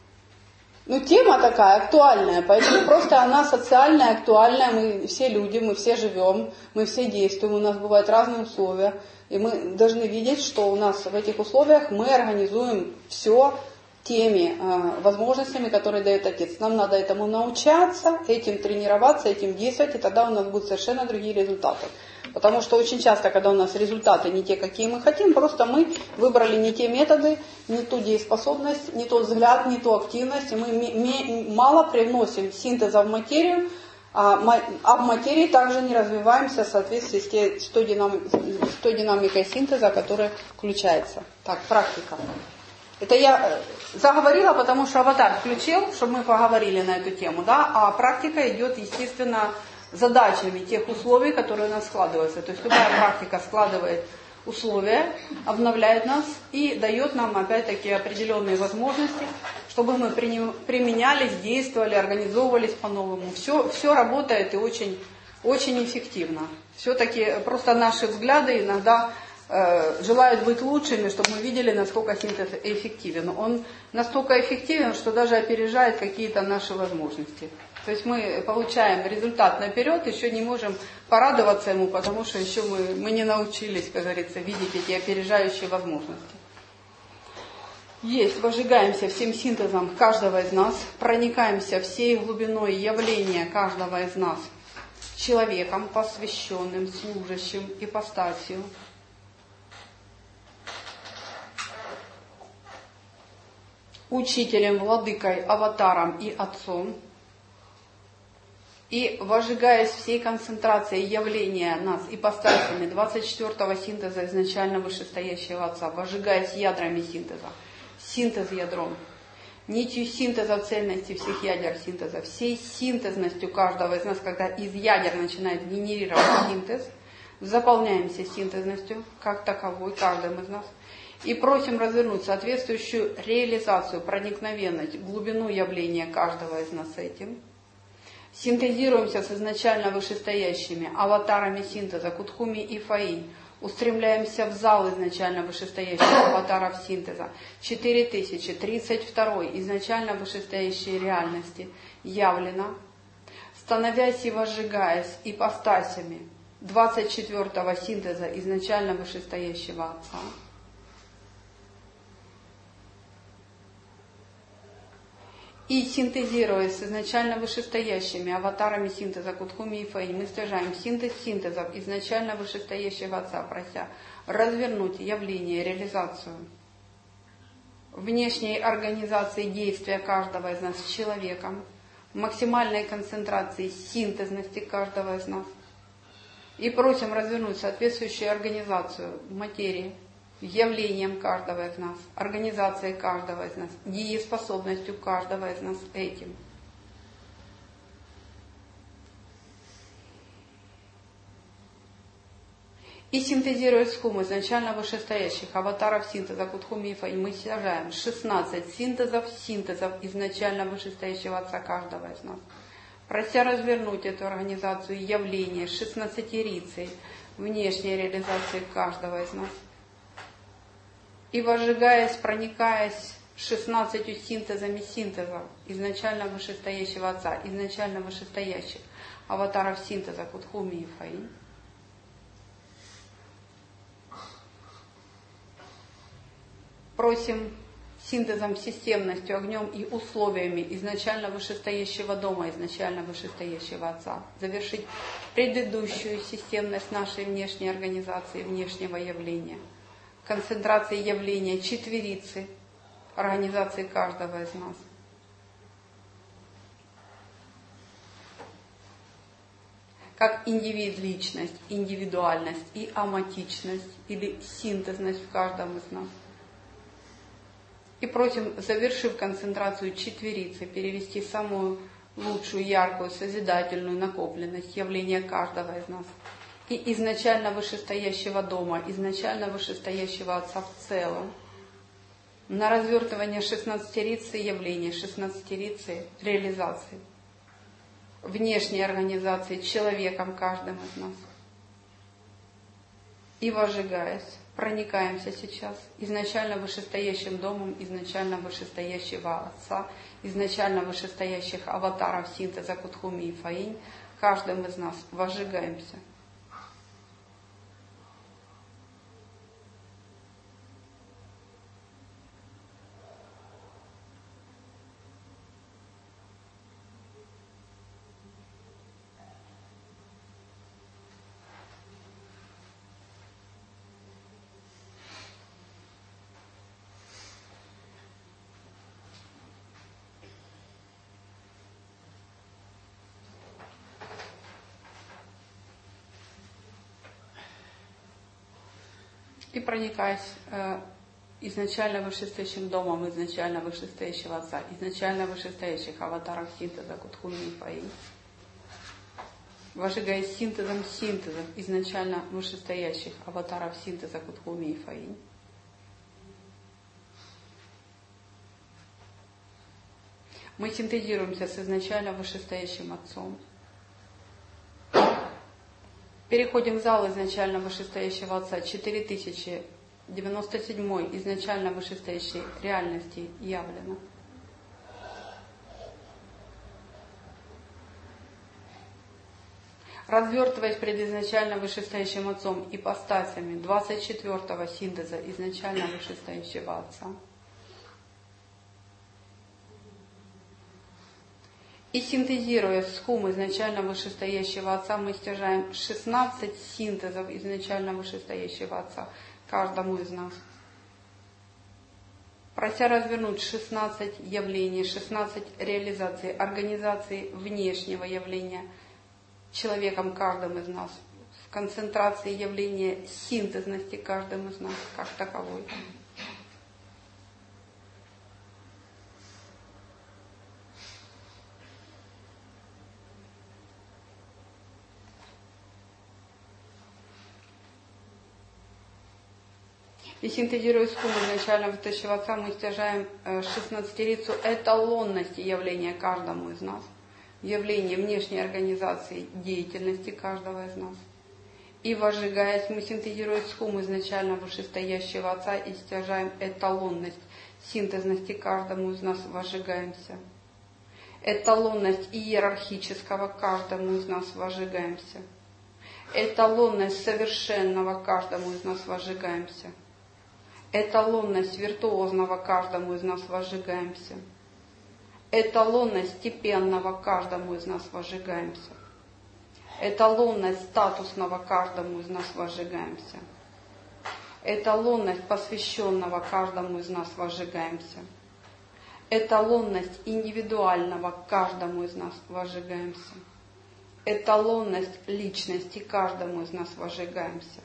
Ну, тема такая актуальная, поэтому просто она социальная, актуальная, мы все люди, мы все живем, мы все действуем, у нас бывают разные условия, и мы должны видеть, что у нас в этих условиях мы организуем все теми э, возможностями, которые дает Отец. Нам надо этому научаться, этим тренироваться, этим действовать, и тогда у нас будут совершенно другие результаты. Потому что очень часто, когда у нас результаты не те, какие мы хотим, просто мы выбрали не те методы, не ту дееспособность, не тот взгляд, не ту активность, и мы мало привносим синтеза в материю, а в материи также не развиваемся в соответствии с, те, с, той, динамикой, с той динамикой синтеза, которая включается. Так, практика. Это я заговорила, потому что аватар включил, чтобы мы поговорили на эту тему, да, а практика идет, естественно, задачами тех условий, которые у нас складываются. То есть любая практика складывает условия, обновляет нас и дает нам опять-таки определенные возможности, чтобы мы применялись, действовали, организовывались по-новому. Все, все работает и очень, очень эффективно. Все-таки просто наши взгляды иногда э, желают быть лучшими, чтобы мы видели, насколько синтез эффективен. Он настолько эффективен, что даже опережает какие-то наши возможности. То есть мы получаем результат наперед, еще не можем порадоваться ему, потому что еще мы, мы не научились, как говорится, видеть эти опережающие возможности. Есть, возжигаемся всем синтезом каждого из нас, проникаемся всей глубиной явления каждого из нас, человеком, посвященным, служащим, ипостасью. Учителем, владыкой, аватаром и отцом. И возжигаясь всей концентрацией явления нас ипостасями двадцать четвёртого синтеза изначально вышестоящего Отца, возжигаясь ядрами синтеза, синтез ядром, нитью синтеза цельности всех ядер синтеза, всей синтезностью каждого из нас, когда из ядер начинает генерировать синтез, заполняемся синтезностью, как таковой, каждым из нас, и просим развернуть соответствующую реализацию, проникновенность, глубину явления каждого из нас этим. Синтезируемся с изначально вышестоящими аватарами синтеза Кутхуми и Фаинь. Устремляемся в зал изначально вышестоящих аватаров синтеза. четыре тысячи тридцать два изначально вышестоящие реальности явлено, становясь и возжигаясь ипостасями двадцать четвёртого синтеза изначально вышестоящего Отца. И синтезируясь с изначально вышестоящими аватарами синтеза Кутхуми и Фаинь, мы стяжаем синтез синтезов изначально вышестоящего Отца, прося развернуть явление, реализацию внешней организации действия каждого из нас с человеком, максимальной концентрации синтезности каждого из нас. И просим развернуть соответствующую организацию материи, явлением каждого из нас, организацией каждого из нас, дееспособностью каждого из нас этим. И синтезируя схему изначально вышестоящих аватаров синтеза Кутхуми и Фаинь, мы сажаем шестнадцать синтезов, синтезов изначально вышестоящего Отца каждого из нас. Прося развернуть эту организацию явления шестнадцатерицей внешней реализации каждого из нас. И возжигаясь, проникаясь шестнадцатью синтезами синтеза изначально вышестоящего Отца, изначально вышестоящих аватаров синтеза Кутхуми и Фаинь, просим синтезом, системностью, огнем и условиями изначально вышестоящего дома, изначально вышестоящего Отца завершить предыдущую системность нашей внешней организации, внешнего явления, концентрации явления четверицы, организации каждого из нас. Как индивид, личность, индивидуальность и аматичность или синтезность в каждом из нас. И просим, завершив концентрацию четверицы, перевести самую лучшую, яркую, созидательную накопленность явления каждого из нас. И изначально вышестоящего дома, изначально вышестоящего Отца в целом, на развертывание шестнадцатерицы явления, шестнадцатерицы реализации, внешней организации человеком каждым из нас. И возжигаясь, проникаемся сейчас изначально вышестоящим домом, изначально вышестоящего Отца, изначально вышестоящих аватаров синтеза Кутхуми и Фаинь, каждым из нас возжигаемся. И проникаясь э, изначально вышестоящим домом, изначально вышестоящего Отца, изначально вышестоящих аватаров синтеза Кутхуми и Фаинь, возжигаясь синтезом синтезов изначально вышестоящих аватаров синтеза Кутхуми и Фаинь, мы синтезируемся с изначально вышестоящим Отцом. Переходим в зал изначально вышестоящего Отца, четыре тысячи девяносто седьмой изначально вышестоящей реальности явлено. развертываясь пред изначально вышестоящим Отцом ипостасями двадцать четвёртого синтеза изначально вышестоящего Отца. И синтезируя схум изначально вышестоящего Отца, мы стяжаем шестнадцать синтезов изначально вышестоящего Отца каждому из нас. Прося развернуть шестнадцать явлений, шестнадцать реализаций, организаций внешнего явления человеком каждым из нас, в концентрации явления синтезности каждым из нас как таковой. И синтезируя схему изначально вытащив Отца, мы стяжаем шестнадцатерицу эталонности явления каждому из нас, явление внешней организации деятельности каждого из нас. И возжигаясь, мы синтезируя схему изначально вышестоящего Отца и стяжаем эталонность синтезности каждому из нас, возжигаемся. Эталонность иерархического каждому из нас, возжигаемся. Эталонность совершенного каждому из нас, возжигаемся. Эталонность виртуозного каждому из нас, возжигаемся. Эталонность степенного каждому из нас, возжигаемся. Эталонность статусного каждому из нас, возжигаемся. Эталонность посвященного каждому из нас, возжигаемся. Эталонность индивидуального каждому из нас, возжигаемся. Эталонность личности каждому из нас, возжигаемся.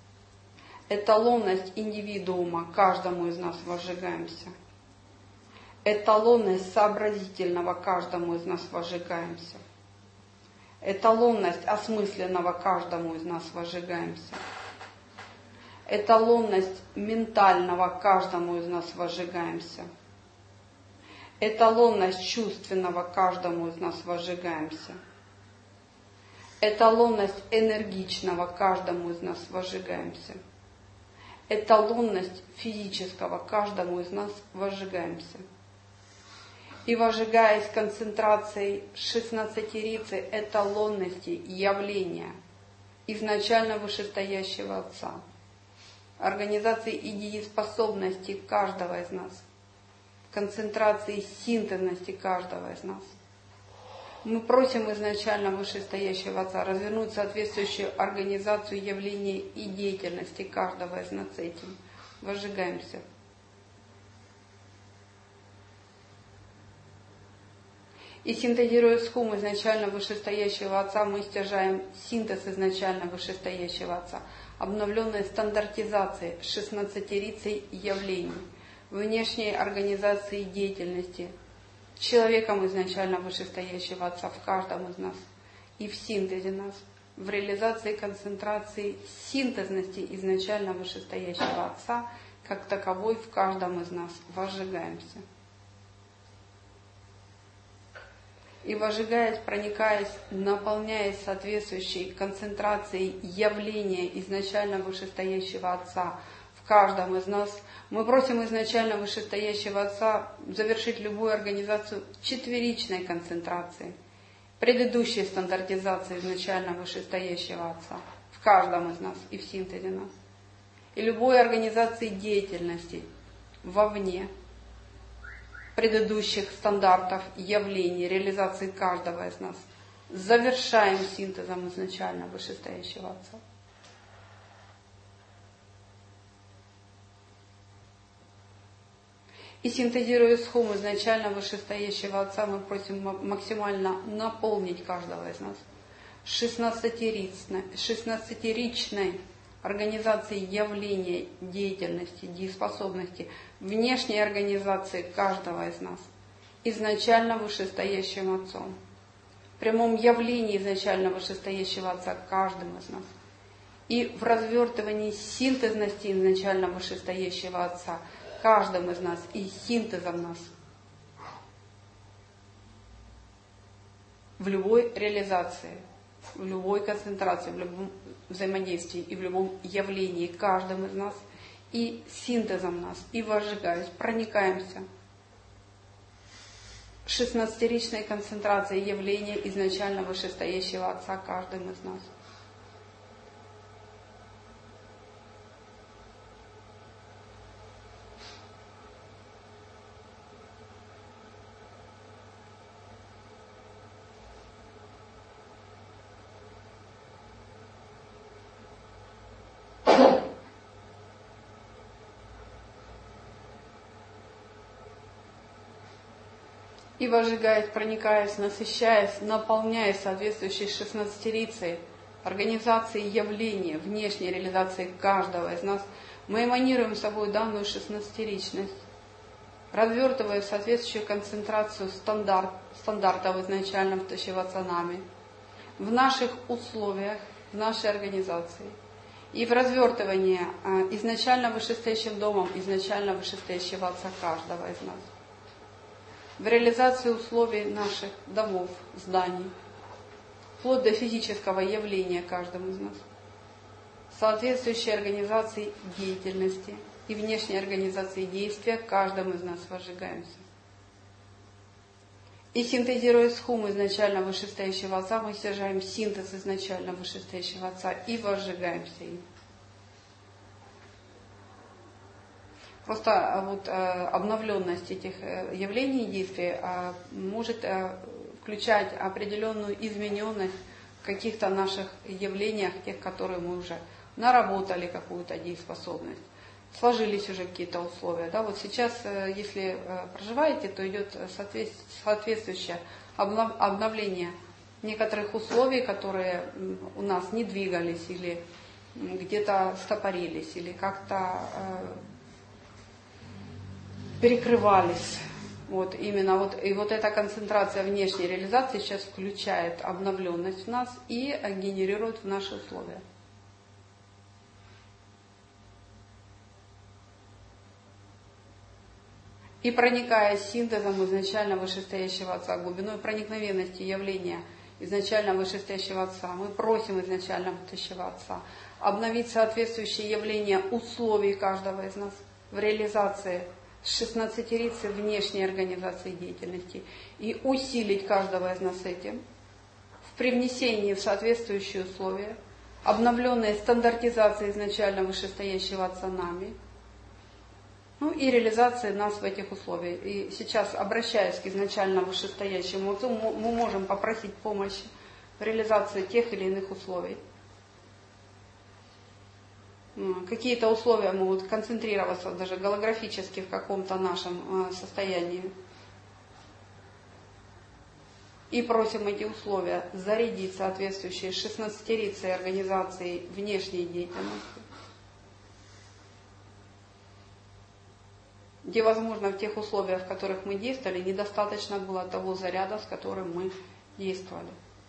Эталонность индивидуума каждому из нас, возжигаемся. Эталонность сообразительного каждому из нас, возжигаемся. Эталонность осмысленного каждому из нас, возжигаемся. Эталонность ментального каждому из нас, возжигаемся. Эталонность чувственного каждому из нас, возжигаемся. Эталонность энергичного каждому из нас, возжигаемся. Эталонность физического каждому из нас, возжигаемся. И возжигаясь концентрацией шестнадцатерицы эталонности явления изначально вышестоящего Отца, организации и дееспособности каждого из нас, концентрации синтезности каждого из нас, мы просим изначально вышестоящего Отца развернуть соответствующую организацию явления и деятельности каждого из нас этим. Возжигаемся. И синтезируя схему изначально вышестоящего Отца, мы стяжаем синтез изначально вышестоящего Отца, обновленной стандартизацией шестнадцатерицей явлений, внешней организации деятельности, человеком изначально вышестоящего Отца в каждом из нас и в синтезе нас, в реализации концентрации синтезности изначально вышестоящего Отца, как таковой в каждом из нас. Возжигаемся. И возжигаясь, проникаясь, наполняясь соответствующей концентрацией явления изначально вышестоящего Отца в каждом из нас, мы просим изначально вышестоящего Отца завершить любую организацию четверичной концентрации, предыдущей стандартизации изначально вышестоящего Отца в каждом из нас и в синтезе нас, и любой организации деятельности вовне предыдущих стандартов явлений, реализации каждого из нас. Завершаем синтезом изначально вышестоящего Отца. И синтезируя схему изначально вышестоящего Отца, мы просим максимально наполнить каждого из нас шестнадцатеричной, шестнадцатеричной организацией явления, деятельности, дееспособности, внешней организации каждого из нас, изначально вышестоящим Отцом, в прямом явлении изначально вышестоящего Отца каждым из нас, и в развертывании синтезности изначально вышестоящего Отца каждым из нас и синтезом нас в любой реализации, в любой концентрации, в любом взаимодействии и в любом явлении каждым из нас и синтезом нас, и возжигаясь, проникаемся шестнадцатеричной концентрации явления изначально вышестоящего Отца каждым из нас. И возжигаясь, проникаясь, насыщаясь, наполняясь соответствующей шестнадцатерицей организации явления, внешней реализации каждого из нас, мы эманируем собой данную шестнадцатеричность, развертывая в соответствующую концентрацию стандарт, стандартов изначально втащиваться нами, в наших условиях, в нашей организации. И в развертывании изначально вышестоящим домом, изначально вышестоящего Отца каждого из нас. В реализации условий наших домов, зданий, вплоть до физического явления каждому из нас, соответствующей организации деятельности и внешней организации действия каждому из нас возжигаемся. И синтезируя схум изначально вышестоящего Отца, мы содержаем синтез изначально вышестоящего Отца и возжигаемся им. Просто вот, э, обновленность этих э, явлений и действий э, может э, включать определенную измененность в каких-то наших явлениях, тех, которые мы уже наработали какую-то дееспособность, сложились уже какие-то условия. Да? Вот сейчас, э, если э, проживаете, то идет соответствующее обновление некоторых условий, которые у нас не двигались или где-то стопорились, или как-то э, перекрывались. Вот, именно вот, и вот эта концентрация внешней реализации сейчас включает обновленность в нас и генерирует в наши условия. И проникая синтезом изначально вышестоящего Отца, глубиной проникновенности явления изначально вышестоящего Отца, мы просим изначально вышестоящего Отца обновить соответствующие явления условий каждого из нас в реализации шестнадцатерицы внешней организации деятельности и усилить каждого из нас этим в привнесении в соответствующие условия, обновленной стандартизации изначально вышестоящего Отца нами, ну и реализации нас в этих условиях. И сейчас, обращаясь к изначально вышестоящему Отцу, мы можем попросить помощи в реализации тех или иных условий. Какие-то условия могут концентрироваться даже голографически в каком-то нашем состоянии. И просим эти условия зарядить соответствующие шестнадцатерицей организации внешней деятельности, где, возможно, в тех условиях, в которых мы действовали, недостаточно было того заряда, с которым мы действовали.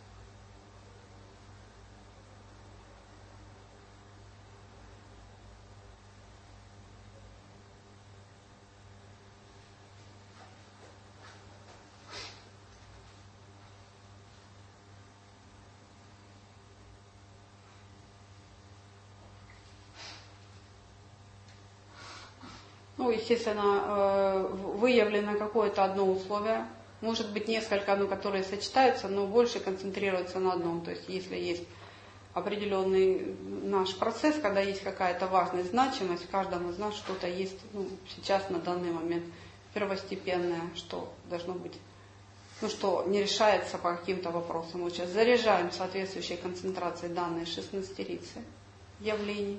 Ну, естественно, выявлено какое-то одно условие, может быть несколько, ну, которые сочетаются, но больше концентрируются на одном. То есть, если есть определенный наш процесс, когда есть какая-то важность, значимость, в каждом из нас что-то есть, ну, сейчас на данный момент первостепенное, что должно быть, ну, что не решается по каким-то вопросам. Мы сейчас заряжаем соответствующей концентрацией данные шестнадцатерицы явлений.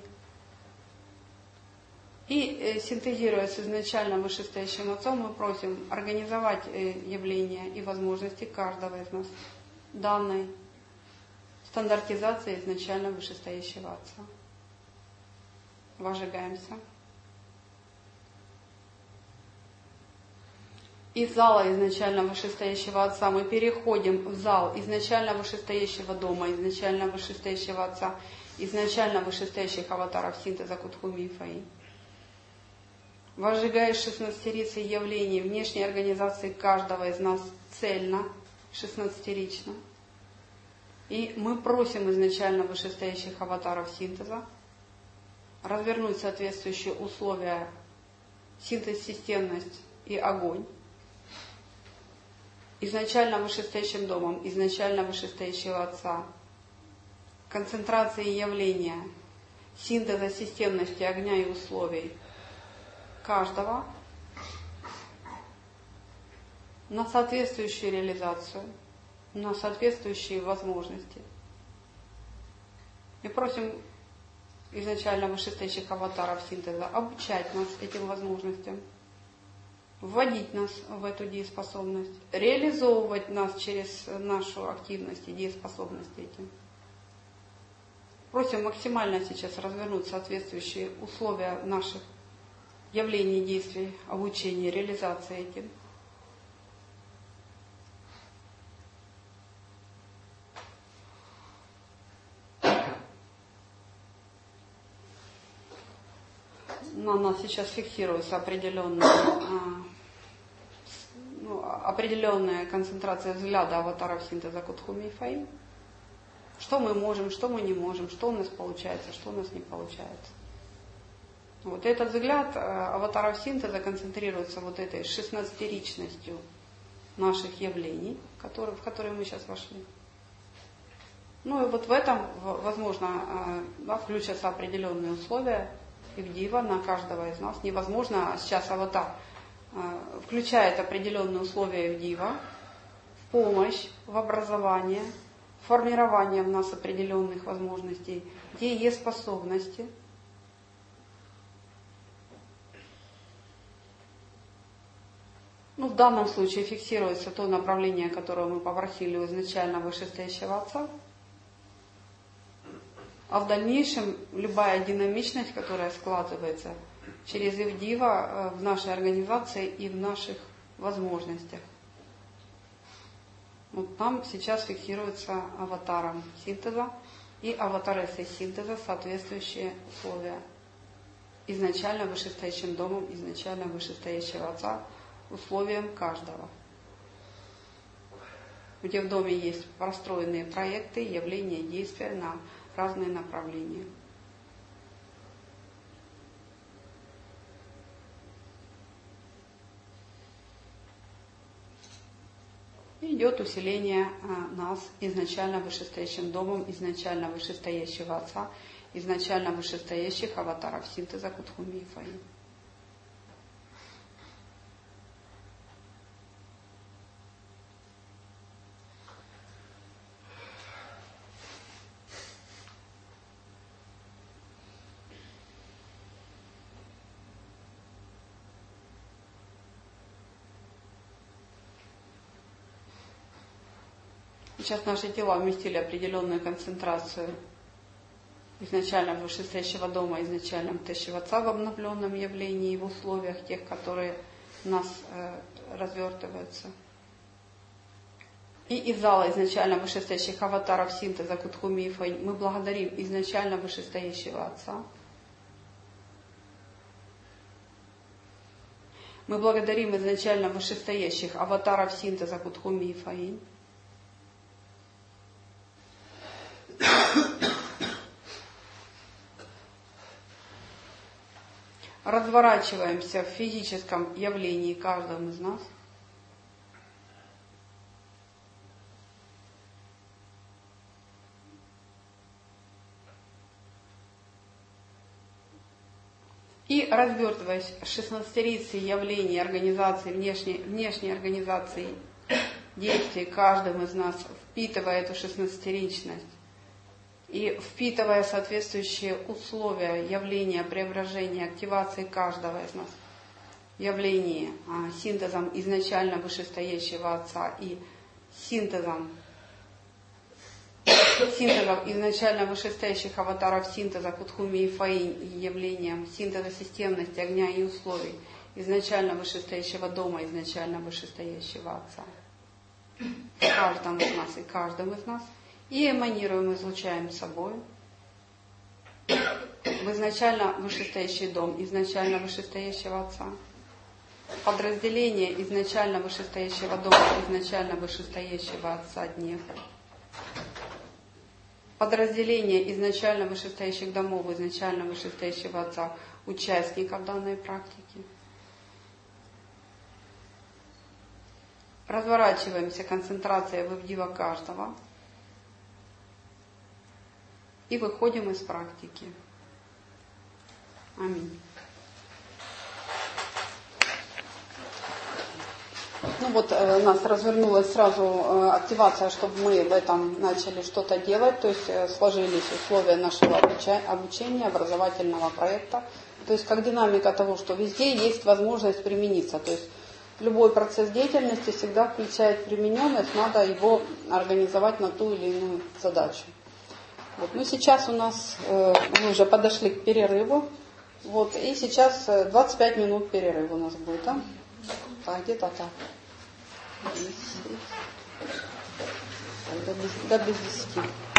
И синтезируя с изначально вышестоящим Отцом, мы просим организовать явления и возможности каждого из нас данной стандартизации изначально вышестоящего Отца. Возжигаемся. Из зала изначально вышестоящего Отца мы переходим в зал изначально вышестоящего дома, изначально вышестоящего Отца, изначально вышестоящих аватаров синтеза Кутхуми и Фаи. Возжигая шестнадцатерицей явлений внешней организации каждого из нас цельно, шестнадцатерично. И мы просим изначально вышестоящих аватаров синтеза развернуть соответствующие условия синтез, системность и огонь. изначально вышестоящим домом, изначально вышестоящего Отца, концентрации явления, синтеза системности огня и условий каждого на соответствующую реализацию, на соответствующие возможности. И просим изначально вышестоящих аватаров синтеза обучать нас этим возможностям, вводить нас в эту дееспособность, реализовывать нас через нашу активность и дееспособность этим. Просим максимально сейчас развернуть соответствующие условия наших явлений, действий, обучения, реализации этим. На нас сейчас фиксируется определенная, ну, определенная концентрация взгляда аватаров синтеза Кутхуми и Фаи. Что мы можем, что мы не можем, что у нас получается, что у нас не получается. Вот этот взгляд аватаров синтеза концентрируется вот этой шестнадцатиричностью наших явлений, которые, в которые мы сейчас вошли. Ну и вот в этом, возможно, да, включатся определенные условия и в дива на каждого из нас. Невозможно, а сейчас аватар включает определенные условия в дива, в помощь, в образование, формирование в нас определенных возможностей, где есть способности. Ну, в данном случае фиксируется то направление, которое мы попросили у изначально вышестоящего Отца. А в дальнейшем любая динамичность, которая складывается через Ивдива в нашей организации и в наших возможностях. Вот там сейчас фиксируется аватаром синтеза и аватарессой синтеза соответствующие условия. Изначально вышестоящим домом, изначально вышестоящего Отца, условиям каждого. Где в доме есть простроенные проекты, явления, действия на разные направления. И идет усиление а, нас изначально вышестоящим домом, изначально вышестоящего Отца, изначально вышестоящих аватаров синтеза Кутхуми и Фаи. Сейчас наши тела вместили определенную концентрацию изначально вышестоящего дома, изначально вышестоящего Отца в обновленном явлении и в условиях тех, которые у нас э, развертываются. И из зала изначально вышестоящих аватаров синтеза Кутхуми и Фаи мы благодарим изначально вышестоящего Отца. Мы благодарим изначально вышестоящих аватаров синтеза Кутхуми и Фаи. Разворачиваемся в физическом явлении каждого из нас. И развертываясь шестнадцатерицей явлений, организации, внешней, внешней организации действий каждым из нас, впитывая эту шестнадцатеричность и впитывая соответствующие условия явления, преображения, активации каждого из нас, явления а, синтезом изначально вышестоящего Отца и синтезом, синтезом изначально вышестоящих аватаров синтеза Кутхуми и Фаи и явлением синтеза системности огня и условий изначально вышестоящего дома, изначально вышестоящего Отца. Каждому из нас и каждым из нас. И эманируем, излучаем собой в изначально вышестоящий дом, изначально вышестоящего Отца. Подразделение изначально вышестоящего дома, изначально вышестоящего Отца Днепр. Подразделение изначально вышестоящих домов, изначально вышестоящего Отца, участников данной практики. Разворачиваемся, концентрация вывдива каждого. И выходим из практики. Аминь. Ну вот э, у нас развернулась сразу э, активация, чтобы мы в этом начали что-то делать, то есть э, сложились условия нашего обуча- обучения, образовательного проекта, то есть как динамика того, что везде есть возможность примениться, то есть любой процесс деятельности всегда включает примененность, надо его организовать на ту или иную задачу. Вот. Ну сейчас у нас, э, мы уже подошли к перерыву, вот, и сейчас двадцать пять минут перерыва у нас будет, да? А где-то так. До без десяти.